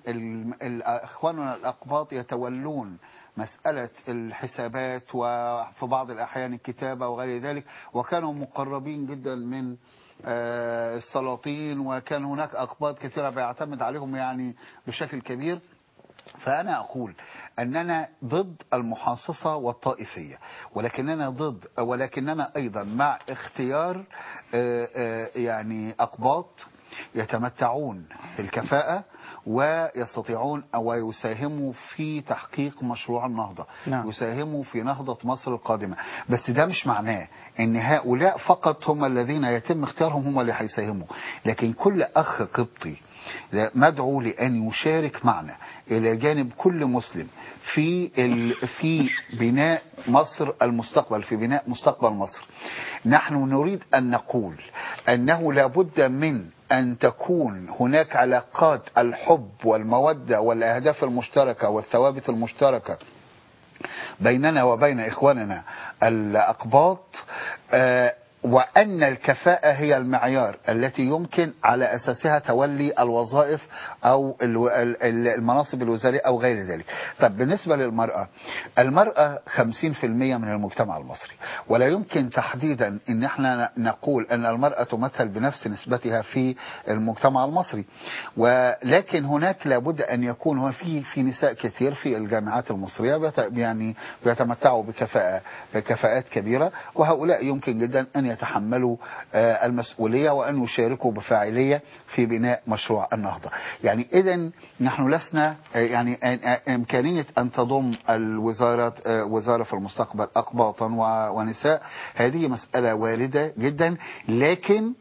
إخواننا الأقباط يتولون مسألة الحسابات وفي بعض الأحيان الكتابة وغير ذلك، وكانوا مقربين جدا من السلاطين، وكان هناك أقباط كثيرة بيعتمد عليهم يعني بشكل كبير. فأنا أقول أننا ضد المحاصصة والطائفية، ولكننا أيضا مع اختيار يعني أقباط يتمتعون بالكفاءة ويستطيعون أو يساهموا في تحقيق مشروع النهضة. نعم. يساهموا في نهضة مصر القادمة. بس ده مش معناه ان هؤلاء فقط هم الذين يتم اختيارهم هم اللي هيساهموا، لكن كل أخ قبطي مدعو لأن يشارك معنا إلى جانب كل مسلم في بناء مصر المستقبل، في بناء مستقبل مصر. نحن نريد أن نقول أنه لابد من أن تكون هناك علاقات الحب والمودة والأهداف المشتركة والثوابت المشتركة بيننا وبين إخواننا الأقباط، وأن الكفاءة هي المعيار التي يمكن على أساسها تولي الوظائف أو المناصب الوزارية أو غير ذلك. طب بالنسبة للمرأة، المرأة 50% من المجتمع المصري، ولا يمكن تحديدا أن احنا نقول أن المرأة تمثل بنفس نسبتها في المجتمع المصري، ولكن هناك لابد أن يكون في نساء كثير في الجامعات المصرية يعني بيتمتعوا بكفاءات كبيرة، وهؤلاء يمكن جدا أن يتحملوا المسؤولية وأن يشاركوا بفاعلية في بناء مشروع النهضة. يعني إذن نحن لسنا يعني إمكانية أن تضم الوزارات وزارة في المستقبل أقباطا ونساء، هذه مسألة واردة جدا، لكن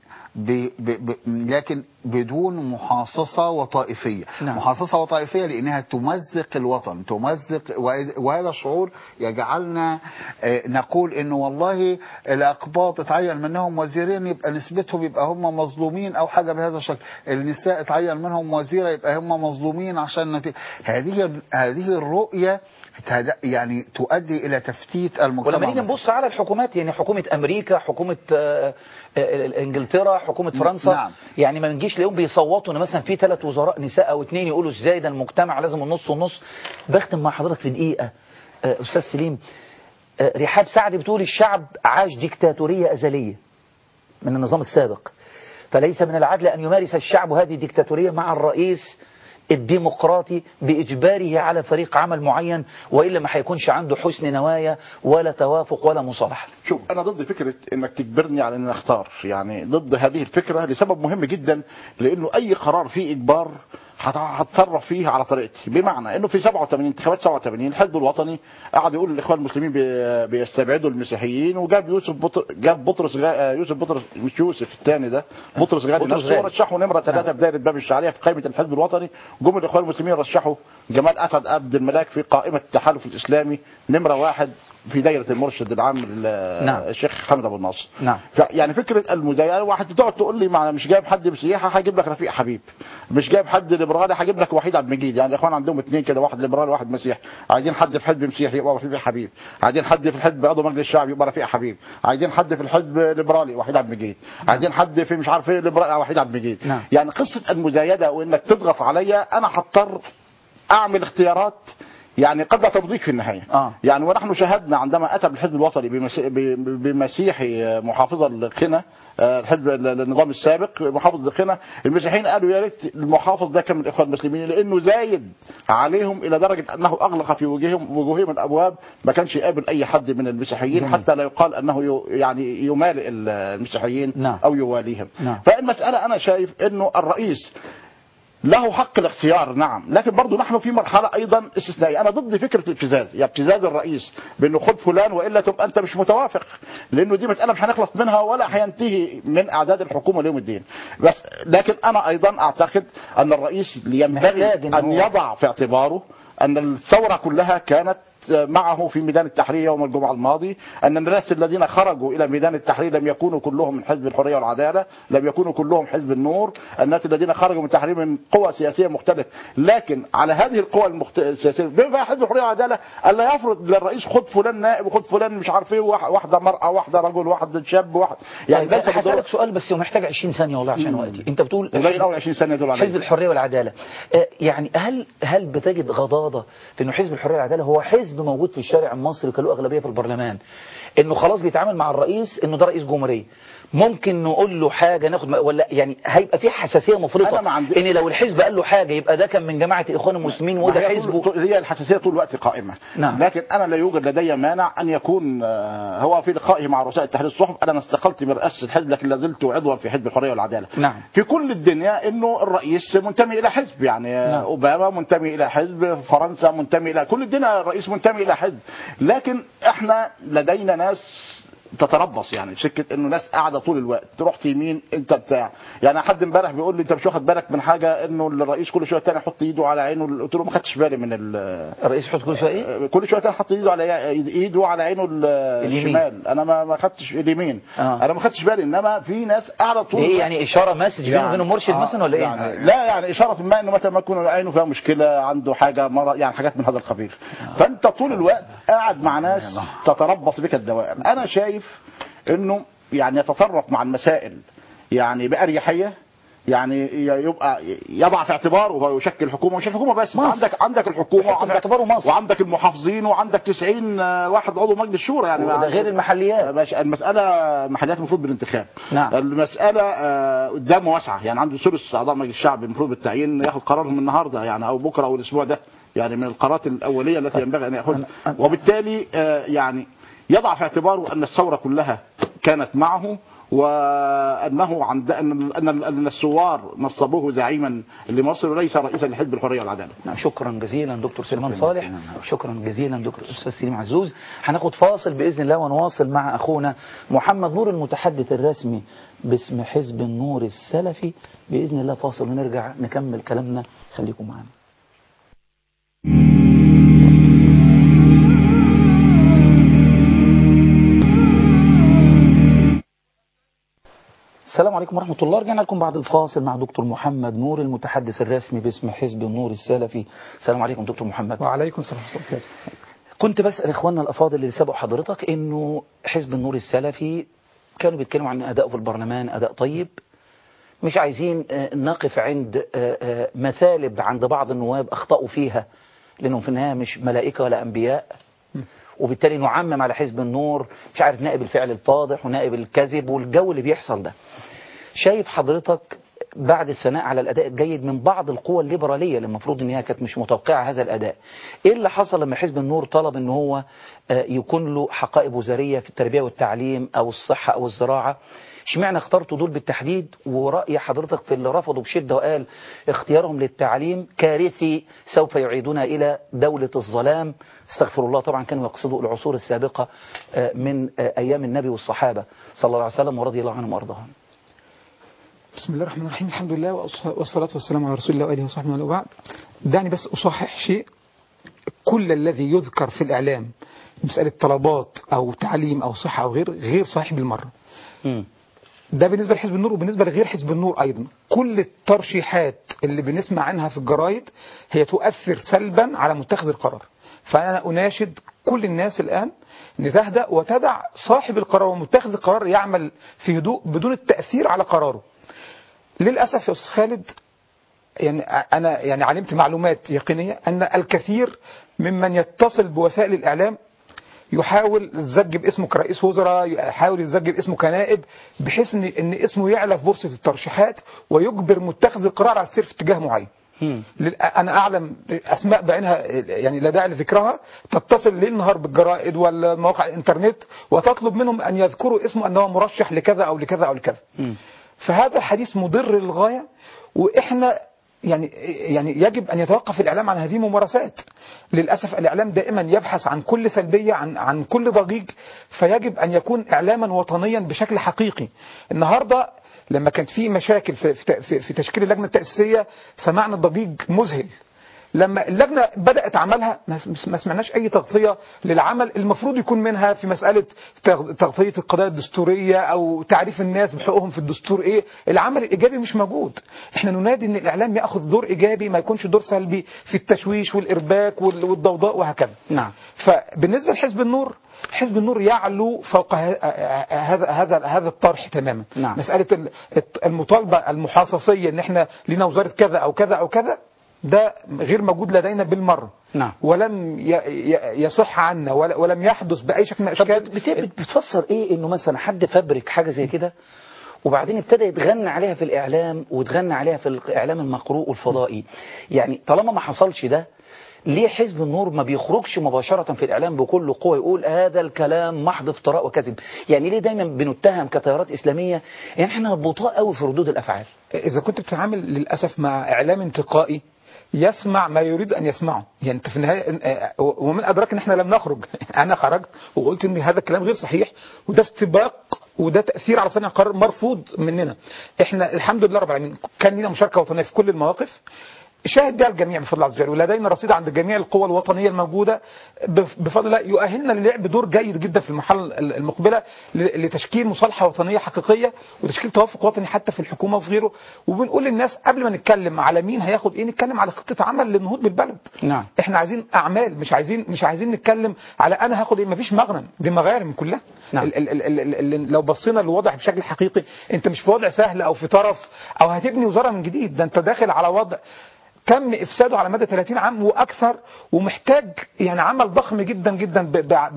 بدون محاصصة وطائفية. نعم. محاصصة وطائفية لأنها تمزق الوطن، وهذا الشعور يجعلنا نقول إنه والله الأقباط اتعين منهم وزيرين يبقى نسبتهم يبقى هم مظلومين أو حاجة بهذا الشكل، النساء اتعين منهم وزيرة يبقى هم مظلومين عشان هذه الرؤية يعني تؤدي إلى تفتيت المجتمع.
ولما نيجي نبص على الحكومات، يعني حكومة أمريكا، حكومة إنجلترا، حكومة فرنسا، نعم. يعني ما نجيش ليهم بيصوتوا ان مثلا في 3 وزراء نساء او 2 يقولوا ازاي ده المجتمع لازم النص والنص. بختم مع حضرتك في دقيقة أستاذ سليم. رحاب سعد بتقول الشعب عاش ديكتاتورية أزلية من النظام السابق، فليس من العدل أن يمارس الشعب هذه الديكتاتورية مع الرئيس الديمقراطي بإجباره على فريق عمل معين، وإلا ما هيكونش عنده حسن نوايا ولا توافق ولا مصالحة؟
شوف، أنا ضد فكرة إنك تجبرني على إن أختار، يعني ضد هذه الفكرة لسبب مهم جدا، لأنه أي قرار فيه إجبار هتصرف فيه على طريقتي. بمعنى انه في 87 انتخابات 87 الحزب الوطني قعد يقول للاخوان المسلمين بيستبعدوا المسيحيين، وجاب يوسف بطرس مش يوسف الثاني ده، بطرس غالي نفسه، ورشحوا نمره 3 في دائره باب الشعريه في قائمه الحزب الوطني. جم الاخوان المسلمين رشحوا جمال اسد عبد الملاك في قائمه التحالف الاسلامي نمره 1 في دايره المرشد العام الشيخ حمد ابو الناصر.
نعم.
يعني فكره المدايره، واحد تقعد تقول لي مش جايب حد مسيحي هجيب لك رفيق حبيب، مش جايب حد ليبرالي هجيب لك وحيد عبد المجيد. يعني الاخوان عندهم اثنين كده، واحد ليبرالي وواحد مسيحي. عايزين حد في حزب مسيحي يبقى رفيق حبيب، عايزين حد في الحزب عضو مجلس الشعب يبقى رفيق حبيب، عايزين حد في الحزب ليبرالي وحيد عبد المجيد، عايزين حد في مش عارف ايه ليبرالي وحيد عبد المجيد.
نعم.
يعني قصه المزايده وانك تضغط عليا، انا هضطر اعمل اختيارات يعني قد لا ترضيك في النهايه. يعني ونحن شاهدنا عندما اتى بالحزب الوطني بمسيحي محافظه القنا، الحزب النظام السابق محافظ القنا، المسيحيين قالوا يا ريت المحافظ ده كان من الاخوان المسلمين، لانه زايد عليهم الى درجه انه اغلق في وجوههم الابواب، ما كانش يقابل اي حد من المسيحيين حتى لا يقال انه يعني يمالئ المسيحيين او يواليهم. فالمساله انا شايف انه الرئيس له حق الاختيار، نعم، لكن برضه نحن في مرحله ايضا استثنائيه. انا ضد فكره الابتزاز، ابتزاز الرئيس بانه خد فلان والا تبقى انت مش متوافق، لانه دي مساله مش هنخلص منها ولا هينتهي من اعداد الحكومه ليوم الدين. بس لكن انا ايضا اعتقد ان الرئيس ينبغي ان يضع في اعتباره ان الثوره كلها كانت معه في ميدان التحرير يوم الجمعة الماضي، أن الناس الذين خرجوا إلى ميدان التحرير لم يكونوا كلهم من حزب الحرية والعدالة، لم يكونوا كلهم حزب النور، الناس الذين خرجوا من التحرير من قوى سياسية مختلفة، لكن على هذه القوى السياسية بما حزب الحرية والعدالة ألا يفرض للرئيس خد فلان نائب وخد فلان مش عارف ايه، واحدة مرأة واحدة رجل واحد شاب واحد. يعني
طيب هسألك سؤال بس ومحتاج 20 ثانية والله عشان وقتي. أنت بتقول
قليل أول 20 ثانية دول عليك.
حزب الحرية والعدالة، يعني هل بتجد غضاضة في إنه حزب الحرية والعدالة هو حزب موجود في الشارع المصري كان له أغلبية في البرلمان، إنه خلاص بيتعامل مع الرئيس إنه ده رئيس جمهورية، ممكن نقول له حاجة ناخد ولا يعني هيبقى في حساسية مفرطة إن لو الحزب قال له حاجة يبقى ده كان من جماعة الإخوان المسلمين وده حزبه؟
هي الحساسية طول الوقت قائمة.
نعم.
لكن أنا لا يوجد لدي مانع أن يكون هو في لقائه مع رؤساء التحرير الصحف، أنا استقلت من رئاسة الحزب لكن لا زلت عضوا في حزب الحرية والعدالة.
نعم.
في كل الدنيا إنه الرئيس منتمي إلى حزب، يعني نعم. أوباما منتمي إلى حزب، فرنسا منتمي إلى كل الدنيا، الرئيس منتمي إلى حزب، لكن إحنا لدينا ناس تتربص، يعني سكه انه ناس قاعده طول الوقت تروح يمين انت بتاع. يعني حد امبارح بيقول لي انت مش واخد بالك من حاجه انه الرئيس كل شويه تاني يحط ايده على عينه، قلت له ما خدتش بالي من
الرئيس يحط كل شويه ايه؟
كل شويه تاني حط ايده على عينه الشمال، انا ما خدتش اليمين. انا ما خدتش بالي، انما في ناس قاعده طول
ايه يعني اشاره مسج بينه وبين مرشد مثلا ولا ايه؟
يعني لا يعني اشاره ما انه مثلا ما يكون عينه فيها مشكله، عنده حاجه مرض، يعني حاجات من هذا القبيل. فانت طول الوقت قاعد مع ناس تتربص بك الدوائر. انا شايف انه يعني يتصرف مع المسائل يعني بأريحية، يعني يبقى يضع في اعتباره ويشكل حكومه، مش الحكومه بس، عندك الحكومه وعندك المحافظين وعندك 90 واحد عضو مجلس الشورى، يعني
ده غير المحليات.
المساله المحليات المفروض بالانتخاب.
نعم.
المساله قدامه واسعه، يعني عنده ثلث اعضاء مجلس الشعب المفروض بالتعيين ياخد قرارهم النهارده يعني او بكره او الاسبوع ده، يعني من القرارات الاوليه التي ينبغي ان ياخذها، وبالتالي يعني يضع في اعتباره أن الثورة كلها كانت معه، وأنه أن الثوار نصبوه زعيما لمصر وليس رئيسا لحزب الحرية والعدالة.
شكرا جزيلا دكتور سليمان صالح، شكرا جزيلا دكتور أستاذ سليم عزوز. هناخد فاصل بإذن الله ونواصل مع أخونا محمد نور المتحدث الرسمي باسم حزب النور السلفي بإذن الله. فاصل ونرجع نكمل كلامنا، خليكم معنا. السلام عليكم ورحمة الله. رجعنا لكم بعد الفاصل مع دكتور محمد نور المتحدث الرسمي باسم حزب النور السلفي. السلام عليكم دكتور محمد.
وعليكم السلام ورحمة الله.
كنت بسأل إخواننا الأفاضل اللي سبقوا حضرتك إنه حزب النور السلفي كانوا بيتكلموا عن أداء في البرلمان أداء طيب، مش عايزين نقف عند مثالب عند بعض النواب أخطأوا فيها لأنهم في النهاية مش ملائكة ولا أنبياء، وبالتالي نعمم على حزب النور مش عارف نائب الفعل الفاضح ونائب الكذب والجو اللي بيحصل ده. شايف حضرتك بعد الثناء على الأداء الجيد من بعض القوى الليبرالية اللي المفروض ان هي كانت مش متوقعة هذا الأداء، ايه اللي حصل لما حزب النور طلب ان هو يكون له حقائب وزارية في التربية والتعليم او الصحة او الزراعة؟ اشمعنى اخترتوا دول بالتحديد؟ ورأي حضرتك في اللي رفضوا بشدة وقال اختيارهم للتعليم كارثي سوف يعيدنا إلى دولة الظلام، استغفر الله، طبعا كانوا يقصدوا العصور السابقة من أيام النبي والصحابة صلى الله عليه وسلم ورضي الله عنهم وأرضاهم.
بسم الله الرحمن الرحيم، الحمد لله والصلاة والسلام على رسول الله وآله وصحبه وبعد. دعني بس أصحح شيء، كل الذي يذكر في الإعلام مسألة طلبات أو تعليم أو صحة أو غير صحيح بالمرة. ده بالنسبة لحزب النور، وبالنسبة لغير حزب النور أيضا كل الترشيحات اللي بنسمع عنها في الجرايد هي تؤثر سلبا على متخذ القرار. فأنا أناشد كل الناس الآن أن تهدأ وتدع صاحب القرار ومتخذ القرار يعمل في هدوء بدون التأثير على قراره. للأسف يا أستاذ خالد، يعني أنا يعني علمت معلومات يقينية أن الكثير ممن يتصل بوسائل الإعلام يحاول الزج باسمه كرئيس وزراء، يحاول الزج باسمه كنائب، بحيث ان اسمه يعلى في بورصة الترشيحات ويجبر متخذ القرار على السير في اتجاه معين. انا اعلم اسماء بعينها يعني لا داعي لذكرها، تتصل ليل نهار بالجرائد والمواقع الانترنت وتطلب منهم ان يذكروا اسمه انه مرشح لكذا او لكذا او لكذا. فهذا حديث مضر للغاية، واحنا يعني يجب أن يتوقف الإعلام عن هذه الممارسات. للأسف الإعلام دائما يبحث عن كل سلبية، عن كل ضجيج، فيجب أن يكون إعلاما وطنيا بشكل حقيقي. النهاردة لما كانت في مشاكل في تشكيل اللجنة التأسيسية سمعنا ضجيج مذهل. لما اللجنة بدأت عملها ما سمعناش أي تغطية للعمل المفروض يكون منها في مسألة تغطية القضايا الدستورية أو تعريف الناس بحقوقهم في الدستور. إيه العمل الإيجابي مش موجود. إحنا ننادي أن الإعلام يأخذ دور إيجابي، ما يكونش دور سلبي في التشويش والإرباك والضوضاء وهكذا.
نعم.
فبالنسبة لحزب النور، حزب النور يعلو فوق هذا الطرح تماما.
نعم.
مسألة المطالبة المحاصصية ان احنا لنا وزارة كذا او كذا او كذا، ده غير موجود لدينا بالمرة.
نعم.
ولم يصح عنا ولم يحدث بأي شكل من الأشكال.
بتفسر ايه انه مثلا حد فبرك حاجة زي كده وبعدين ابتدى يتغنى عليها في الإعلام ويتغنى عليها في الإعلام المقروء والفضائي؟ يعني طالما ما حصلش ده، ليه حزب النور ما بيخرجش مباشرة في الإعلام بكل قوة يقول هذا الكلام محض افتراء وكذب؟ يعني ليه دايما بنتهم كتيارات إسلامية يعني احنا بطاء قوي في ردود الأفعال؟
إذا كنت بتتعامل للأسف مع إعلام انتقائي يسمع ما يريد أن يسمعه، يعني انت في النهاية ومن أدراك ان احنا لم نخرج. أنا خرجت وقلت ان هذا الكلام غير صحيح، وده استباق وده تأثير على صانع القرار مرفوض مننا. احنا الحمد لله رب العالمين كان لنا مشاركة وطنية في كل المواقف شاهد بها الجميع بفضل الله عز وجل، ولدينا رصيد عند جميع القوى الوطنية الموجودة بفضل الله يؤهلنا للعب دور جيد جدا في المرحلة المقبلة لتشكيل مصالحة وطنية حقيقية وتشكيل توافق وطني حتى في الحكومة وفي غيره. وبنقول للناس قبل ما نتكلم على مين هياخد ايه، نتكلم على خطة عمل للنهوض بالبلد.
نعم.
احنا عايزين اعمال، مش عايزين نتكلم على انا هاخد ايه. مفيش مغنم، دي مغارم كلها.
نعم.
لو بصينا للوضع بشكل حقيقي، انت مش في وضع سهل او في طرف او هتبني وزارة من جديد، ده انت داخل على وضع تم إفساده على مدى 30 عام وأكثر، ومحتاج يعني عمل ضخم جدا جدا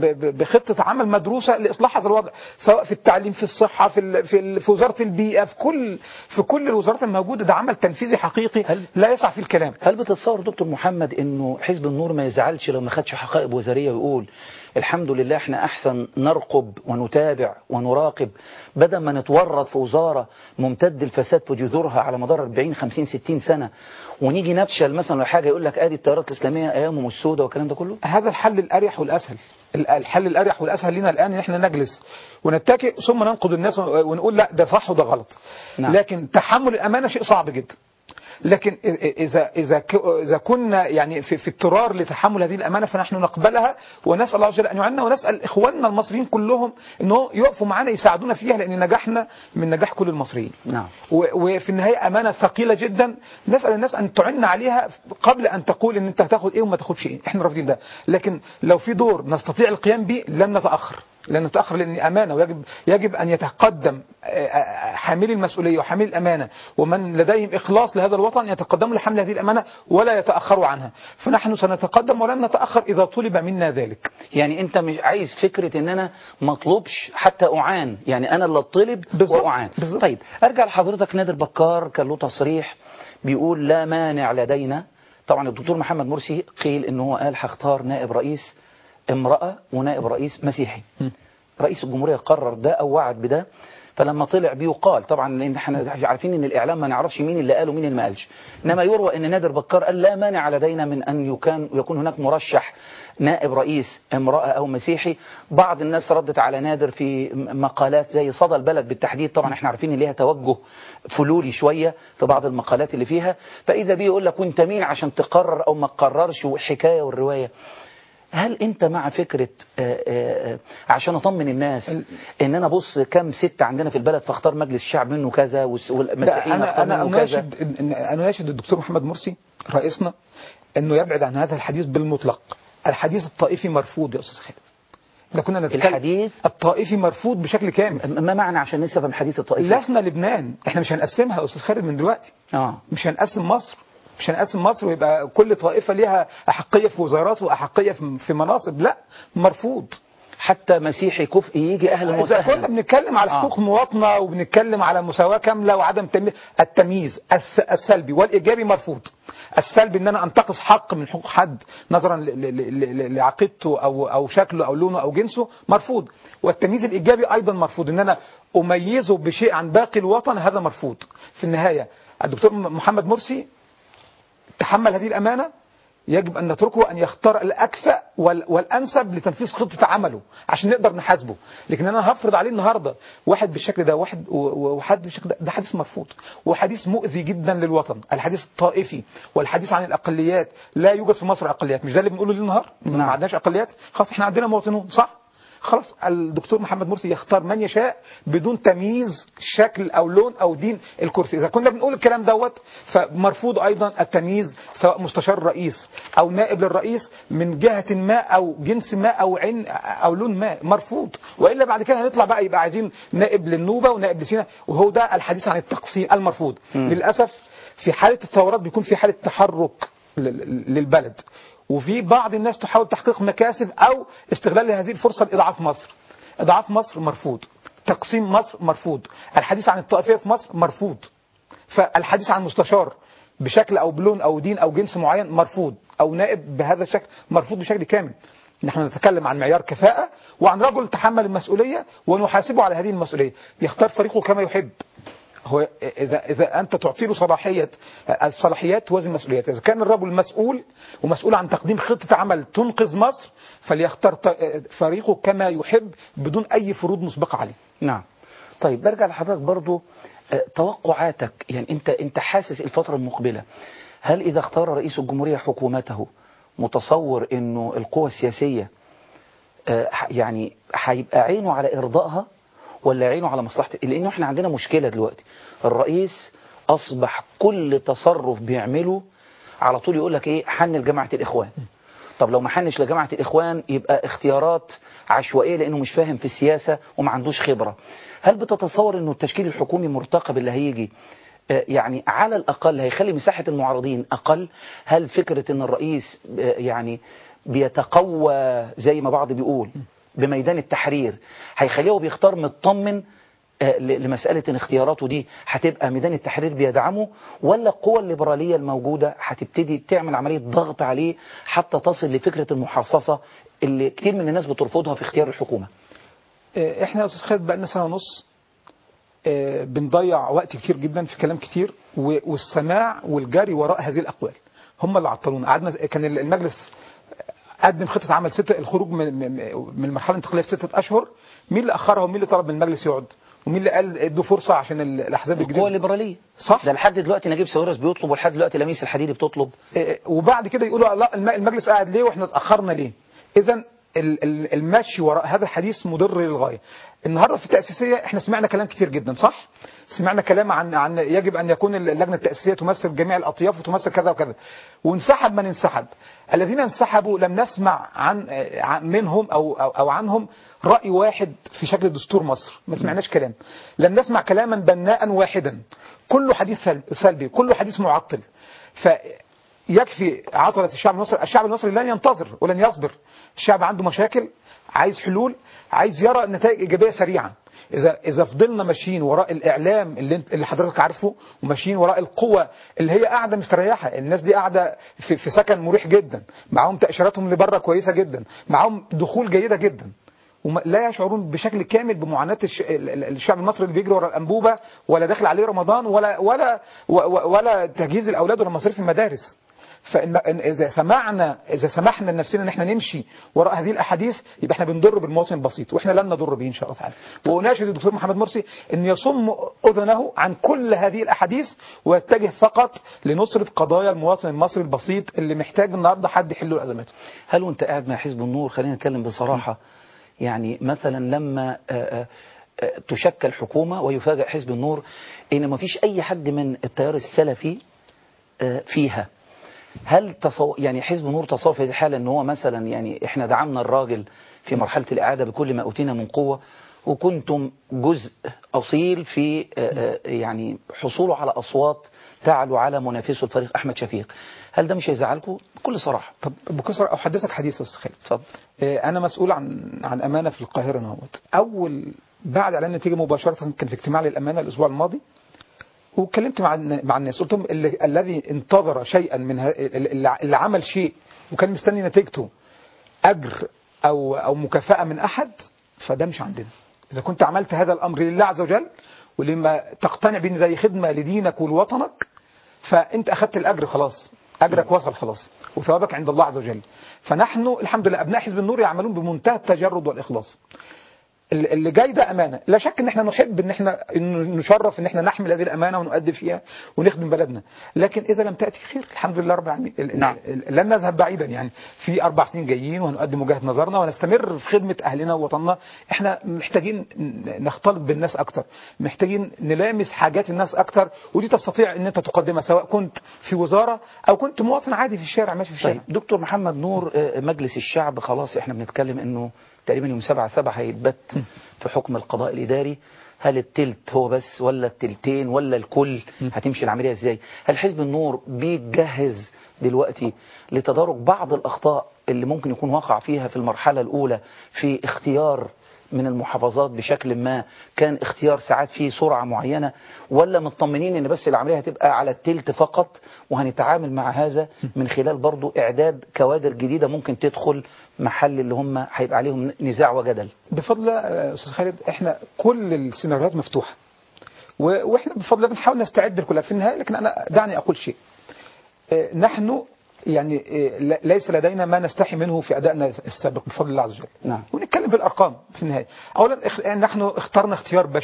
بخطة عمل مدروسة لإصلاح هذا الوضع، سواء في التعليم، في الصحة، في وزارة البيئة، في كل الوزارات الموجودة. ده عمل تنفيذي حقيقي لا يسع فيه الكلام.
هل بتتصور دكتور محمد إنه حزب النور ما يزعلش لو ما خدش حقائب وزارية ويقول الحمد لله احنا أحسن نرقب ونتابع ونراقب بدل ما نتورط في وزارة ممتد الفساد في جذورها على مدار 40 50 60 سنة ونيجي نفشل مثلا ولا حاجة يقول لك ادي التيارات الإسلامية ايامهم السوداء والكلام ده كله؟
هذا الحل الأريح والأسهل. الحل الأريح والأسهل لنا الآن ان احنا نجلس ونتكئ ثم ننقد الناس ونقول لا ده صح وده غلط.
نعم.
لكن تحمل الأمانة شيء صعب جدا. لكن إذا كنا يعني في اضطرار لتحمل هذه الأمانة فنحن نقبلها ونسأل الله عز وجل أن يعيننا، ونسأل إخواننا المصريين كلهم أنه يقفوا معنا يساعدونا فيها، لأن نجاحنا من نجاح كل المصريين.
نعم.
وفي النهاية أمانة ثقيلة جدا، نسأل الناس أن تعن عليها قبل أن تقول أن أنت هتاخد إيه وما تاخدش إيه. إحنا رافضين ده، لكن لو في دور نستطيع القيام به لن نتأخر. لأنه تأخر لأن أمانة، ويجب أن يتقدم حامل المسؤولية وحامل الأمانة ومن لديهم إخلاص لهذا الوطن يتقدموا لحمل هذه الأمانة ولا يتأخروا عنها. فنحن سنتقدم ولن نتأخر إذا طلب منا ذلك.
يعني أنت مش عايز فكرة أن أنا مطلوبش حتى أعان، يعني أنا اللي أطلب وأعان. طيب أرجع لحضرتك. نادر بكار كان له تصريح بيقول لا مانع لدينا. طبعا الدكتور محمد مرسي قيل أنه هو قال هختار نائب رئيس امرأة ونائب رئيس مسيحي. رئيس الجمهورية قرر ده أو وعد بده، فلما طلع بيه وقال طبعا لأن احنا عارفين ان الإعلام ما نعرفش مين اللي قال ومين اللي ما قالش، انما يروى ان نادر بكار قال لا مانع لدينا من ان يكون هناك مرشح نائب رئيس امرأة او مسيحي. بعض الناس ردت على نادر في مقالات زي صدى البلد بالتحديد، طبعا احنا عارفين ان ليها توجه فلولي شوية في بعض المقالات اللي فيها، فإذا بيه يقول لك وانت مين عشان تقرر او ما تقررش والحكاية والرواية. هل انت مع فكرة عشان اطمن الناس ان انا بص كم ست عندنا في البلد فاختار مجلس الشعب منه كذا والمسيحيين اختار منه كذا؟
انا اناشد الدكتور محمد مرسي رئيسنا انه يبعد عن هذا الحديث بالمطلق. الحديث الطائفي مرفوض يا استاذ خالد. احنا كنا نتكلم
الحديث
الطائفي مرفوض بشكل كامل.
ما معنى عشان نفهم الحديث الطائفي؟
لسنا لبنان، احنا مش هنقسمها يا استاذ خالد من دلوقتي. مش هنقسم مصر، مش هنقسم مصر ويبقى كل طائفة ليها أحقية في وزارات وأحقية في مناصب. لا، مرفوض.
حتى مسيحي كفء يجي أهلا وسهلا.
إذا كنا بنتكلم على حقوق مواطنة وبنتكلم على مساواة كاملة وعدم التمييز السلبي والإيجابي مرفوض. السلبي ان انا انتقص حق من حقوق حد نظرا لعقيدته او شكله او لونه او جنسه مرفوض. والتمييز الايجابي ايضا مرفوض، ان انا اميزه بشيء عن باقي الوطن هذا مرفوض. في النهاية الدكتور محمد مرسي تحمل هذه الأمانة، يجب أن نتركه أن يختار الأكفأ والأنسب لتنفيذ خطة عمله عشان نقدر نحاسبه. لكن أنا هفرض عليه النهاردة واحد بالشكل ده وحد بالشكل ده حديث مرفوض وحديث مؤذي جدا للوطن. الحديث الطائفي والحديث عن الأقليات. لا يوجد في مصر أقليات، مش ده اللي بنقوله ليل نهار؟ ما عندناش أقليات، خلاص احنا عندنا مواطنون، صح؟ خلاص الدكتور محمد مرسي يختار من يشاء بدون تمييز شكل او لون او دين الكرسي. اذا كنا بنقول الكلام دوت فمرفوض ايضا التمييز سواء مستشار الرئيس او نائب للرئيس من جهة ما او جنس ما او عين او لون ما، مرفوض. والا بعد كده هنطلع بقى يبقى عايزين نائب للنوبة ونائب لسينا، وهو ده الحديث عن التقسيم المرفوض. للاسف في حالة الثورات بيكون في حالة تحرك للبلد، وفي بعض الناس تحاول تحقيق مكاسب أو استغلال هذه الفرصة لإضعاف مصر. إضعاف مصر مرفوض، تقسيم مصر مرفوض، الحديث عن الطائفية في مصر مرفوض، فالحديث عن مستشار بشكل أو بلون أو دين أو جنس معين مرفوض، أو نائب بهذا الشكل مرفوض بشكل كامل. نحن نتكلم عن معيار كفاءة وعن رجل تحمل المسؤولية ونحاسبه على هذه المسؤولية، يختار فريقه كما يحب. هو إذا أنت تعطي له الصلاحيات توازن المسؤوليات. إذا كان الرجل مسؤول ومسؤول عن تقديم خطة عمل تنقذ مصر فليختار فريقه كما يحب بدون أي فروض مسبقة عليه.
نعم. طيب برجع لحضرتك برضو، توقعاتك يعني أنت حاسس الفترة المقبلة، هل إذا اختار رئيس الجمهورية حكومته متصور إنه القوى السياسية يعني هيبقى عينه على إرضائها ولا عينه على مصلحته؟ لأنه احنا عندنا مشكلة دلوقتي، الرئيس أصبح كل تصرف بيعمله على طول يقول لك إيه، حن لجماعة الإخوان. طب لو ما حنش لجماعة الإخوان يبقى اختيارات عشوائية لأنه مش فاهم في السياسة وما عندوش خبرة. هل بتتصور إنه التشكيل الحكومي المرتقب اللي هيجي يعني على الأقل هيخلي مساحة المعارضين أقل؟ هل فكرة إن الرئيس يعني بيتقوى زي ما بعض بيقول بميدان التحرير هيخليه بيختار مطمن لمسألة ان اختياراته دي هتبقى ميدان التحرير بيدعمه، ولا القوى الليبرالية الموجودة هتبتدي تعمل عملية ضغط عليه حتى تصل لفكرة المحاصصة اللي كتير من الناس بترفضها في اختيار الحكومة؟
احنا يا استاذ خالد بقالنا سنة ونص بنضيع وقت كتير جدا في كلام كتير والسماع والجري وراء هذه الأقوال هم اللي عطلونا. قعدنا كان المجلس قدم خطة عمل الخروج من المرحلة الانتقالية في 6 أشهر. مين اللي أخرها ومين اللي طلب من المجلس يقعد ومين اللي قال ادوا فرصة عشان الأحزاب الجديدة؟
القوى الليبرالية، صح؟ ده لحد دلوقتي نجيب ساويرس بيطلب ولحد دلوقتي لميس الحديدي بتطلب،
وبعد كده يقولوا لا المجلس قاعد ليه واحنا اتأخرنا ليه؟ إذا المشي وراء هذا الحديث مضر للغاية. النهاردة في التأسيسية احنا سمعنا كلام كتير جدا، صح؟ سمعنا كلام عن يجب أن يكون اللجنة التأسيسية تمثل جميع الأطياف وتمثل كذا وكذا، وانسحب من انسحب. الذين انسحبوا لم نسمع منهم أو عنهم رأي واحد في شكل دستور مصر، ما سمعناش كلام، لم نسمع كلاما بناء واحدا، كله حديث سلبي، كله حديث معطل. فيكفي عطلة الشعب المصري. الشعب المصري لن ينتظر ولن يصبر، الشعب عنده مشاكل، عايز حلول، عايز يرى نتائج إيجابية سريعة. إذا فضلنا ماشيين وراء الإعلام اللي حضرتك عارفه، وماشيين وراء القوة اللي هي قاعدة مستريحة، الناس دي قاعدة في سكن مريح جدا، معاهم تأشيراتهم لبره كويسة جدا، معاهم دخول جيدة جدا، ولا يشعرون بشكل كامل بمعاناة الشعب المصري اللي بيجري وراء الأنبوبة، ولا داخل عليه رمضان، ولا تجهيز الأولاد ولا مصاريف المدارس. إذا سمحنا لنفسنا ان احنا نمشي وراء هذه الاحاديث، يبقى احنا بنضر بالمواطن البسيط، واحنا لن نضر به ان شاء الله تعالى. واناشد الدكتور محمد مرسي ان يصم اذنه عن كل هذه الاحاديث، ويتجه فقط لنصرة قضايا المواطن المصري البسيط اللي محتاج النهارده حد يحل له ازماته.
هل وانت قاعد مع حزب النور، خلينا نتكلم بصراحة، يعني مثلا لما تشكل حكومة ويفاجأ حزب النور ان ما فيش اي حد من التيار السلفي فيها، هل يعني حزب النور تصور في هذه الحالة ان هو مثلا، يعني احنا دعمنا الراجل في مرحلة الإعادة بكل ما أوتينا من قوة، وكنتم جزء أصيل في يعني حصوله على أصوات تعلو على منافسه الفريق أحمد شفيق، هل ده مش هيزعلكم بكل صراحة؟
طب بكل صراحة أحدثك حديث يا أستاذ خالد.
اتفضل.
أنا مسؤول عن أمانة في القاهرة نهوت. بعد إعلان النتيجة مباشرة كان في اجتماع للأمانة الأسبوع الماضي، واتكلمت مع الناس، قلت لهم الذي انتظر شيئا من اللي عمل شيء وكان مستني نتيجته أجر أو مكافأة من أحد، فده مش عندنا. إذا كنت عملت هذا الأمر لله عز وجل، ولما تقتنع بأن ده خدمة لدينك ولوطنك، فأنت أخذت الأجر خلاص، أجرك وصل خلاص، وثوابك عند الله عز وجل. فنحن الحمد لله أبناء حزب النور يعملون بمنتهى التجرد والإخلاص. اللي جاي ده أمانة، لا شك ان احنا نحب ان احنا نشرف ان احنا نحمل هذه الأمانة ونؤدي فيها ونخدم بلدنا، لكن إذا لم تأتي خير الحمد لله رب العالمين. نعم. لن نذهب بعيدا، يعني في 4 سنين جايين وهنقدم وجهة نظرنا ونستمر في خدمة أهلنا ووطننا. احنا محتاجين نختلط بالناس أكتر، محتاجين نلامس حاجات الناس أكتر، ودي تستطيع ان انت تقدمها سواء كنت في وزارة أو كنت مواطن عادي في الشارع ماشي في الشارع.
طيب دكتور محمد نور، مجلس الشعب خلاص احنا بنتكلم انه تقريبا يوم 7/7 هيتبت في حكم القضاء الإداري. هل التلت هو بس ولا التلتين ولا الكل؟ هتمشي العملية ازاي؟ هل حزب النور بيجهز دلوقتي لتدارك بعض الأخطاء اللي ممكن يكون وقع فيها في المرحلة الأولى في اختيار من المحافظات بشكل ما كان اختيار ساعات فيه سرعة معينة، ولا مطمنين ان بس العملية هتبقى على التلت فقط وهنتعامل مع هذا من خلال برضو اعداد كوادر جديدة ممكن تدخل محل اللي هم هيبقى عليهم نزاع وجدل؟
بفضل الله استاذ خالد احنا كل السيناريوهات مفتوحة، واحنا بفضل الله بنحاول نستعد لكلها في النهاية. لكن انا دعني اقول شيء، نحن يعني ليس لدينا ما نستحي منه في أدائنا السابق بفضل الله عز وجل.
نعم.
ونتكلم بالأرقام في النهاية. أولا نحن اخترنا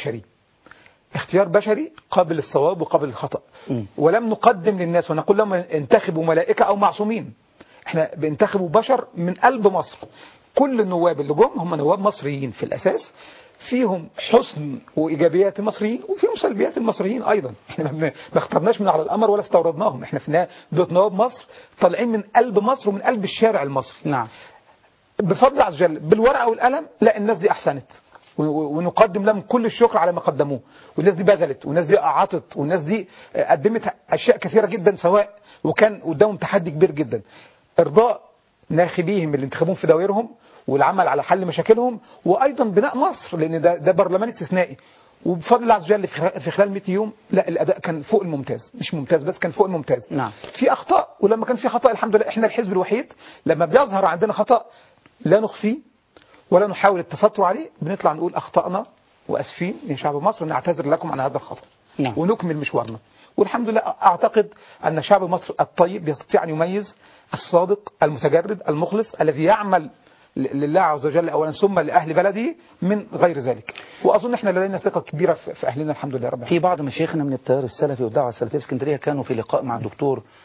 اختيار بشري قابل للصواب وقابل للخطأ، ولم نقدم للناس ونقول لهم انتخبوا ملائكة أو معصومين. احنا بننتخبوا بشر من قلب مصر. كل النواب اللي جم هم نواب مصريين في الأساس، فيهم حسن وإيجابيات المصريين وفيهم سلبيات المصريين أيضا. احنا ما اخترناش من على القمر ولا استوردناهم، احنا في النهاية دوت نواب مصر طالعين من قلب مصر ومن قلب الشارع المصري.
نعم.
بفضل الله عز وجل بالورقة والقلم، لا الناس دي أحسنت ونقدم لهم كل الشكر على ما قدموه، والناس دي بذلت والناس دي أعطت والناس دي قدمت أشياء كثيرة جدا، سواء وكان قدامهم تحدي كبير جدا إرضاء ناخبيهم اللي انتخبوهم في دوائرهم والعمل على حل مشاكلهم، وأيضا بناء مصر، لأن ده برلمان استثنائي. وبفضل الله عز وجل في خلال 100 يوم لا الأداء كان فوق الممتاز، مش ممتاز بس كان فوق الممتاز.
نعم.
في أخطاء، ولما كان في خطأ الحمد لله احنا الحزب الوحيد لما بيظهر عندنا خطأ لا نخفيه ولا نحاول التستر عليه، بنطلع نقول أخطأنا وأسفين يا شعب مصر، نعتذر لكم عن هذا الخطأ.
نعم.
ونكمل مشوارنا. والحمد لله أعتقد أن شعب مصر الطيب يستطيع أن يميز الصادق المتجرد المخلص الذي يعمل لله عز وجل أولا ثم لأهل بلده من غير ذلك. وأظن احنا لدينا ثقة كبيرة في أهلنا الحمد لله رب العالمين.
في بعض مشايخنا من التيار السلفي والدعوة السلفية في اسكندرية كانوا في لقاء مع الدكتور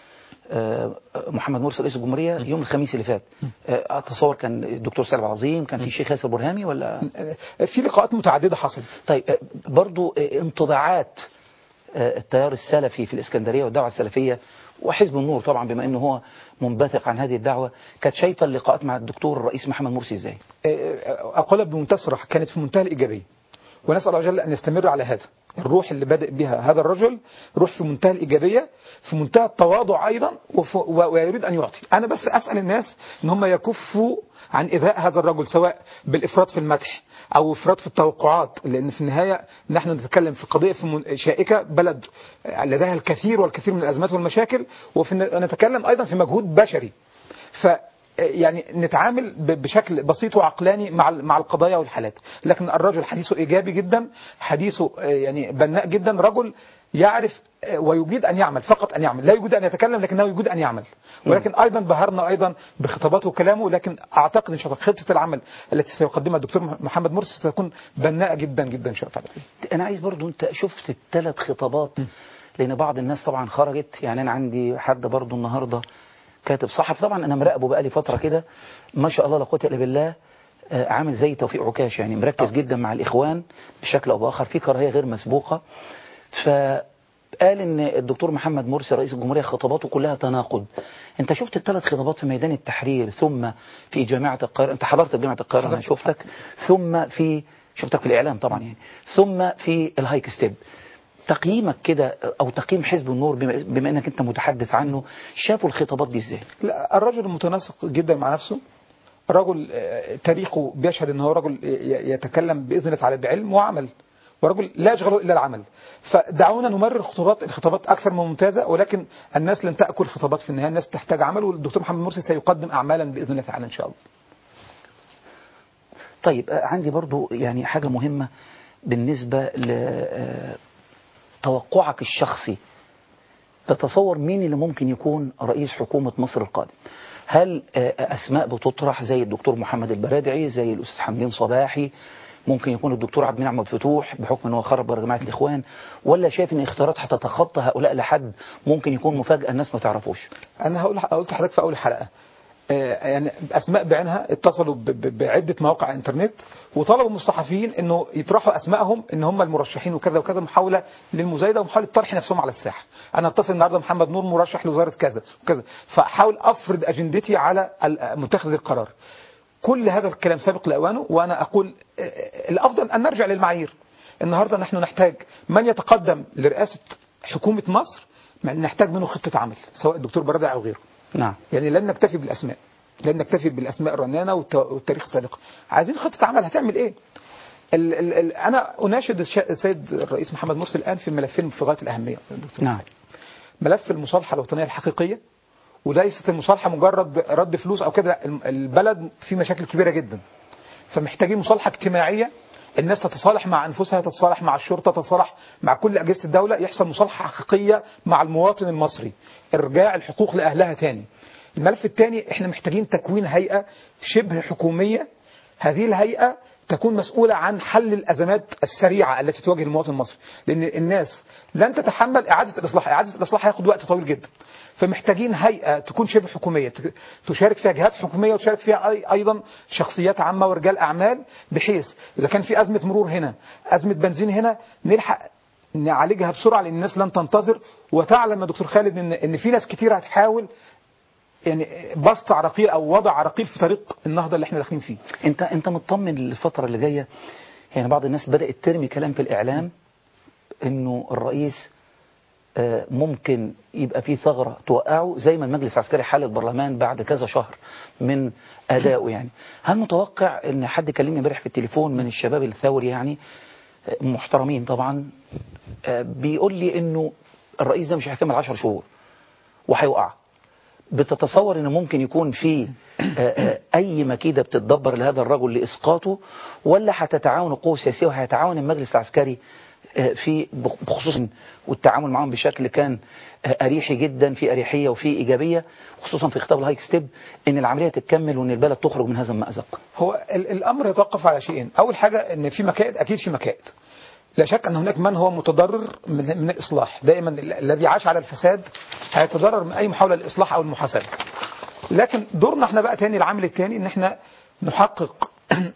محمد مرسي رئيس الجمهورية يوم الخميس اللي فات. أتصور كان الدكتور سالم عظيم، كان في الشيخ ياسر برهامي ولا
في لقاءات متعددة حصلت.
طيب برضو انطباعات التيار السلفي في الإسكندرية والدعوة السلفية وحزب النور طبعا بما أنه هو منبثق عن هذه الدعوة، كانت شايفة اللقاءات مع الدكتور الرئيس محمد مرسي إزاي؟
أقول بمنتهى الصراحة كانت في منتهى الإيجابية، ونسأل الله جل أن يستمر على هذا. الروح اللي بدأ بها هذا الرجل روح في منتهى الإيجابية، في منتهى التواضع أيضا، ويريد أن يعطي. أنا بس أسأل الناس أن هم يكفوا عن إيذاء هذا الرجل، سواء بالإفراط في المدح أو إفراط في التوقعات، لأن في النهاية نحن نتكلم في قضية شائكة، بلد لديها الكثير والكثير من الأزمات والمشاكل، ونتكلم أيضا في مجهود بشري. يعني نتعامل بشكل بسيط وعقلاني مع القضايا والحالات. لكن الرجل حديثه إيجابي جدا، حديثه يعني بناء جدا، رجل يعرف ويجيد أن يعمل، فقط أن يعمل، لا يجيد أن يتكلم لكنه يجيد أن يعمل. ولكن أيضا بهرنا أيضا بخطاباته وكلامه، لكن أعتقد إن شاء الله خطة العمل التي سيقدمها الدكتور محمد مرسي ستكون بناءة جدا جدا إن شاء الله.
أنا عايز برضو أنت شفت الثلاث خطابات، لأن بعض الناس طبعا خرجت، يعني أنا عندي حد برضو النهاردة كاتب صحفي طبعا أنا مراقبه بقالي فترة كده، ما شاء الله لا قوة إلا بالله، عامل زي توفيق عكاش، يعني مركز جدا مع الإخوان بشكل أو بآخر، في كراهية غير مسبوقة. فقال إن الدكتور محمد مرسي رئيس الجمهورية خطاباته كلها تناقض. أنت شفت الثلاث خطابات في ميدان التحرير، ثم في جامعة القاهرة، أنت حضرت جامعة القاهرة أنا شفتك، ثم شفتك في الإعلام طبعا يعني، ثم في الهايك ستيب. تقييمك كده او تقييم حزب النور بما انك انت متحدث عنه، شافوا الخطابات دي ازاي؟
لا، الرجل متناسق جدا مع نفسه، رجل تاريخه بيشهد ان هو رجل يتكلم باذن الله تعالى بعلم وعمل، ورجل لا يشغله الا العمل. فدعونا نمرر الخطابات اكثر من ممتازه، ولكن الناس لن تاكل خطابات في النهايه، الناس تحتاج عمل، والدكتور محمد مرسي سيقدم اعمالا باذن الله تعالى ان شاء الله.
طيب عندي برضو يعني حاجه مهمه بالنسبه توقعك الشخصي، تتصور مين اللي ممكن يكون رئيس حكومة مصر القادم؟ هل أسماء بتطرح زي الدكتور محمد البرادعي، زي الأستاذ حمدين صباحي، ممكن يكون الدكتور عبد المنعم فتوح بحكم أنه خرج بره جماعة الإخوان، ولا شايف أن اختيارات هتتخطى هؤلاء لحد ممكن يكون مفاجأة الناس ما تعرفوش؟
أنا قلت لحضرتك في أول حلقة، يعني أسماء بعينها اتصلوا بعدة مواقع انترنت وطلبوا من الصحفيين انه يطرحوا اسمائهم ان هم المرشحين وكذا وكذا، محاولة للمزايدة ومحاولة طرح نفسهم على الساحة. انا اتصل النهارده محمد نور مرشح لوزارة كذا وكذا، فاحاول افرض اجندتي على متخذ القرار. كل هذا الكلام سابق لاوانه، وانا اقول الافضل ان نرجع للمعايير. النهارده نحن نحتاج من يتقدم لرئاسة حكومة مصر، نحتاج منه خطة عمل، سواء الدكتور برادعي او غيره.
نعم.
يعني لن نكتفي بالاسماء، لن نكتفي بالاسماء الرنانه والتاريخ السابق، عايزين خطه عمل هتعمل ايه. انا اناشد السيد الرئيس محمد مرسي الان في ملفين في غايه الاهميه.
نعم.
ملف المصالحه الوطنيه الحقيقيه، وليست المصالحه مجرد رد فلوس او كده، البلد في مشاكل كبيره جدا، فمحتاجين مصالحه اجتماعيه، الناس تتصالح مع انفسها، تتصالح مع الشرطه، تتصالح مع كل اجهزه الدوله، يحصل مصالحه حقيقيه مع المواطن المصري، ارجاع الحقوق لاهلها تاني. الملف الثاني، احنا محتاجين تكوين هيئة شبه حكومية، هذه الهيئة تكون مسؤولة عن حل الأزمات السريعة التي تواجه المواطن المصري، لأن الناس لن تتحمل إعادة الإصلاح، إعادة الإصلاح هياخد وقت طويل جدا. فمحتاجين هيئة تكون شبه حكومية، تشارك فيها جهات حكومية وتشارك فيها أيضا شخصيات عامة ورجال أعمال، بحيث إذا كان في أزمة مرور هنا، أزمة بنزين هنا، نلحق نعالجها بسرعة، لأن الناس لن تنتظر. وتعلم يا دكتور خالد إن في ناس كتير هتحاول يعني بسط عراقيل او وضع عراقيل في طريق النهضه اللي احنا داخلين فيه.
انت مطمن للفتره اللي جايه؟ يعني بعض الناس بدات ترمي كلام في الاعلام انه الرئيس ممكن يبقى فيه ثغره توقعه، زي ما المجلس العسكري حل البرلمان بعد كذا شهر من ادائه. يعني هل متوقع ان حد كلمني امبارح في التليفون من الشباب الثوري، يعني محترمين طبعا، بيقول لي انه الرئيس ده مش هيكمل 10 شهور وهيوقع؟ بتتصور ان ممكن يكون في اي مكيدة بتتدبر لهذا الرجل لاسقاطه، ولا هتتعاون القوى السياسية وهيتعاون المجلس العسكري في بخصوص والتعامل معهم بشكل كان اريحي جدا، في اريحية وفي ايجابية، خصوصا في خطاب الهايك ستيب، ان العملية تتكمل وان البلد تخرج من هذا المأزق؟
هو الامر يتوقف على شيئين. اول حاجة ان في مكائد، اكيد في مكائد، لا شك أن هناك من هو متضرر من الإصلاح. دائما الذي عاش على الفساد هيتضرر من أي محاولة للإصلاح أو المحاسبة. لكن دورنا احنا بقى تاني، العامل التاني ان احنا نحقق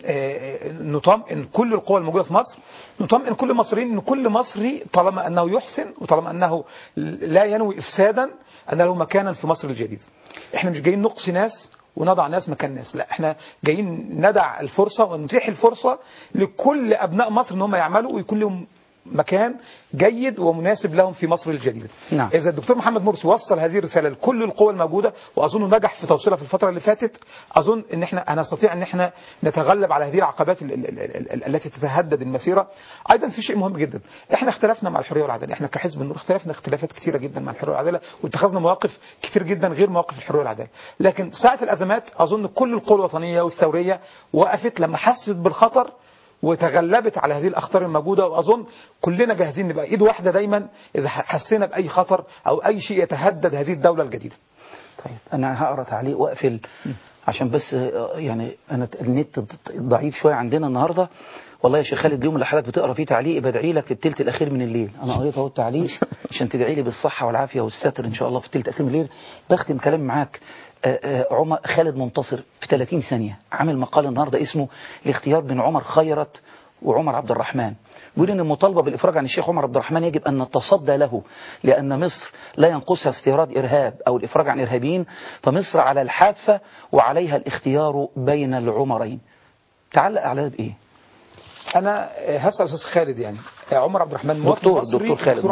نطمئن كل القوى الموجودة في مصر، نطمئن كل المصريين ان كل مصري طالما انه يحسن وطالما انه لا ينوي افسادا ان له مكانا في مصر الجديدة. احنا مش جايين نقصي ناس ونضع ناس مكان ناس، لا احنا جايين ندع الفرصة ونتيح الفرصة لكل ابناء مصر ان هم يعملوا ويكون لهم مكان جيد ومناسب لهم في مصر الجديدة.
نعم.
إذا الدكتور محمد مرسي وصل هذه الرسالة لكل القوى الموجودة، وأظن نجح في توصيلها في الفترة اللي فاتت، أظن إن إحنا هنستطيع إن إحنا نتغلب على هذه العقبات التي تتهدد المسيرة. أيضا في شيء مهم جدا، إحنا اختلفنا مع الحرية والعدالة، إحنا كحزب النور اختلفنا اختلافات كثيرة جدا مع الحرية والعدالة، واتخذنا مواقف كثير جدا غير مواقف الحرية والعدالة. لكن ساعة الأزمات أظن كل القوى الوطنية والثورية وقفت لما حست بالخطر وتغلبت على هذه الأخطار الموجودة. وأظن كلنا جاهزين نبقى إيد واحدة دايما إذا حسينا بأي خطر أو أي شيء يتهدد هذه الدولة الجديدة.
طيب أنا هقرأ تعليق وأقفل عشان بس يعني أنا النت ضعيف شوية عندنا النهاردة. والله يا شيخ خالد اليوم اللي حضرتك بتقرأ فيه تعليق بدعي لك في الثلث الأخير من الليل. أنا قريت أهو التعليق عشان تدعي لي بالصحة والعافية والستر إن شاء الله في الثلث الأخير من الليل. بختم كلام معاك. عمر خالد منتصر في 30 ثانية عامل مقال النهاردة اسمه الاختيار بين عمر خيرت وعمر عبد الرحمن. بيقول ان المطالبة بالإفراج عن الشيخ عمر عبد الرحمن يجب أن نتصدى له، لأن مصر لا ينقصها استيراد إرهاب أو الإفراج عن إرهابيين، فمصر على الحافة وعليها الاختيار بين العمرين. تعلق على ده بإيه؟
أنا هسأل أستاذ خالد، يعني عمر عبد الرحمن مواطن مصري.
دكتور خالد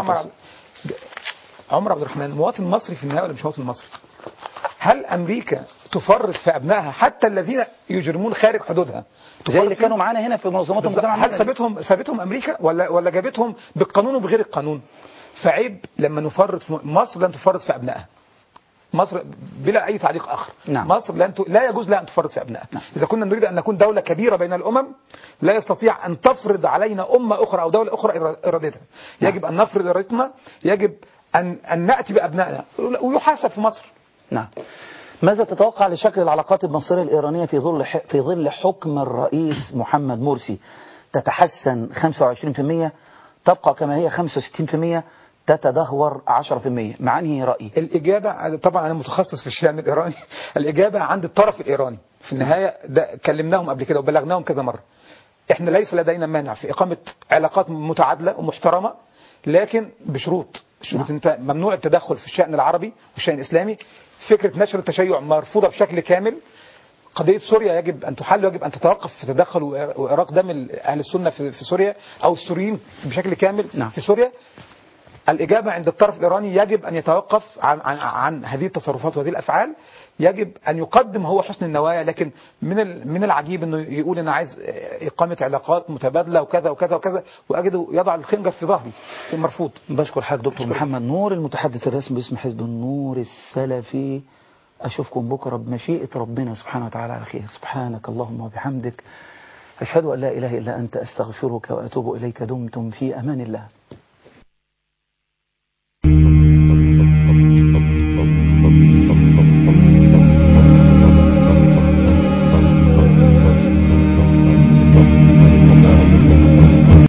عمر عبد الرحمن مواطن مصري في النهاية ولا مش مواطن مصري؟ هل أمريكا تفرط في أبنائها حتى الذين يجرمون خارج حدودها؟
زي اللي كانوا معانا هنا في منظمات المجتمع
المدني. هل سابتهم أمريكا ولا جابتهم بالقانون وبغير القانون؟ فعيب لما نفرط في مصر لن تفرط في أبنائها. مصر بلا أي تعليق آخر.
نعم.
مصر لا يجوز لها أن تفرط في أبنائها. نعم. إذا كنا نريد أن نكون دولة كبيرة بين الأمم لا يستطيع أن تفرض علينا أمة أخرى أو دولة أخرى إرادتها. نعم. يجب أن نفرض إرادتنا، يجب أن نأتي بأبنائنا ويحاسب في مصر.
نعم. ماذا تتوقع لشكل العلاقات المصرية الإيرانية في ظل حكم الرئيس محمد مرسي؟ تتحسن 25%، تبقى كما هي 65%، تتدهور 10%؟ مع أنهي رأي؟
الإجابة طبعا أنا متخصص في الشأن الإيراني. الإجابة عند الطرف الإيراني في النهاية. ده كلمناهم قبل كده وبلغناهم كذا مرة. إحنا ليس لدينا مانع في إقامة علاقات متعادلة ومحترمة، لكن بشروط. انت ممنوع التدخل في الشأن العربي والشأن الإسلامي. فكرة نشر التشيع مرفوضة بشكل كامل. قضية سوريا يجب أن تحل، ويجب أن تتوقف في تدخل وإراق دم أهل السنة في سوريا أو السوريين بشكل كامل. نعم. في سوريا. الإجابة عند الطرف الإيراني يجب أن يتوقف عن هذه التصرفات وهذه الأفعال. يجب أن يقدم هو حسن النوايا، لكن من العجيب أنه يقول أنا عايز إقامة علاقات متبادلة وكذا وكذا وكذا، وأجده يضع الخنجر في ظهري. مرفوض.
بشكر حضرتك دكتور محمد نور المتحدث الرسمي باسم حزب النور السلفي. أشوفكم بكرة بمشيئة ربنا سبحانه وتعالى على خير. سبحانك اللهم وبحمدك، أشهد أن لا إله إلا أنت، أستغفرك وأتوب إليك. دمتم في أمان الله.